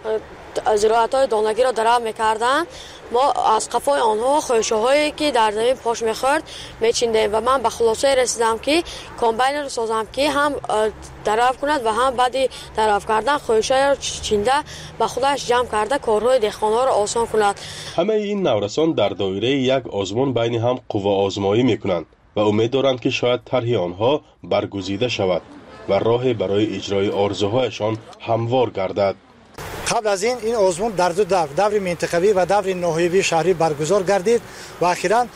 زراعت های دانگی را درام میکردن، ما از قفای آنها خوشه هایی که در زمین پاش میخورد میچیندیم و من به خلاصه رسیدم که کامباین رو سازم که هم درام کند و هم بعدی درام کردن خوشه رو چینده به خودش جمع کرده کارهای دهقانا را آسان کند. همه این نورسان در دایره یک آزمون بین هم قوه آزمایی میکنند و امید دارند که شاید طرح آنها برگزیده شود و راه برای اجرای آرزوهایشان هموار گردد. قبل از این این آزمون در دو دور، دور منطقوی و دور ناحیوی شهری برگزار گردید و اخیراً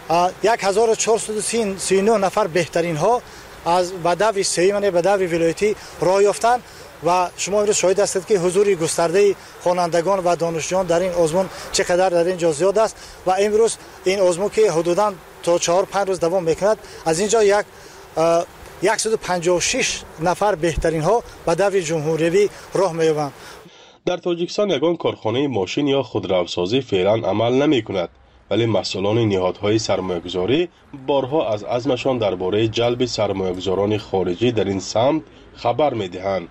هزار و چهارصد و سی و نه نفر بهترین ها از به دور سیمانه به دور ولایتی راه یافتند و شما امروز شاهد هستید که حضور گسترده خوانندگان و دانشجویان در این آزمون چقدر در اینجا زیاد است و امروز این آزمون که حدوداً تا چهار پنج روز دوام میکند، از اینجا یک صد و پنجاه و شش نفر بهترین ها به دور جمهوری راه می‌یابند. در تاجیکستان یگان کارخانه ماشین یا خودروسازی فعلا عمل نمی کند، ولی مسئولان نهادهای سرمایه‌گذاری بارها از عزمشان درباره جلب سرمایه‌گذاران خارجی در این سمت خبر می‌دهند.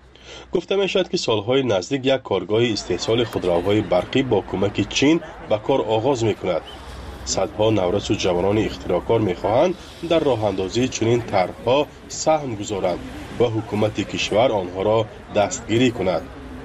گفته می‌شود که سالهای نزدیک یک کارگاه استحصال خودروهای برقی با کمک چین به کار آغاز می‌کند. صدها نورس و جوانان اختراعکار می‌خواهند در راه اندازی چنین طرح‌ها سهم گذارند و حکومت کشور آنها را دستگیری کند.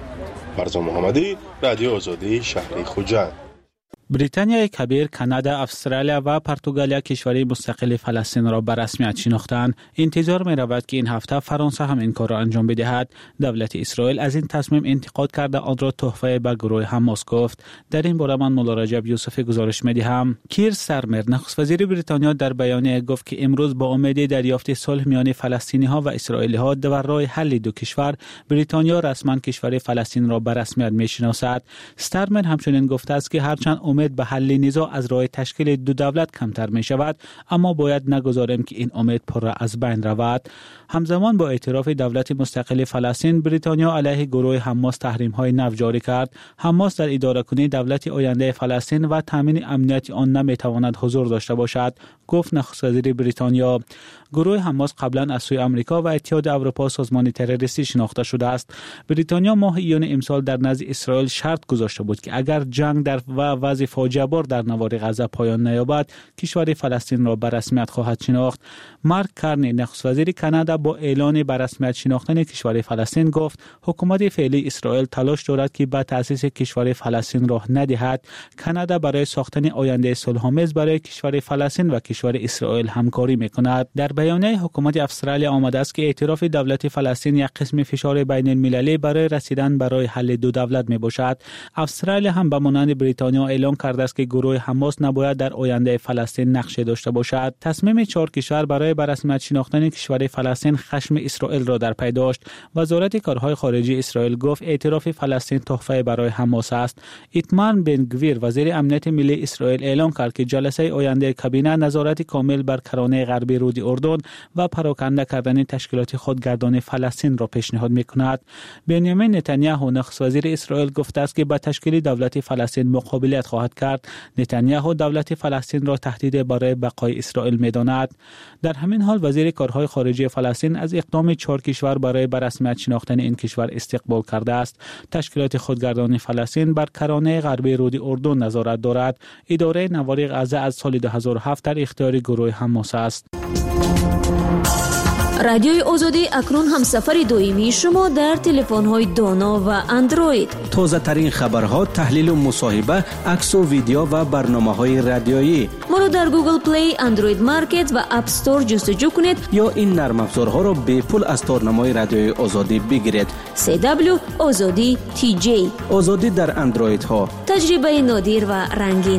مرزا محمدی، رادیو آزادی، شهر خوجند. بریتانیای کبیر، کانادا، استرالیا و پرتغالیا کشوری مستقل فلسطین را به رسمیت شناختند. انتظار می رود که این هفته فرانسه هم این کار را انجام بدهد. دولت اسرائیل از این تصمیم انتقاد کرده آن را تحفه به گروه حماس گفت. در این باره من مولا رجب یوسف گزارش می دهم. کیر سرمر، نخست وزیر بریتانیا، در بیانیه گفت که امروز با امید دریافت صلح میان فلسطینی ها و اسرائیلی ها در راه حل دو کشور، بریتانیا رسما کشور فلسطین را به رسمیت می شناسد. سرمر همچنین گفته است که هرچند امید به حل نزاع از راه تشکیل دو دولت کمتر می شود، اما باید نگذاریم که این امید پر از بین رود. همزمان با اعتراف دولت مستقل فلسطین، بریتانیا علیه گروه حماس تحریم های نو جاری کرد. حماس در اداره کنی دولت آینده فلسطین و تامین امنیت آن نمی تواند حضور داشته باشد، گفت نخست وزیر بریتانیا. گروه حماس قبلا از سوی آمریکا و اتحاد اروپا سازمان تروریستی شناخته شده است. بریتانیا ماه ایون امسال در نزد اسرائیل شرط گذاشته بود که اگر جنگ در و وضع فاجعه بار در نوار غزه پایان نیابد، کشور فلسطین را به رسمیت خواهد شناخت. مارک کارنی، نخست وزیر کانادا، با اعلان به رسمیت شناختن کشور فلسطین گفت حکومت فعلی اسرائیل تلاش دارد که به تأسیس کشور فلسطین راه ندهد. کانادا برای ساختن آینده صلح‌آمیز برای کشور فلسطین و کشور اسرائیل همکاری می‌کند. در بیانیه حکومت استرالیا آمده است که اعتراف دولت فلسطین یک قسم فشار بین المللی برای رسیدن برای حل دو دولت میباشد. استرالیا هم به مانند بریتانیا اعلام کرده است که گروه حماس نباید در آینده فلسطین نقش داشته باشد. تصمیم چهار کشور برای به رسمیت شناختن کشور فلسطین خشم اسرائیل را در پی داشت. وزارت کارهای خارجه اسرائیل گفت اعتراف فلسطین تحفه برای حماس است. ایتمار بن گویر، وزیر امنیت ملی اسرائیل، اعلام کرد که جلسه آینده کابینه نظارت کامل بر کرانه غربی رود اردن و پراکنده کردن تشکیلات خودگردان فلسطین را پیشنهاد می‌کند. بنیامین نتانیاهو، نخست وزیر اسرائیل، گفته است که با تشکیل دولت فلسطین مقابلت خواهد خواهد کرد، نتانیاهو دولت فلسطین را تهدید برای بقای اسرائیل می‌داند. در همین حال وزیر کارهای خارجه فلسطین از اقدام چهار کشور برای به رسمیت شناختن این کشور استقبال کرده است. تشکیلات خودگردان فلسطین بر کرانه غربی رود اردن نظارت دارد. اداره نواری غزه از سال دو هزار و هفت در اختیار گروه حماس است. رادیوی آزادی اکنون هم سفر دویمی شما در تلفن‌های دانا و اندروید. تازه ترین خبرها، تحلیل و مصاحبه، عکس و ویدیو و برنامه‌های رادیویی. ما رو در گوگل پلی، اندروید مارکت و اپ استور جستجو کنید یا این نرم افزارها را به پول از تارنمای رادیوی آزادی بگیرید. سی دبلیو آزادی تی جی. آزادی در اندروید ها. تجربه نادر و رنگین.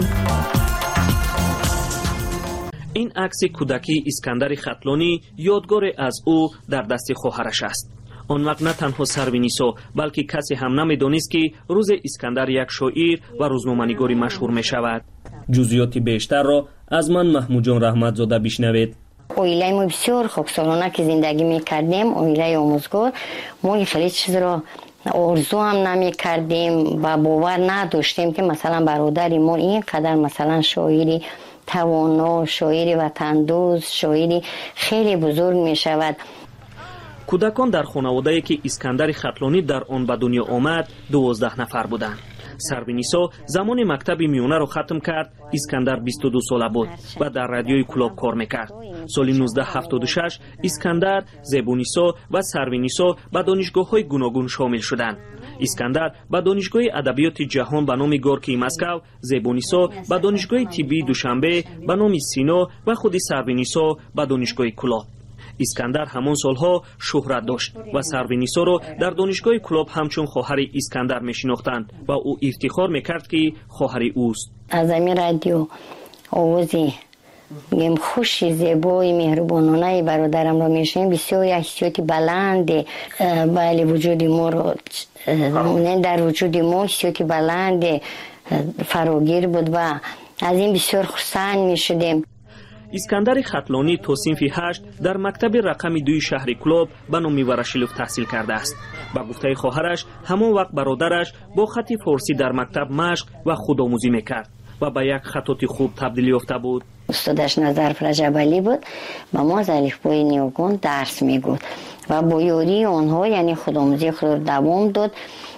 این عکس کودکی اسکندر خطلانی یادگار از او در دست خواهرش است. آن وقت نه تنها سروینیسو بلکه کسی هم نمی‌دانست که روز اسکندر یک شاعر و روزنامه‌نگاری مشهور می‌شود. جزئیات بیشتر را از من محمود جان رحمتزاده بشنوید. اویلای ما بسیار خوب سالانه که زندگی می‌کردیم، اویلای آموزگار، ما خیلی چیز را آرزو هم نمی‌کردیم و باور نداشتیم که مثلا برادر ما اینقدر مثلا شاعری توانا، شاعری وطندوست، شاعری خیلی بزرگ می شود. کودکان در خانواده‌ای که اسکندر خطلانی در آن به دنیا آمد دوازده نفر بودند. سروینیسا زمان مکتب میانه را ختم کرد. اسکندر بیست و دو ساله بود و در رادیوی کلاب کار میکرد. سال نوزده هفتاد و شش اسکندر، زبونیسا و سروینیسا به دانشگاه‌های گوناگون شامل شدند. اسکندر به دانشگاه ادبیات جهان به نام گورکی مسکو، زبونیسا به دانشگاه طبی دوشنبه به نام سینا و خود سروینیسا به دانشگاه کلاب. اسکندر همان سالها شهرت داشت و سروینیسا را در دانشگاه کلاب همچون خواهر اسکندر میشناختند و او افتخار میکرد که خواهر اوست. از این رادیو آوازی میگم خوشی زیبای مهربانانه برادرم را میشنیم، بسیار حسیاتی بلند بله وجود ما رو نه در وجود ما حسیاتی بلند فراگیر بود و از این بسیار خرسند میشدیم. اسکندر خطلانی تا صنف هشت در مکتب رقم دوی شهر کلاب به نام ورشیلوف تحصیل کرده است. با گفته خواهرش همان وقت برادرش با خط فارسی در مکتب مشق و خودآموزی میکرد و به یک خطاط خوب تبدیل یافته بود. استادش نظرف رجبالی بود و ما از الفبای نیوگان درس میگفت و با یاری آنها یعنی خودآموزی خود دوام داد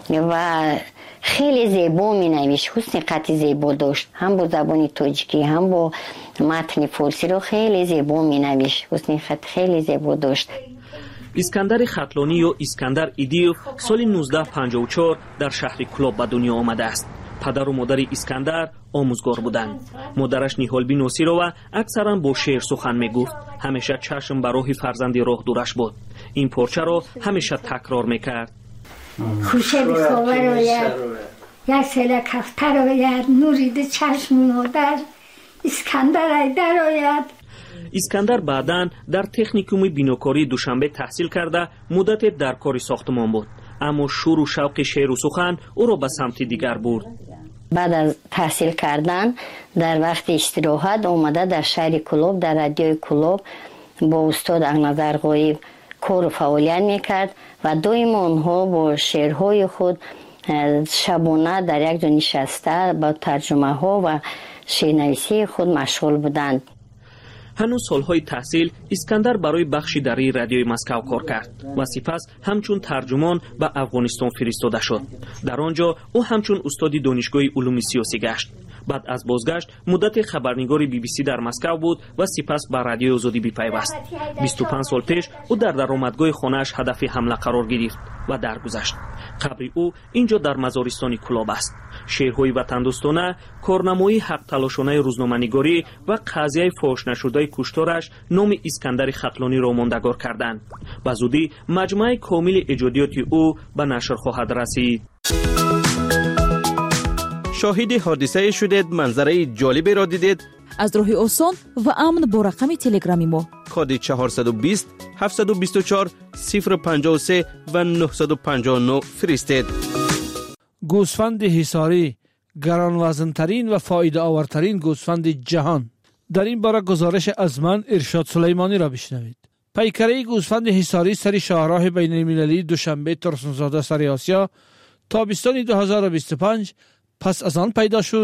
و خیلی زیبا می نوشت. حسن خط زیبا داشت، هم با زبان تاجیکی هم با متن فارسی رو خیلی زیبا می نوشت. حسن خط خیلی زیبا داشت. اسکندر خطلانی یا اسکندر ایدیوف سال نوزده پنجاه و چهار در شهر کلاب به دنیا آمده است. پدر و مادر اسکندر آموزگار بودند. مادرش نیهالبی ناصیرова اکثرا با شعر سخن میگفت. همیشه چشم به راه فرزندی راه دورش بود. این پارچه را همیشه تکرار میکرد. خوشه بخواه روید یک سله کفتر روید نورید چشم مادر اسکندر ایدر روید. اسکندر بعداً در تکنیکوم بیناکاری دوشنبه تحصیل کرده مدت در کار ساختمان بود، اما شور و شوق شعر و سخن او را به سمت دیگر برد. بعد از تحصیل کردن در وقت استراحت اومده در شهر کلوب در رادیوی کلوب با استاد اغنظر غایب کار و فعالیت میکرد و دائم آنها با شعرهای خود شبانه در یک جا نشسته با ترجمه ها و شعرنویسی خود مشغول بودند. هنوز سالهای تحصیل اسکندر برای بخشی در رادیوی مسکو کار کرد و سپس همچون ترجمان به افغانستان فرستاده شد. در آنجا او همچون استاد دانشگاه علوم سیاسی گشت. بعد از بازگشت مدت خبرنگار بی بی سی در مسکو بود و سپس به رادیوی آزادی پیوست. بیست و پنج سال پیش او در درآمدگاه خانه‌اش هدف حمله قرار گرفت و درگذشت. قبر او اینجا در مزارستان کلاب است. شعرهای وطندوستانه، کارنمایی حق تلاشانه روزنامه‌نگاری و قضیه فاش نشده کشتارش نام اسکندر خطلانی را ماندگار کردند. به زودی مجموعه کامل ایجادیات او به نشر خواهد رسید. شاهد حادثه شدید، منظره جالبی را دیدید؟ از راه آسان و امن با رقم تلگرامی ما کد چهارصد و بیست هفتصد و بیست و چهار صفر پنجاه و سه و نهصد و پنجاه و نه فرستید. گوسفند حصاری گران وزن‌ترین و فایده آورترین گوسفند جهان. در این باره گزارش از من ارشاد سلیمانی را بشنوید. پیکره گوسفند حصاری سر شاهراه بین المللی دوشنبه ترسونزاده سر آسیا تابستان دو هزار و بیست و پنج پس از آن پیدا شد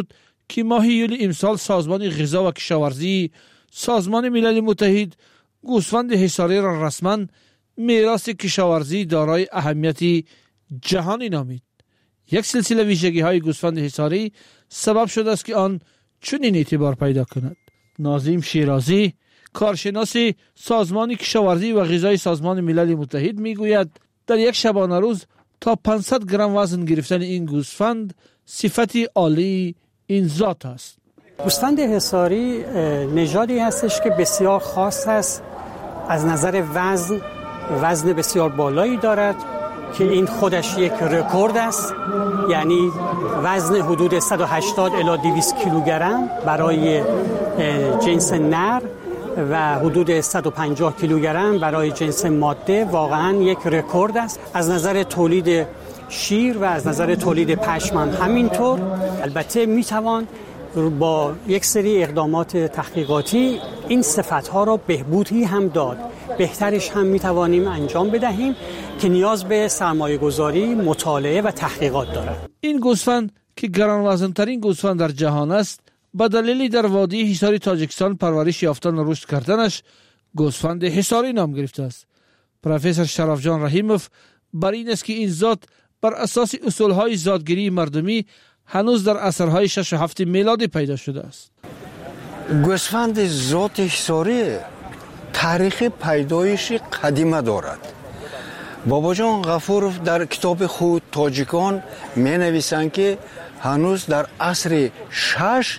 که ماه یولی امسال سازمان غذا و کشاورزی سازمان ملل متحد گوسفند حصاری را رسما میراث کشاورزی دارای اهمیت جهانی نامید. یک سلسله ویژگی های گوسفند حصاری سبب شده است که آن چنین اعتبار پیدا کند. ناظم شیرازی، کارشناس سازمان کشاورزی و غذای سازمان ملل متحد میگوید در یک شبانه روز تا پانصد گرم وزن گرفتن این گوسفند صفتی عالی این ذات است. گوسفند حصاری نژادی هستش که بسیار خاص است، از نظر وزن وزن بسیار بالایی دارد که این خودش یک رکورد است، یعنی وزن حدود صد و هشتاد الی دویست کیلوگرم برای جنس نر و حدود صد و پنجاه کیلوگرم برای جنس ماده واقعا یک رکورد است. از نظر تولید شیر و از نظر تولید پشم همینطور. البته میتوان با یک سری اقدامات تحقیقاتی این صفتها را بهبودی هم داد. بهترش هم میتوانیم انجام بدهیم که نیاز به سرمایه گذاری، مطالعه و تحقیقات دارد. این گوسفند که گران وزن ترین گوسفند در جهان است، به دلیلی در وادی حصاری تاجیکستان پرورش یافتن و رشد کردنش گوسفند حصاری نام گرفته است. پروفسور شرافجان رحیموف بر این است که این ذات بر اساس اصولهای ذاتگیری مردمی هنوز در عصرهای شش و هفت میلادی پیدا شده است. گوسفند ذات حصاری تاریخ پیدایش قدیمه دارد. بابا جان غفورов در کتاب خود تاجیکان می نویسند که هنوز در عصر شش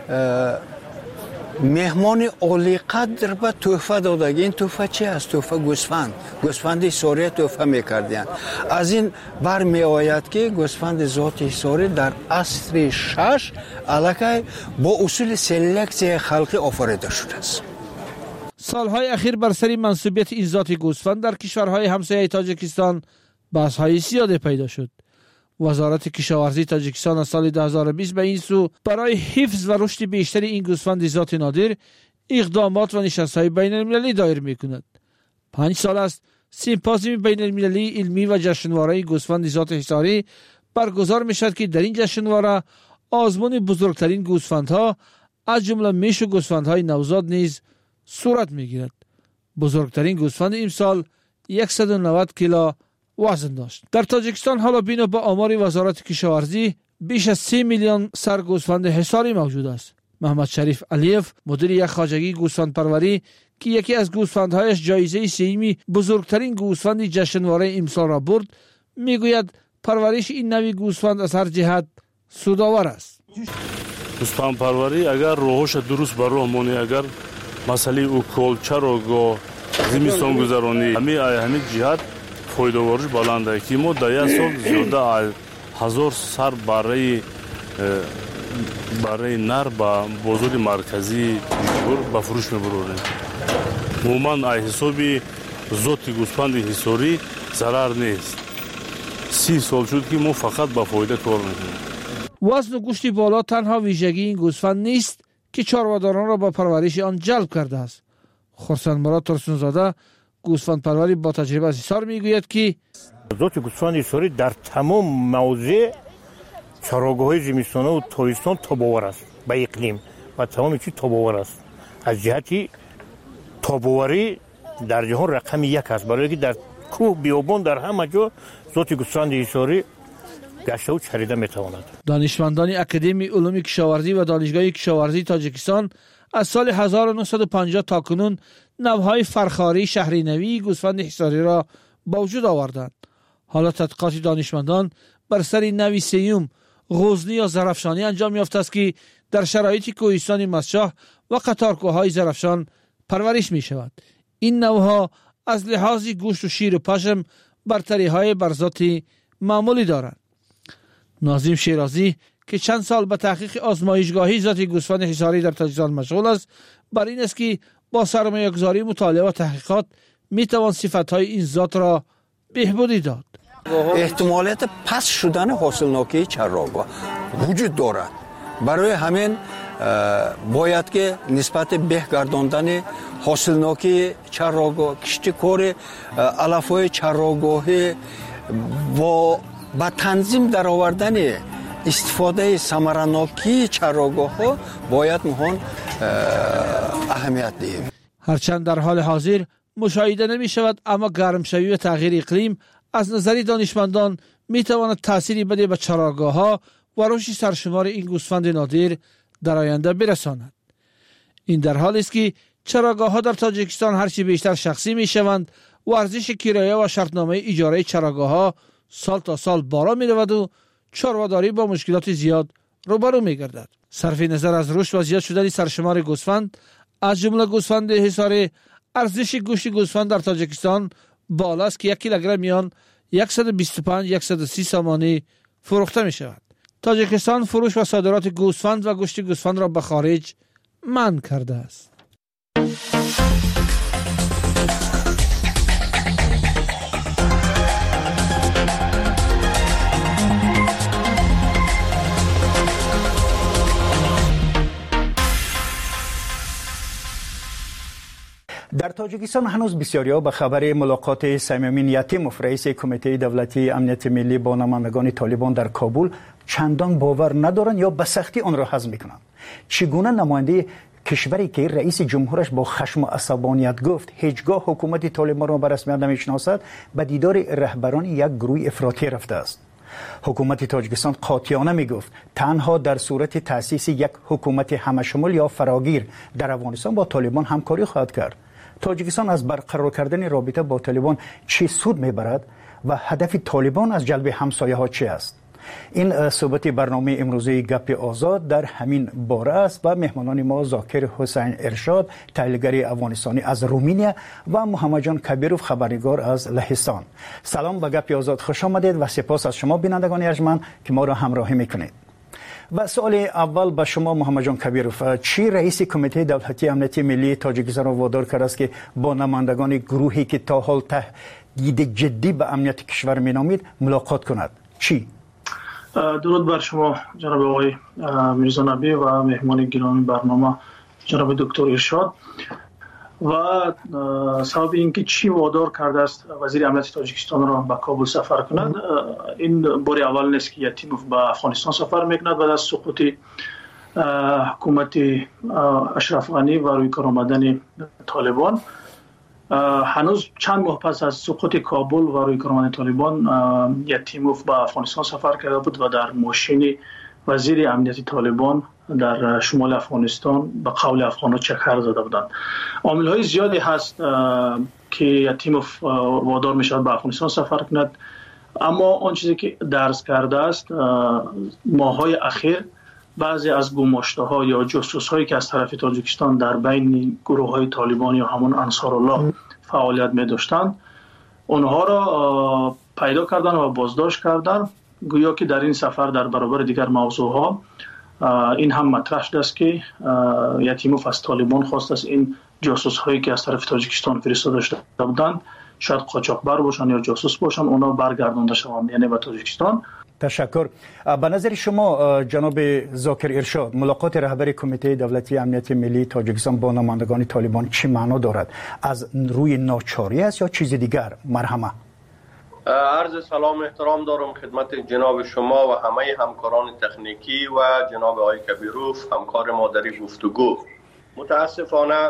مهمان عالی قدر به تحفه داده. این تحفه چی است؟ تحفه گوسفند. گوسفند حصاری تحفه میکردند. از این بر می آید که گوسفند ذات حصاری در عصر شش الکی با اصول سلکسیون خلقی آفریده شده است. سالهای اخیر بر سر منصوبیت این ذات گوسفند در کشورهای همسایه تاجیکستان بحث‌های زیادی پیدا شد. وزارت کشاورزی تاجیکستان از سال دو هزار و بیست به این سو برای حفظ و رشد بیشتر این گوسفند ذات نادر اقدامات و نشست‌های بین‌المللی دایر می‌کند. پنج سال است سیمپوزیوم بین‌المللی علمی و جشنواره گوسفند ذات حصاری برگزار می‌شود که در این جشنواره آزمون بزرگترین گوسفندها از جمله میش و گوسفندهای نوزاد نیز صورت می‌گیرد. بزرگترین گوسفند امسال صد و نود کیلو وزن داشت. در تاجیکستان حالا بنا به آمار وزارت کشاورزی بیش از سه میلیون سر گوسفند حصاری موجود است. محمد شریف علیف مدیر یک خواجگی گوسفند پروری که یکی از گوسفندهایش جایزه سهمی بزرگترین گوسفند جشنواره امسال را برد میگوید پرورش این نوع گوسفند از هر جهت سودآور است. گوسفند پروری اگر روحش درست بر راه مونه، اگر مسئله او کلچر و زمستان گذرانی همه همه جهت فایده‌ورش بلند است که ما در یک سال زیاده هزار سر برای برای نر با بازار مرکزی با فروش می‌بریم. عموما ای حسابی ذات گوسفند حصاری ضرر نیست. سی سال شد که ما فقط با فایده کار می‌کنیم. وزن و گوشت بالا تنها ویژگی این گوسفند نیست که چارواداران را با پرورش آن جلب کرده است. خرسند مراد ترسونزاده گوسفند پروری با تجربه از حصار میگوید که ذات گوسفند حصاری در تمام موضع چراگاه‌های زمستانه و تابستان تاب‌آور است به اقلیم و تمام چیز تاب‌آور است. از جهتی تاب‌آوری در جهان رقم یک است، برای که در کوه بیابان در همه جا ذات گوسفند حصاری گشته و چریده میتواند. دانشمندان اکادمی علوم کشاورزی و دانشگاه کشاورزی تاجیکستان از سال هزار و نهصد و پنجاه تا کنون نوهای فرخاری شهری نوی گوسفند حصاری را با وجود آوردند. حالا تحقیقات دانشمندان بر سر نوی سیوم غزنی یا زرفشانی انجام یافته است که در شرایط کوهستان مسشاه و قطارکوه‌های زرفشان پرورش می شود. این نوها از لحاظ گوشت و شیر و پشم برتری‌های بر ذات معمولی دارند. ناظم شیرازی که چند سال به تحقیق آزمایشگاهی ذات گوسفند حصاری در تاجیکستان مشغول است، بر این است که با سرمایه‌گذاری مطالعه و تحقیقات میتوان صفت‌های این ذات را بهبودی داد. احتمالات پس شدن حاصلناکی چراگاه وجود دارد. برای همین باید که نسبت به گرداندن حاصلناکی چراگاه، کشت کار علف‌های چراگاهی و با تنظیم در آوردن استفاده ثمرناکی چراگاه‌ها باید مهان اهمیت دهیم. هرچند در حال حاضر مشاهده نمی شود، اما گرمشوی و تغییر اقلیم از نظر دانشمندان می تواند تأثیری بده به چراگاه‌ها و رشد سرشمار این گوسفند نادر در آینده برساند. این در حالی است که چراگاه‌ها در تاجیکستان هرچی بیشتر شخصی می شوند و ارزش کرایه و شرطنامه اجاره چراگاه‌ها سال تا سال بالا می رود و چرواداری با مشکلات زیاد روبرو می گردد. صرف نظر از رشد و زیاد شدن سرشمار گوسفند، از جمله گوسفند حصاری، ارزش گوشت گوسفند در تاجیکستان بالا است که یک کیلوگرم میان صد و بیست و پنج صد و سی سامانی فروخته می شود. تاجیکستان فروش و صادرات گوسفند و گوشت گوسفند را به خارج منع کرده است. در تاجیکستان هنوز بسیاری‌ها به خبر ملاقات صمیم یتیموف رئیس کمیته دولتی امنیت ملی با نمایندگان طالبان در کابل چندان باور ندارند یا به سختی آن را هضم می‌کنند. چگونه نماینده کشوری که رئیس جمهورش با خشم و عصبانیت گفت هیچگاه حکومت طالبان را به رسمیت نمی‌شناسد، به دیدار رهبران یک گروه افراطی رفته است. حکومت تاجیکستان قاطعانه میگفت تنها در صورت تأسیس یک حکومت همشمول یا فراگیر در افغانستان با طالبان همکاری خواهد کرد. تاجیکستان از برقرار کردن رابطه با طالبان چه سود میبرد و هدف طالبان از جلب همسایه ها چه است؟ این صحبت برنامه امروزی گپ آزاد در همین باره است و مهمانان ما ذاکر حسین ارشاد تحلیلگر افغانستانی از رومینیا و محمد جان کبیروف خبرنگار از لهستان. سلام به گپ آزاد، خوش آمدید و سپاس از شما بینندگان ارجمند که ما را همراهی میکنید. و سوال اول به شما محمد جان کبیروف، چی رئیس کمیته دولتی امنیت ملی تاجیکستان را وادار کرده است که با نمایندگان گروهی که تا حال تهدید جدی به امنیت کشور مینامید ملاقات کند؟ چی؟ درود بر شما جناب آقای میرزا نبی و مهمان گرامی برنامه جناب دکتر ارشاد. و سبب اینکه چی وادار کرده است وزیر امنیت تاجیکستان را به کابل سفر کند، این بار اول نیست که یتیموف به افغانستان سفر میکند بعد از سقوط حکومت اشرف غنی و روی کار آمدن طالبان. هنوز چند ماه پس از سقوط کابل و روی کار آمدن طالبان یتیموف به افغانستان سفر کرده بود و در ماشین وزیر امنیت طالبان در شمال افغانستان به قول افغان‌ها چکر زده بودند. عامل‌های زیادی هست که یتیموف وادار می‌شود به افغانستان سفر کند، اما آن چیزی که درس کرده است ماه‌های اخیر بعضی از گماشته‌ها یا جاسوس‌هایی که از طرف تاجیکستان در بین گروه‌های طالبان یا همون انصارالله فعالیت می‌داشتند اونها را پیدا کردن و بازداشت کردن، گویا که در این سفر در برابر دیگر موضوعها این هم مطرح شده است که یتیموف از طالبان خواست است این جاسوس هایی که از طرف تاجیکستان فرستاده شده بودند، شاید قاچاقبر باشند یا جاسوس باشند، اونا برگردانده شوند یعنی به تاجیکستان. تشکر. به نظر شما جناب ذاکر ارشاد، ملاقات رهبر کمیته دولتی امنیت ملی تاجیکستان با نمایندگان طالبان چی معنا دارد؟ از روی ناچاری است یا چیز دیگر؟ مرحمه. عرض سلام و احترام دارم خدمت جناب شما و همه همکاران تکنیکی و جناب آقای کبیروف همکار ما در گفتگو. متاسفانه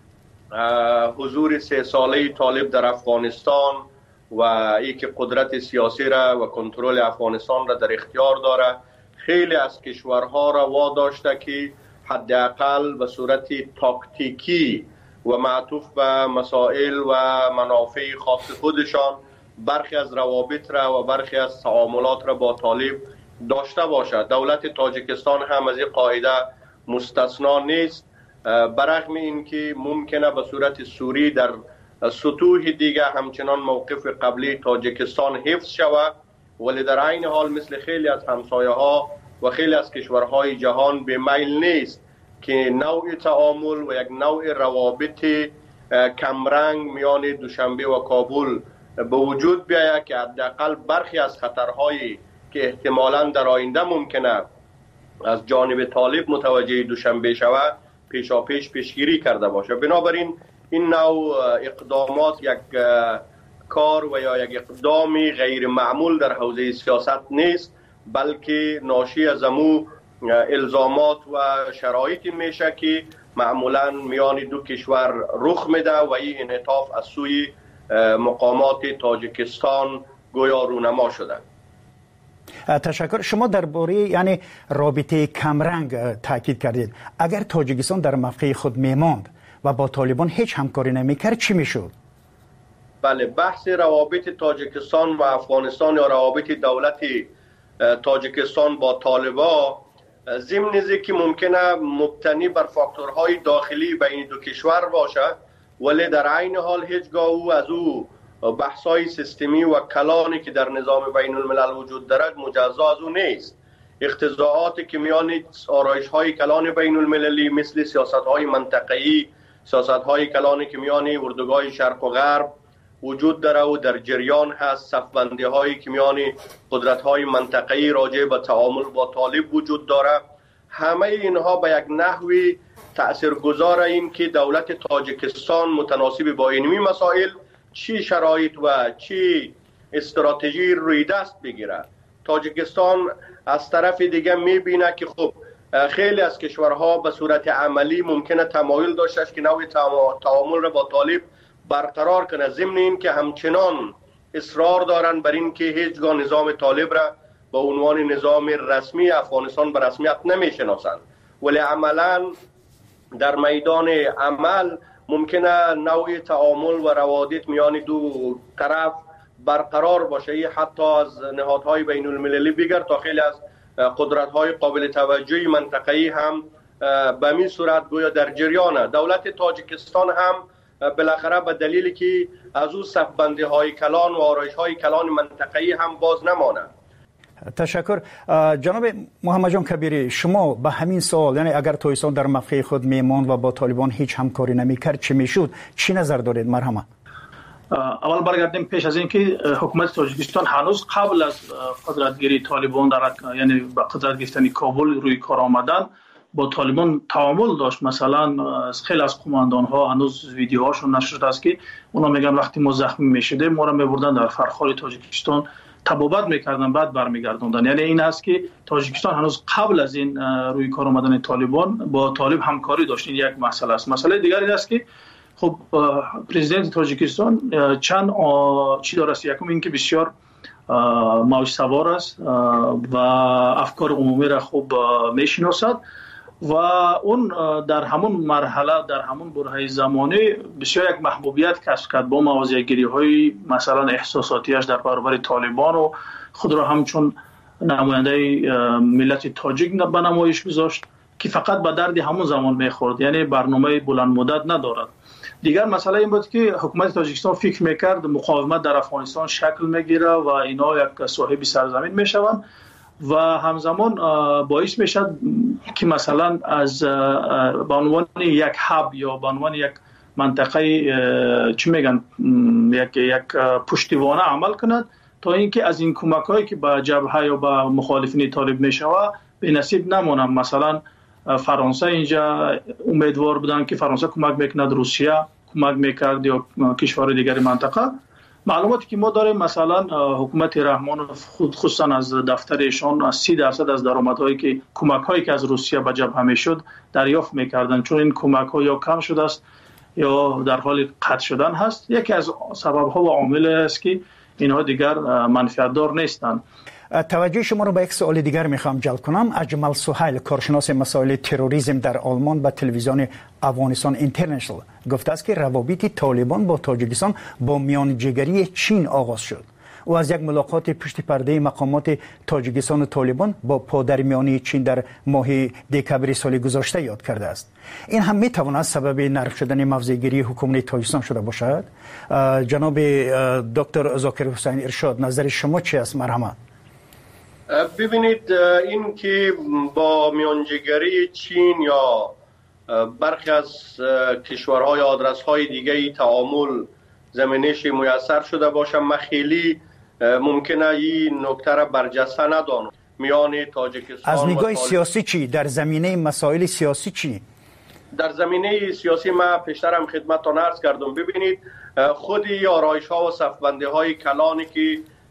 حضور سه ساله طالب در افغانستان و ای که قدرت سیاسی را و کنترل افغانستان را در اختیار داره خیلی از کشورها را واداشته که حداقل به صورت تاکتیکی و معطوف به مسائل و منافع خاص خودشان برخی از روابط را و برخی از تعاملات را با طالب داشته باشد. دولت تاجیکستان هم از این قاعده مستثنا نیست، برغم اینکه ممکنه به صورت سوری در سطوح دیگه همچنان موقف قبلی تاجیکستان حفظ شود، ولی در عین حال مثل خیلی از همسایه ها و خیلی از کشورهای جهان به میل نیست که نوع تعامل و یک نوع روابط کمرنگ میان دوشنبه و کابل به وجود بیاید که حداقل برخی از خطرهایی که احتمالاً در آینده ممکنه از جانب طالب متوجه دوشنبه شود پیشاپیش پیشگیری کرده باشه. بنابراین این نوع اقدامات یک کار و یا یک اقدامی غیر معمول در حوزه سیاست نیست بلکه ناشی از امو الزامات و شرایطی میشه که معمولا میان دو کشور رخ میده و این انعطاف از سوی مقامات تاجیکستان گویا رونما شده. تشکر. شما درباره یعنی رابطه کمرنگ تاکید کردید. اگر تاجیکستان در موقع خود میماند و با طالبان هیچ همکاری نمیکرد چی میشد؟ بله، بحث روابط تاجیکستان و افغانستان یا روابط دولت تاجیکستان با طالبان ضمن که ممکنه مبتنی بر فاکتورهای داخلی بین دو کشور باشد، ولی در عین حال هیچگاه او از او بحث‌های سیستمی و کلانی که در نظام بین الملل وجود دارد مجزا از او نیست. اختزاعاتی که میان آرایش‌های کلان بین المللی مثل سیاست‌های منطقه‌ای، سیاست‌های کلانی که میان اردوگاه شرق و غرب وجود داره و در جریان هست، صف‌بندی‌هایی که میان قدرت‌های منطقه‌ای راجع به تعامل با طالب وجود داره، همه اینها به یک نحوی تاثیرگذار این که دولت تاجیکستان متناسب با اینمی مسائل چی شرایط و چی استراتژی روی دست بگیره. تاجیکستان از طرف دیگه میبینه که خب خیلی از کشورها به صورت عملی ممکنه تمایل داشته که نوع تعامل را با طالب برقرار کنه، ضمن این که همچنان اصرار دارن بر این که هیچگاه نظام طالب را به عنوان نظام رسمی افغانستان به رسمیت نمیشناسند، ولی عملا در میدان عمل ممکنه نوع تعامل و روابط میان دو طرف برقرار باشه. حتی از نهادهای بین المللی بگیر تا خیلی از قدرت‌های قابل توجهی منطقه‌ای هم به می صورت گویا در جریانه. دولت تاجیکستان هم بالاخره به دلیلی که از او صف‌بندی‌های کلان و آرایش‌های کلان منطقه‌ای هم باز نمانه. تشکر. جناب محمد جان کبیری، شما به همین سوال، یعنی اگر تاجیکستان در موقع خود میماند و با طالبان هیچ همکاری نمیکرد چی میشد، چی نظر دارید؟ مرحمت. اول برگردیم پیش از اینکه حکومت تاجیکستان هنوز قبل از قدرتگیری طالبان در یعنی به قدرت گرفتن کابل روی کار آمدن با طالبان تعامل داشت. مثلا خیلی از قماندان ها هنوز ویدیوهاشون نشده است که اونا میگن وقتی ما زخمی میشده ما را میبردن در فرخار تاجیکستان تبابت میکردن بعد برمیگردوندن. یعنی این است که تاجیکستان هنوز قبل از این روی کار آمدن طالبان با طالب همکاری داشت. این یک مسئله است. مسئله دیگر این است که خب پرزیدنت تاجیکستان چند چی داره است. یکم این که بسیار موج سوار است و افکار عمومی را خوب میشناسد و اون در همون مرحله در همون برهه زمانی بسیار یک محبوبیت کسب کرد با موضع‌گیری های مثلا احساساتیش در برابر طالبان و خود را همچون نماینده ملت تاجیک به نمایش گذاشت که فقط به درد همون زمان میخورد، یعنی برنامه بلند مدت ندارد. دیگر مسئله این بود که حکومت تاجیکستان فکر میکرد مقاومت در افغانستان شکل میگیره و اینا یک صاحب سرزمین میشوند و همزمان باعث میشد که مثلا از به عنوان یک هاب یا به عنوان یک منطقه چی میگن یک یک پشتیبانه عمل کند تا اینکه از این کمک‌هایی که به جبهه یا به مخالفین طالب میشود به نصیب نمونن. مثلا فرانسه اینجا امیدوار بودن که فرانسه کمک میکند، روسیه کمک میکرد یا کشور دیگر منطقه. معلوماتی که ما داریم مثلا حکومت رحمان خود خصوصا از دفترشان از سی درصد از درآمدهایی که کمک‌هایی که از روسیه به جبهه میشد دریافت میکردن، چون این کمک‌ها یا کم شده است یا در حال قطع شدن هست. یکی از سبب‌ها و عامل است که اینها دیگر منفعت دار نیستند. توجه شما رو به یک سوال دیگر میخوام جلب کنم. اجمل سهیل، کارشناس مسائل تروریسم در آلمان، به تلویزیون افغانستان اینترنشنال گفته است که روابط طالبان با تاجیکستان با میانجیگری چین آغاز شد. او از یک ملاقات پشت پرده مقامات تاجیکستان و طالبان با پادرمیانی چین در ماه دکامبر سال گذشته یاد کرده است. این هم میتواند سبب نرم شدن موضع‌گیری حکومت تاجیکستان شده باشد. جناب دکتر ذاکر حسین ارشاد، نظر شما چی است؟ مرحمت. ببینید، این که با میانجیگری چین یا برخی از کشورهای آدرس‌های دیگه تعامل زمینش میسر شده باشه، من خیلی ممکنه این نکته را برجسته ندانم. میان تاجیکستان از نگاه و سیاسی چی؟ در زمینه مسائل سیاسی چی؟ در زمینه سیاسی من پیشترم خدمتتان عرض کردم. ببینید، خودی آرایش‌ها و صف‌بندی‌های کلانی که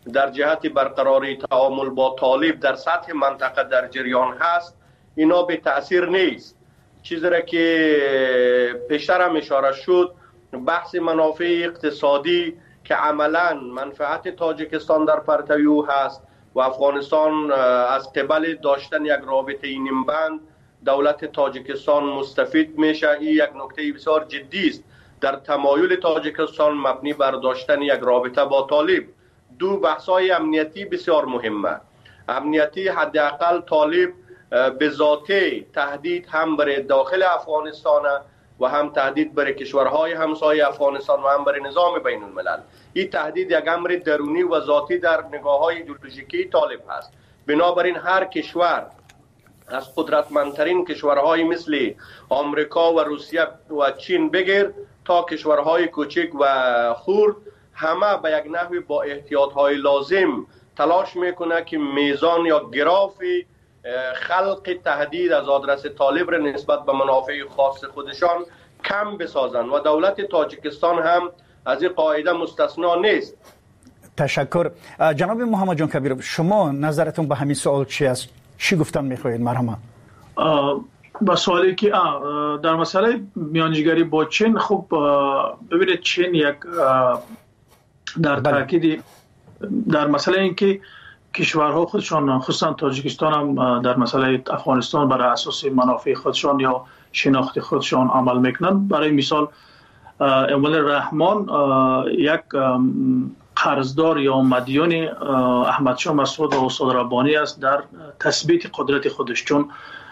در جهت برقراری تعامل با طالب در سطح منطقه در جریان هست، اینا به تأثیر نیست. چیزی را که پیشتر هم اشاره شد، بحث منافع اقتصادی که عملا منفعت تاجیکستان در پرتو او هست و افغانستان از قبل داشتن یک رابطه نیمبند دولت تاجیکستان مستفید میشه. این یک نکته بسیار جدی است در تمایل تاجیکستان مبنی بر داشتن یک رابطه با طالب. دو بحث‌های امنیتی بسیار مهمه. امنیتی حداقل طالب به ذاته تهدید هم برای داخل افغانستان و هم تهدید برای کشورهای همسایه افغانستان و هم برای نظام بین الملل. این تهدید یک امر درونی و ذاتی در نگاه‌های ایدئولوژیکی طالب هست. بنابراین هر کشور از قدرتمندترین کشورهای مثل آمریکا و روسیه و چین بگیر تا کشورهای کوچک و خرد، همه به یک نحوی با احتیاطهای لازم تلاش میکنه که میزان یا گراف خلق تهدید از آدرس طالب را نسبت به منافع خاص خودشان کم بسازن و دولت تاجیکستان هم از این قاعده مستثنا نیست. تشکر. جناب محمد جان کبیرov، شما نظرتون به همین سوال چی است؟ چی گفتن میخواهید؟ مرحبا. با سوالی که در مسئله میانجیگری با چین، خب ببینید چین یک در تاکید در مسئله اینکه کشورها خودشان خصوصا تاجیکستان هم در مسئله افغانستان برای اساس منافع خودشان یا شناخت خودشان عمل میکنند. برای مثال اموال رحمان یک قرضدار یا مدیون احمد شاه مسعود و استاد ربانی است در تثبیت قدرت خودش، چون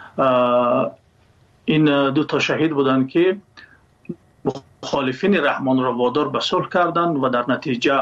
این دو تا شهید بودند که مخالفین رحمان را وادار به صلح کردند و در نتیجه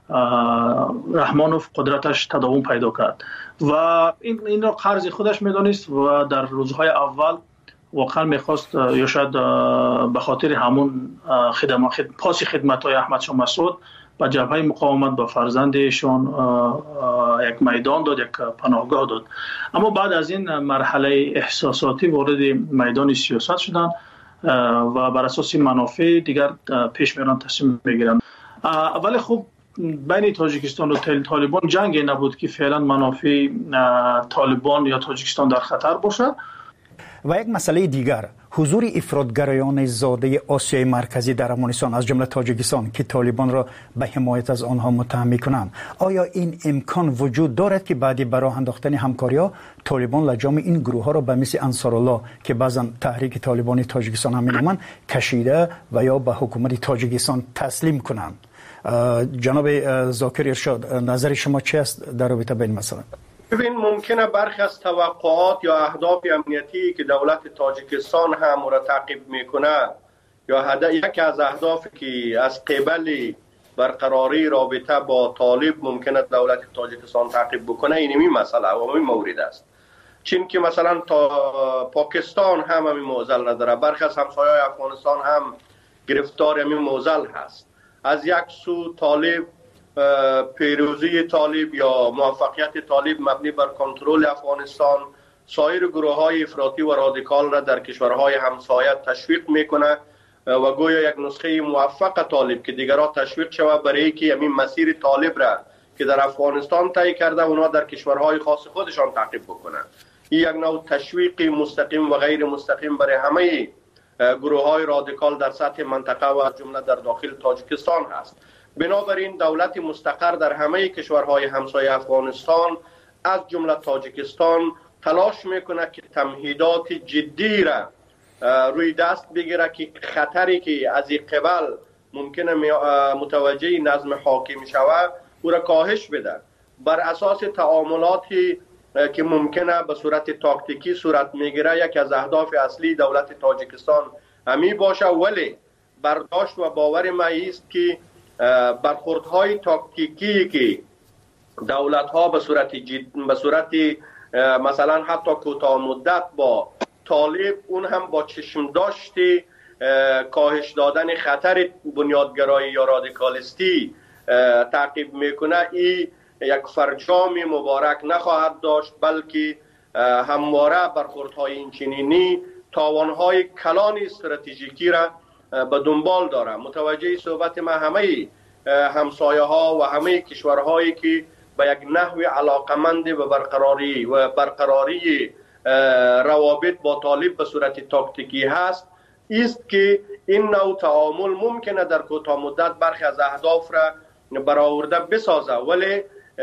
رحمانوف قدرتش تداوم پیدا کرد و این این را قرض خودش میدانست و در روزهای اول واقعا میخواست یا شاید به خاطر همون خدمات خد... پاس خدمت‌های احمد شاه مسعود به جبهه مقاومت به فرزندشان یک میدان داد، یک پناهگاه داد. اما بعد از این مرحله احساساتی وارد میدان سیاست شدن و بر اساس منافع دیگر پیش میرن، تصمیم میگیرن. ولی خب بین تاجیکستان و طالبان جنگی نبود که فعلا منافع طالبان یا تاجیکستان در خطر باشد. و یک مسئله دیگر، حضور افراطگرایان زاده آسیای مرکزی در افغانستان از جمله تاجیکستان که طالبان را به حمایت از آنها متهم می‌کنند، آیا این امکان وجود دارد که بعد برای انداختن همکاری‌ها طالبان لجام این گروه‌ها را به مثل انصارالله که بعضا تحریک طالبانی تاجیکستان هم می‌نامند کشیده و یا به حکومت تاجیکستان تسلیم کنند؟ جناب ذاکر ارشاد، نظر شما چی است در رابطه با این مسئله؟ ببین، ممکنه برخی از توقعات یا اهداف امنیتی که دولت تاجیکستان هم را تعقیب میکنه یا هدف یکی از اهدافی که از قبل برقراری رابطه با طالب ممکنه دولت تاجیکستان تعقیب بکنه، این این مسئله و این مورد است. چون که مثلا تا پاکستان هم همین معضل نداره، برخی از همسایه‌های افغانستان هم گرفتار همین معضل هست. از یک سو طالب پیروزی طالب یا موفقیت طالب مبنی بر کنترل افغانستان سایر گروه‌های افراطی و رادیکال را در کشورهای همسایه تشویق میکنه و گویا یک نسخه موفق طالب که دیگران تشویق شود برای اینکه همین مسیر طالب را که در افغانستان طی کرده اونا در کشورهای خاص خودشان تعقیب بکنه. این یک نوع تشویق مستقیم و غیر مستقیم برای همه گروه‌های رادیکال در سطح منطقه و جمله در داخل تاجیکستان هست. بنابراین دولت مستقر در همه کشورهای همسایه افغانستان از جمله تاجیکستان تلاش میکنه که تمهیدات جدی را روی دست بگیره که خطری که از این قبل ممکنه متوجه نظم حاکم شود او را کاهش بده. بر اساس تعاملاتی که ممکنه به صورت تاکتیکی صورت میگیره، یک از اهداف اصلی دولت تاجیکستان همی باشه، ولی برداشت و باور ما است که برخوردهای تاکتیکی که دولت‌ها به صورت جد... به صورت مثلا حتی کوتاه مدت با طالب اون هم با چشم داشتی کاهش دادن خطر بنیادگرایی یا رادیکالیستی تعقیب میکنه، این یک فرجام مبارک نخواهد داشت، بلکه همواره برخوردهای این چنینی تاوانهای کلان استراتژیکی را به دنبال داره. متوجه صحبت ما همه همسایه ها و همه کشورهایی که به یک نحو علاقمند و برقراری و برقراری روابط با طالب به صورت تاکتیکی هست، است که این نوع تعامل ممکنه در کوتاه مدت برخی از اهداف را برآورده بسازه، ولی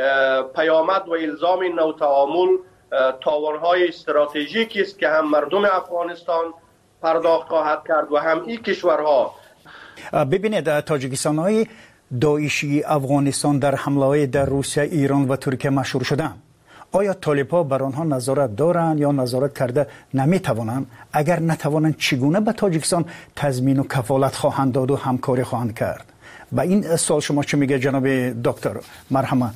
پیامد و الزام این نوع تعامل تاوان‌های استراتژیکی است که هم مردم افغانستان پرداخت خواهد کرد و هم این کشورها. ببینید تاجیکستان‌های داعشی افغانستان در حمله‌های در روسیه، ایران و ترکیه مشهور شدند. آیا طالب‌ها بر آنها نظارت دارند یا نظارت کرده نمی‌توانند؟ اگر نتوانند چگونه به تاجیکستان تضمین و کفالت خواهند داد و همکاری خواهند کرد؟ با این سوال شما چه میگه جناب دکتر مرحمت؟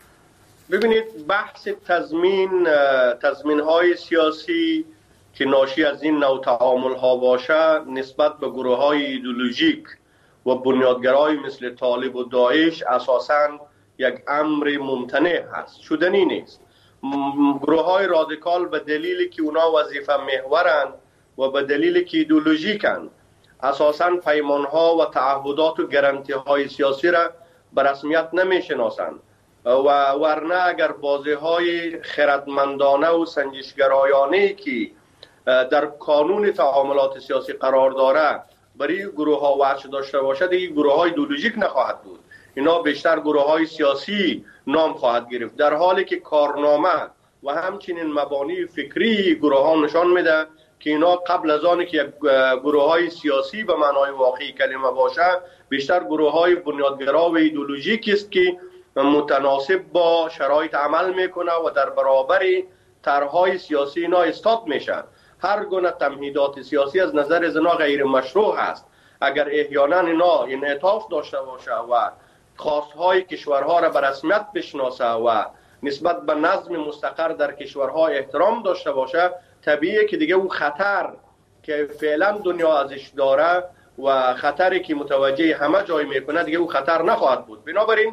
ببینید بحث تضمین تضمین های سیاسی که ناشی از این نوع تعامل ها باشه نسبت به گروه های ایدئولوژیک و بنیادگرای مثل طالب و داعش اساساً یک امر ممتنع هست، شدنی نیست. گروه های رادیکال به دلیلی که اونا وظیفه محورند و به دلیلی که ایدئولوژیکند اساساً پیمان ها و تعهدات و گارانتی های سیاسی را به رسمیت نمی شناسند و ورنه اگر بازی های خردمندانه و سنجشگرایانه که در قانون تعاملات سیاسی قرار داره برای گروه ها وجه داشته باشد، این گروه های ایدئولوژیک نخواهد بود، اینا بیشتر گروه های سیاسی نام خواهد گرفت، در حالی که کارنامه و همچنین مبانی فکری گروه ها نشان میده که اینا قبل از آن که یک گروه های سیاسی به معنای واقعی کلمه باشه بیشتر گروه های بنیادگرا و ایدئولوژیک است که متناسب با شرایط عمل میکنه و در برابر طرحهای سیاسی اینا استاد میشه. هر گونه تمهیدات سیاسی از نظر زنا غیر مشروع است. اگر احیانا اینا انعطاف داشته باشه و خواستهای کشورها را به رسمیت بشناسه و نسبت به نظم مستقر در کشورها احترام داشته باشه، طبیعیه که دیگه اون خطر که فعلا دنیا ازش داره و خطری که متوجه همه جای میکنه دیگه اون خطر نخواهد بود. بنابراین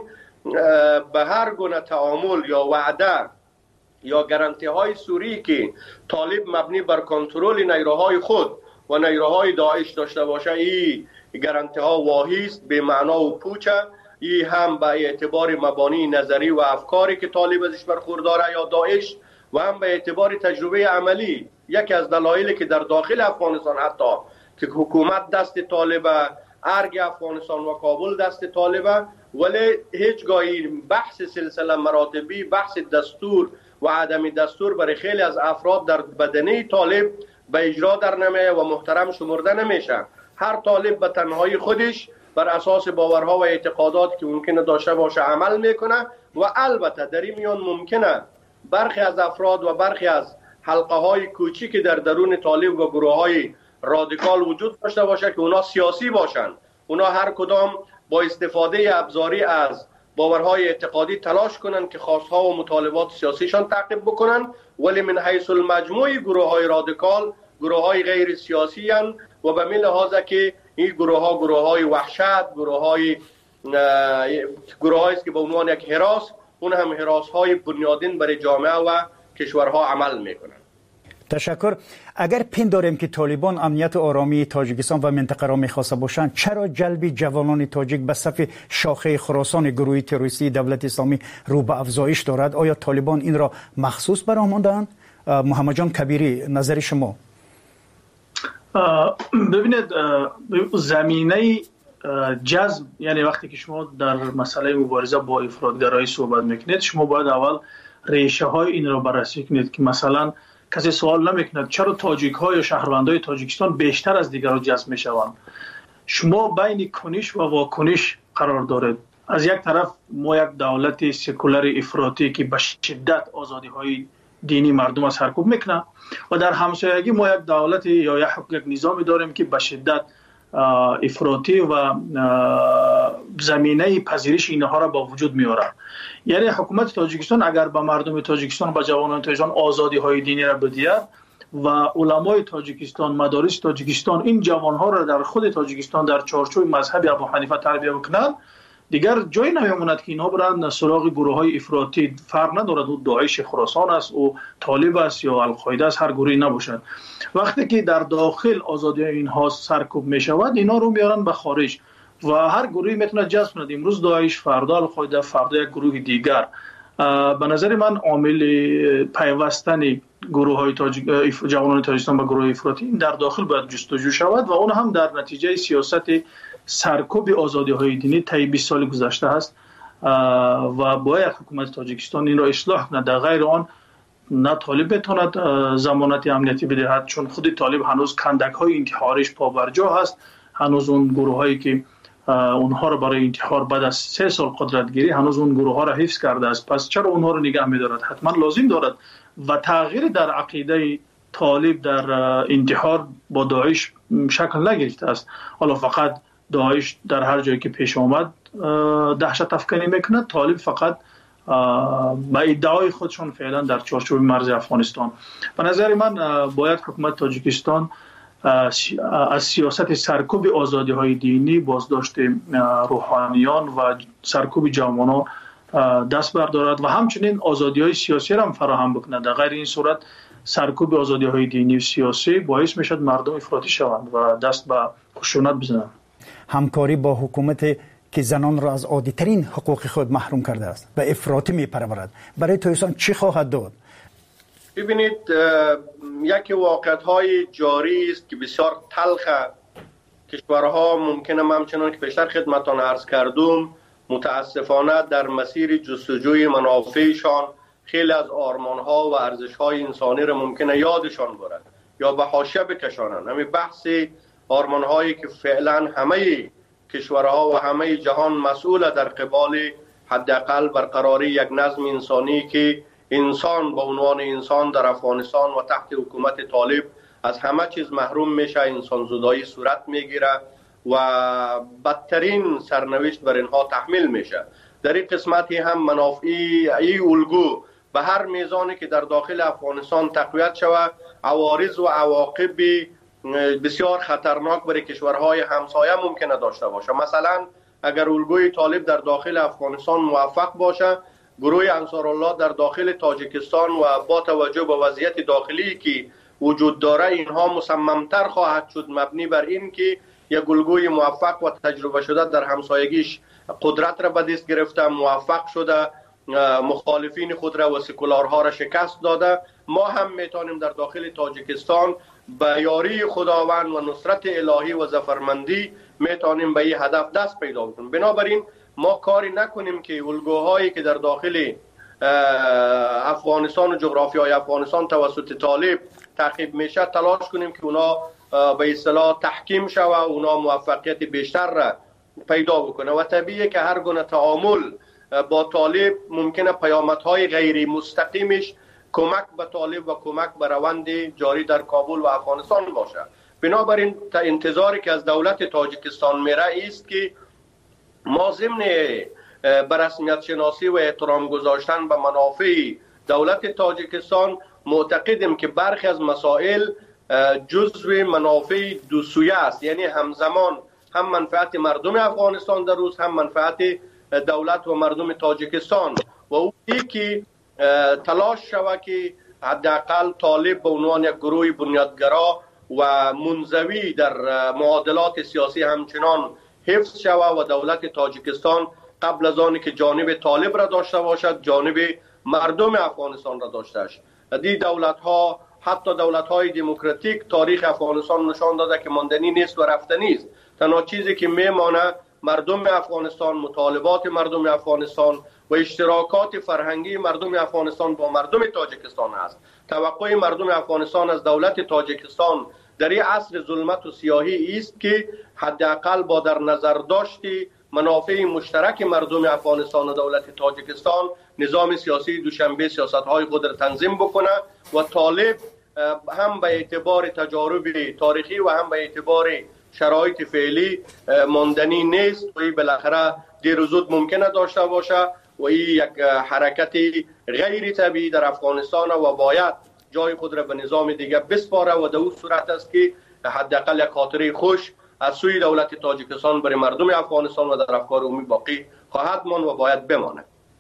به هر گونه تعامل یا وعده یا گارانتی های سوری که طالب مبنی بر کنترل نیروهای خود و نیروهای داعش داشته باشه، این گارانتی ها واهی است، به معنا و پوچه. این هم به اعتبار مبانی نظری و افکاری که طالب ازش برخورداره یا داعش و هم به اعتبار تجربه عملی. یکی از دلایلی که در داخل افغانستان حتی که حکومت دست طالبه، ارگ افغانستان و کابل دست طالبه، ولی هیچگاهی بحث سلسله مراتبی، بحث دستور و عدم دستور برای خیلی از افراد در بدنه طالب به اجرا در نمیه و محترم شمرده نمیشه. هر طالب به تنهایی خودش بر اساس باورها و اعتقادات که ممکنه داشته باشه عمل میکنه و البته در این میان ممکنه برخی از افراد و برخی از حلقه های کوچیک در درون طالب و گروه های رادیکال وجود داشته باشه که اونا سیاسی باشن. اونا هر کدام با استفاده ابزاری از باورهای اعتقادی تلاش کنن که خواستها و مطالبات سیاسیشان تعقیب بکنن، ولی من حیث المجموع گروه های رادیکال گروه های غیر سیاسی هن و به می لحاظه که این گروه ها گروه های وحشت، گروه های گروه هایی که به عنوان یک هراس، اون هم هراس های بنیادین برای جامعه و کشورها عمل میکنن. تشکر. اگر پنداریم که طالبان امنیت و آرامی تاجیکستان و منطقه را می‌خواسته باشند، چرا جلب جوانان تاجیک به صف شاخه خراسان گروه تروریستی دولت اسلامی رو به افزایش دارد؟ آیا طالبان این را مخصوص برآمدند؟ محمد جان کبیری، نظر شما؟ ببینید، زمینه جذب، یعنی وقتی که شما در مسئله مبارزه با افراطگرایی صحبت میکنید، شما باید اول ریشه های این را بررسی کنید که مثلا کسی سوال نمیکند چرا تاجیک ها یا شهروندای تاجیکستان بیشتر از دیگران جذب میشوند. شما بین کنش و واکنش قرار دارید. از یک طرف ما یک دولت سکولار افراطی که به شدت آزادی های دینی مردم را سرکوب میکنه و در همسایگی ما یک دولت یا یک یک نظامی داریم که به شدت افراطی و زمینه پذیرش اینها را با وجود میاره. یعنی حکومت تاجیکستان اگر به مردم تاجیکستان و جوانان تاجیکستان آزادی های دینی را بدهد و علمای تاجیکستان، مدارس تاجیکستان این جوان ها را در خود تاجیکستان در چارچوب مذهب ابو حنیفه تربیت بکنند، دیگر جایی نمیماند که اینها برند سراغ گروه های افراطی. فرق ندارد او داعش خراسان است او طالب است یا القاعده است، هر گروهی نباشد. وقتی که در داخل آزادی اینها سرکوب می شود، اینا رو میارن به خارج و هر گروهی میتونه جذب کند. امروز داعش، فردا القاعده، فردا یک گروه دیگر. به نظر من عامل پیوستن گروه های تاجیک جوانان تاجیکستان به گروه افراطی این در داخل باید جستجو شود و اون هم در نتیجه سیاست سرکوب آزادی های دینی طی بیست سال گذشته است و باید حکومت تاجیکستان این را اصلاح کند. در غیر آن نه طالب بتواند ضمانت امنیتی بدهد، چون خود طالب هنوز کندک های انتحاریش پابرجا هست، هنوز اون گروه هایی که اونها را برای انتحار بعد از سه سال قدرت گیری هنوز اون گروه ها را حفظ کرده است. پس چرا اونها را نگه می‌دارد؟ حتما لازم دارد و تغییر در عقیده طالب در انتحار با داعش شکل نگرفته است. حالا فقط داعش در هر جایی که پیش آمد دهشت افکنی میکنه، طالب فقط با ادعای خودشون فعلا در چارچوب مرز افغانستان. به نظر من باید حکومت تاجیکستان از سیاست سرکوب آزادی های دینی، بازداشت روحانیان و سرکوب جوانان دست بردارد و همچنین آزادی های سیاسی را هم فراهم بکند. در غیر این صورت سرکوب آزادی های دینی و سیاسی باعث میشد مردم افراطی شوند و دست به خشونت بزنند. همکاری با حکومت که زنان را از عادی‌ترین حقوق خود محروم کرده است و افراطی می‌پرورد، برای تویسان چی خواهد داد؟ ببینید، یکی واقعیت‌های جاری است که بسیار تلخ کشورها ممکنه همچنان که پیشتر خدمتان عرض کردم متاسفانه در مسیر جستجوی منافعشان خیلی از آرمان‌ها و ارزش‌های انسانی را ممکنه یادشان برد یا به حاشیه بکشانند. همین بحث آرمان‌هایی که فعلا همه کشورها و همه جهان مسئول در قبال حداقل برقراری یک نظم انسانی که انسان به عنوان انسان در افغانستان و تحت حکومت طالب از همه چیز محروم میشه، انسان زدایی صورت میگیره و بدترین سرنوشت بر اینها تحمیل میشه. در این قسمتی هم منافعی ای الگو به هر میزانی که در داخل افغانستان تقویت شود عوارض و عواقب بسیار خطرناک برای کشورهای همسایه ممکنه داشته باشه. مثلا اگر الگوی طالب در داخل افغانستان موفق باشه، گروه انصارالله در داخل تاجیکستان و با توجه به وضعیت داخلی که وجود داره اینها مصممتر خواهد شد مبنی بر این که یک الگوی موفق و تجربه شده در همسایگیش قدرت را به دست گرفته، موفق شده، مخالفین خود را و سکولارها را شکست داده. ما هم میتونیم در داخل تاجیکستان با یاری خداوند و نصرت الهی و ظفرمندی میتونیم به این هدف دست پیدا کنیم. بنابراین ما کاری نکنیم که الگوهایی که در داخل افغانستان و جغرافیای افغانستان توسط طالب تعقیب میشه تلاش کنیم که اونا به اصطلاح تحکیم شوه و اونا موفقیت بیشتر را پیدا بکنه و طبیعیه که هر گونه تعامل با طالب ممکنه پیامدهای غیر مستقیمش کمک به طالب و کمک به روند جاری در کابل و افغانستان باشه. بنابراین انتظاری که از دولت تاجیکستان میره است که ما ضمن به رسمیت شناسی و احترام گذاشتن به منافع دولت تاجیکستان معتقدیم که برخی از مسائل جزو منافع دو سویه است، یعنی همزمان هم منفعت مردم افغانستان در روز هم منفعت دولت و مردم تاجیکستان و او که تلاش شود که حداقل طالب به عنوان یک گروه بنیادگرا و منزوی در معادلات سیاسی همچنان حفظ شود و دولت تاجیکستان قبل از آنی که جانب طالب را داشته باشد جانب مردم افغانستان را داشته است. دی دولت ها حتی دولت های دموکراتیک تاریخ افغانستان نشان داده که ماندنی نیست و رفتنی است. تنها چیزی که میمانه مردم افغانستان، مطالبات مردم افغانستان و اشتراکات فرهنگی مردم افغانستان با مردم تاجیکستان است. توقع مردم افغانستان از دولت تاجیکستان در این عصر ظلمت و سیاهی است که حداقل با در نظر داشتی منافع مشترک مردم افغانستان و دولت تاجیکستان نظام سیاسی دوشنبه سیاست‌های خود را تنظیم بکنه و طالب هم به اعتبار تجارب تاریخی و هم به اعتبار شرایط فعلی ماندنی نیست و این بالاخره دیر و زود ممکنه داشته باشه و این یک حرکت غیر طبیعی در افغانستان و باید جای خود را به نظام دیگه بسپاره و در اون صورت است که حداقل یک خاطره خوش از سوی دولت تاجیکستان برای مردم افغانستان و در افکار عمومی باقی خواهد ماند و باید بماند.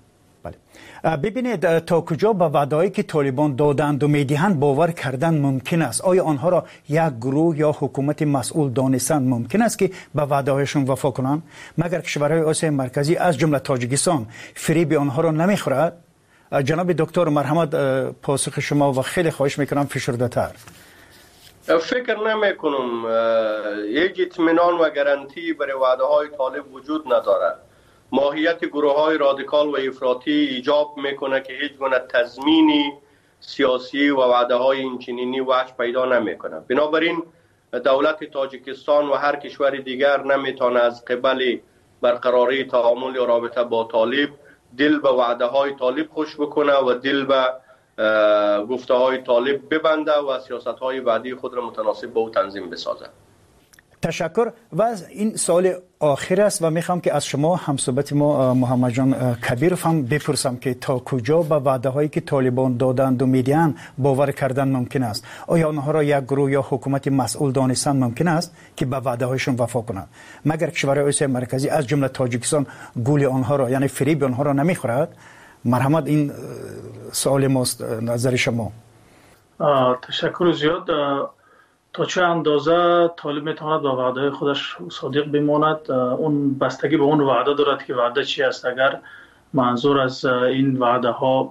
بله. ببینید تا کجا به وعده‌ای که طالبان دادند و میدهند باور کردن ممکن است؟ آیا آنها را یک گروه یا حکومت مسئول دانستند ممکن است که به وعده‌هایشان وفا کنند؟ مگر کشورهای آسیای مرکزی از جمله تاجیکستان فریب آنها را نمیخورد؟ جناب دکتر مرحمت پاسخ شما و خیلی خواهش میکنم فشرده تر. فکر نمی کنم یک اطمینان و گارانتی برای وعده های طالب وجود ندارد. ماهیت گروه های رادیکال و افراطی ایجاب میکنه که هیچ گونه تضمینی سیاسی و وعده های اینچنینی وجه پیدا نمیکنه. بنابراین دولت تاجیکستان و هر کشور دیگر نمیتونه از قبل برقراری تعامل و رابطه با طالب دل به وعده های طالب خوش بکنه و دل به گفته های طالب ببنده و سیاست های بعدی خود را متناسب با او تنظیم بسازه. تشکر. و این سوال آخر است و میخوام که از شما همصحبت ما محمد جان کبیرов هم بپرسم که تا کجا به وعده هایی که طالبان دادند و میدین باور کردن ممکن است؟ آیا آنها را یک گروه یا حکومت مسئول دانستن ممکن است که به وعده هایشون وفا کنند مگر کشورهای آسیای مرکزی از جمله تاجیکستان گول آنها را یعنی فریب آنها را نمیخورد؟ مرحمت این سوال ماست، نظر شما. تشکر زیاد. تا چه اندازه طالب میتواند با وعده خودش صادق بماند اون بستگی به اون وعده دارد که وعده چی است. اگر منظور از این وعده ها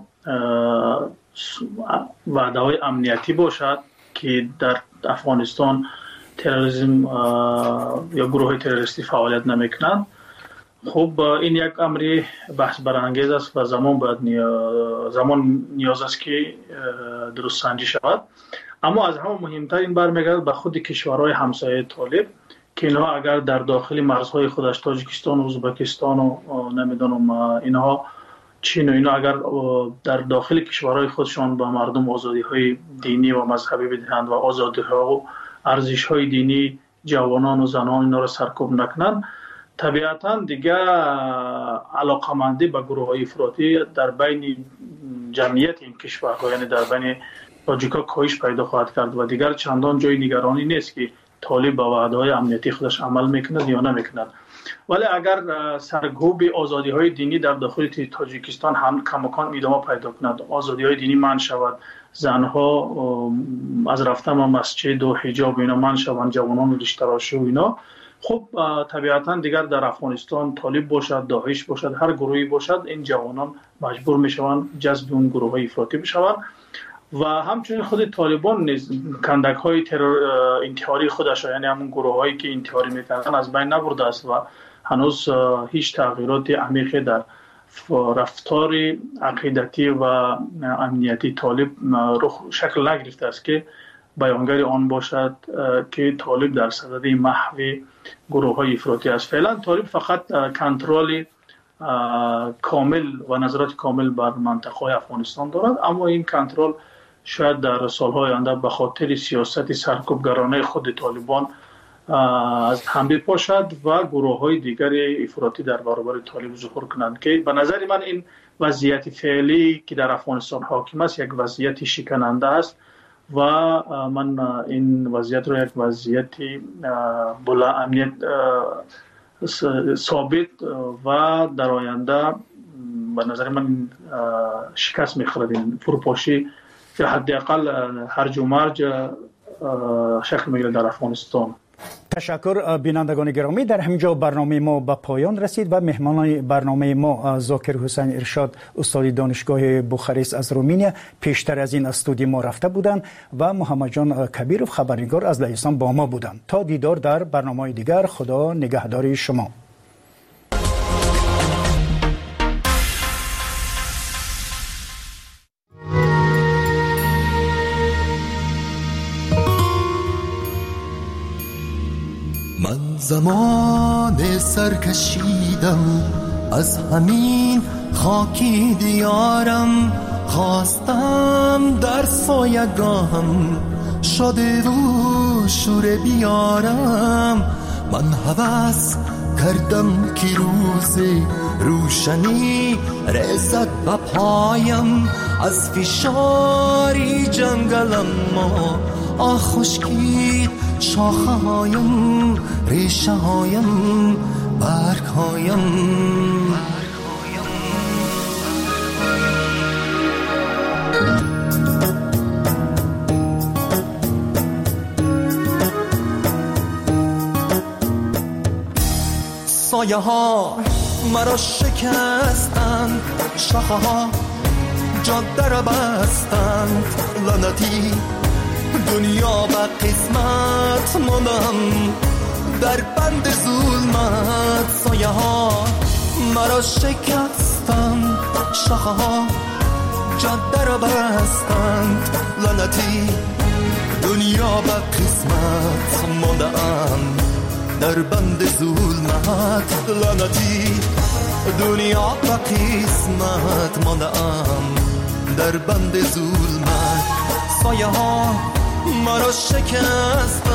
وعده های امنیتی باشد که در افغانستان تروریسم یا گروه های تروریستی فعالیت نمیکنند، خب این یک امر بحث برانگیز است و زمان باید نیا... زمان نیاز است که درست سنجی شود. اما از همه مهمتر این برمیگردد به خود کشورهای همسایه طالب که اینها اگر در داخل مرزهای خودش تاجیکستان و ازبکستان و نمیدونم اینها چین و اینا اگر در داخل کشورهای خودشان با مردم آزادی های دینی و مذهبی بدهند و آزادی ها و ارزش های دینی جوانان و زنان اینا را سرکوب نکنند، طبیعتا دیگه علاقمندی به گروه های افراطی در بین جمعیت این کشورها یعنی در بین تاجیکا کاهش پیدا خواهد کرد و دیگر چندان جای نگرانی نیست که طالب با وعده‌های امنیتی خودش عمل میکند یا نمیکند. ولی اگر سرکوب آزادی های دینی در داخل تاجیکستان هم کماکان ادامه پیدا کند، آزادی های دینی منع شود، زنها از رفتن به مسجد و حجاب اینا منع شوند، جوانان ریش تراشی و اینا، خب طبیعتا دیگر در افغانستان طالب باشد، داعش باشد، هر گروهی باشد، این جوانان مجبور میشوند جذب اون گروه های افراطی بشوند. و همچنین خود طالبان نیز کندک های ترور انتحاری خودش یعنی همون گروه هایی که انتحاری میکنن از بین نبرده است و هنوز هیچ تغییرات عمیقی در رفتار عقیدتی و امنیتی طالب رخ شکل نگرفته است که بیانگر آن باشد که طالب در صدد محو گروه های افراطی است. فعلا طالب فقط کنترل کامل و نظارت کامل بر منطقه افغانستان دارد، اما این کنترل شاید در سالهای آینده به خاطر سیاست سرکوبگرانه خود طالبان از هم بپاشد و گروه های دیگر افراطی در برابر طالب ظهور کنند که به نظر من این وضعیت فعلی که در افغانستان حاکم است یک وضعیت شکننده است و من این وضعیت را یک وضعیت بلا امنیت ثابت و در آینده به نظر من شکست می‌خورد این فروپاشی یا حداقل هرج و مرج شکل می‌گیرد در افغانستان. تشکر بینندگان گرامی. در همینجا برنامه ما به پایان رسید و مهمان برنامه ما ذاکر حسین ارشاد استاد دانشگاه بوخارست از رومانیا پیشتر از این استودیو ما رفته بودند و محمد جان کبیرov خبرنگار از لهستان با ما بودند. تا دیدار در برنامه دیگر، خدا نگهدار شما. زمان سرکشیدم از همین خاکی دیارم، خواستم در سایگاهم شده و شور بیارم. من هوس کردم که روز روشنی رسد به پایم، از فشاری جنگلم ما آه خشکید شاخه هایم، ریشه هایم، برگ هایم. سایه ها مرا شکستند، شاخه ها جاده را بستند لعنتی دنیا به قسمت ماندم در بند ظلمت سایه ها مرا شکستند شاخه ها جاده را بستند لعنتی دنیا به قسمت ماندم در بند ظلمت لعنتی دنیا به قسمت ماندم در بند ظلمت سایه ها مرا شکستند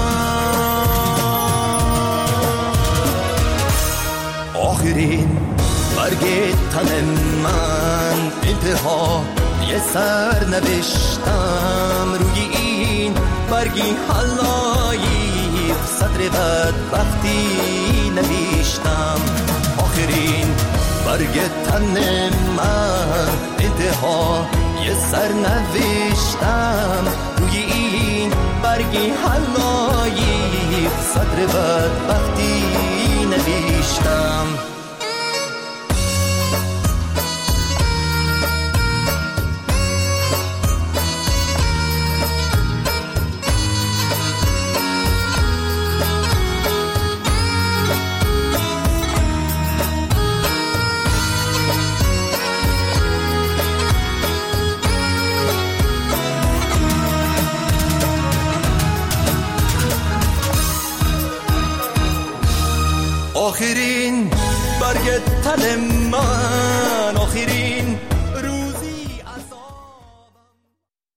آخرین برگ تن من انتها یه سر نوشتم روی این برگی حلایی صدر بدبختی نوشتم آخرین برگ تن من انتها یه سر نوشتم روی این برگی حلایی صدر بدبختی نوشتم آخرین برگ تن من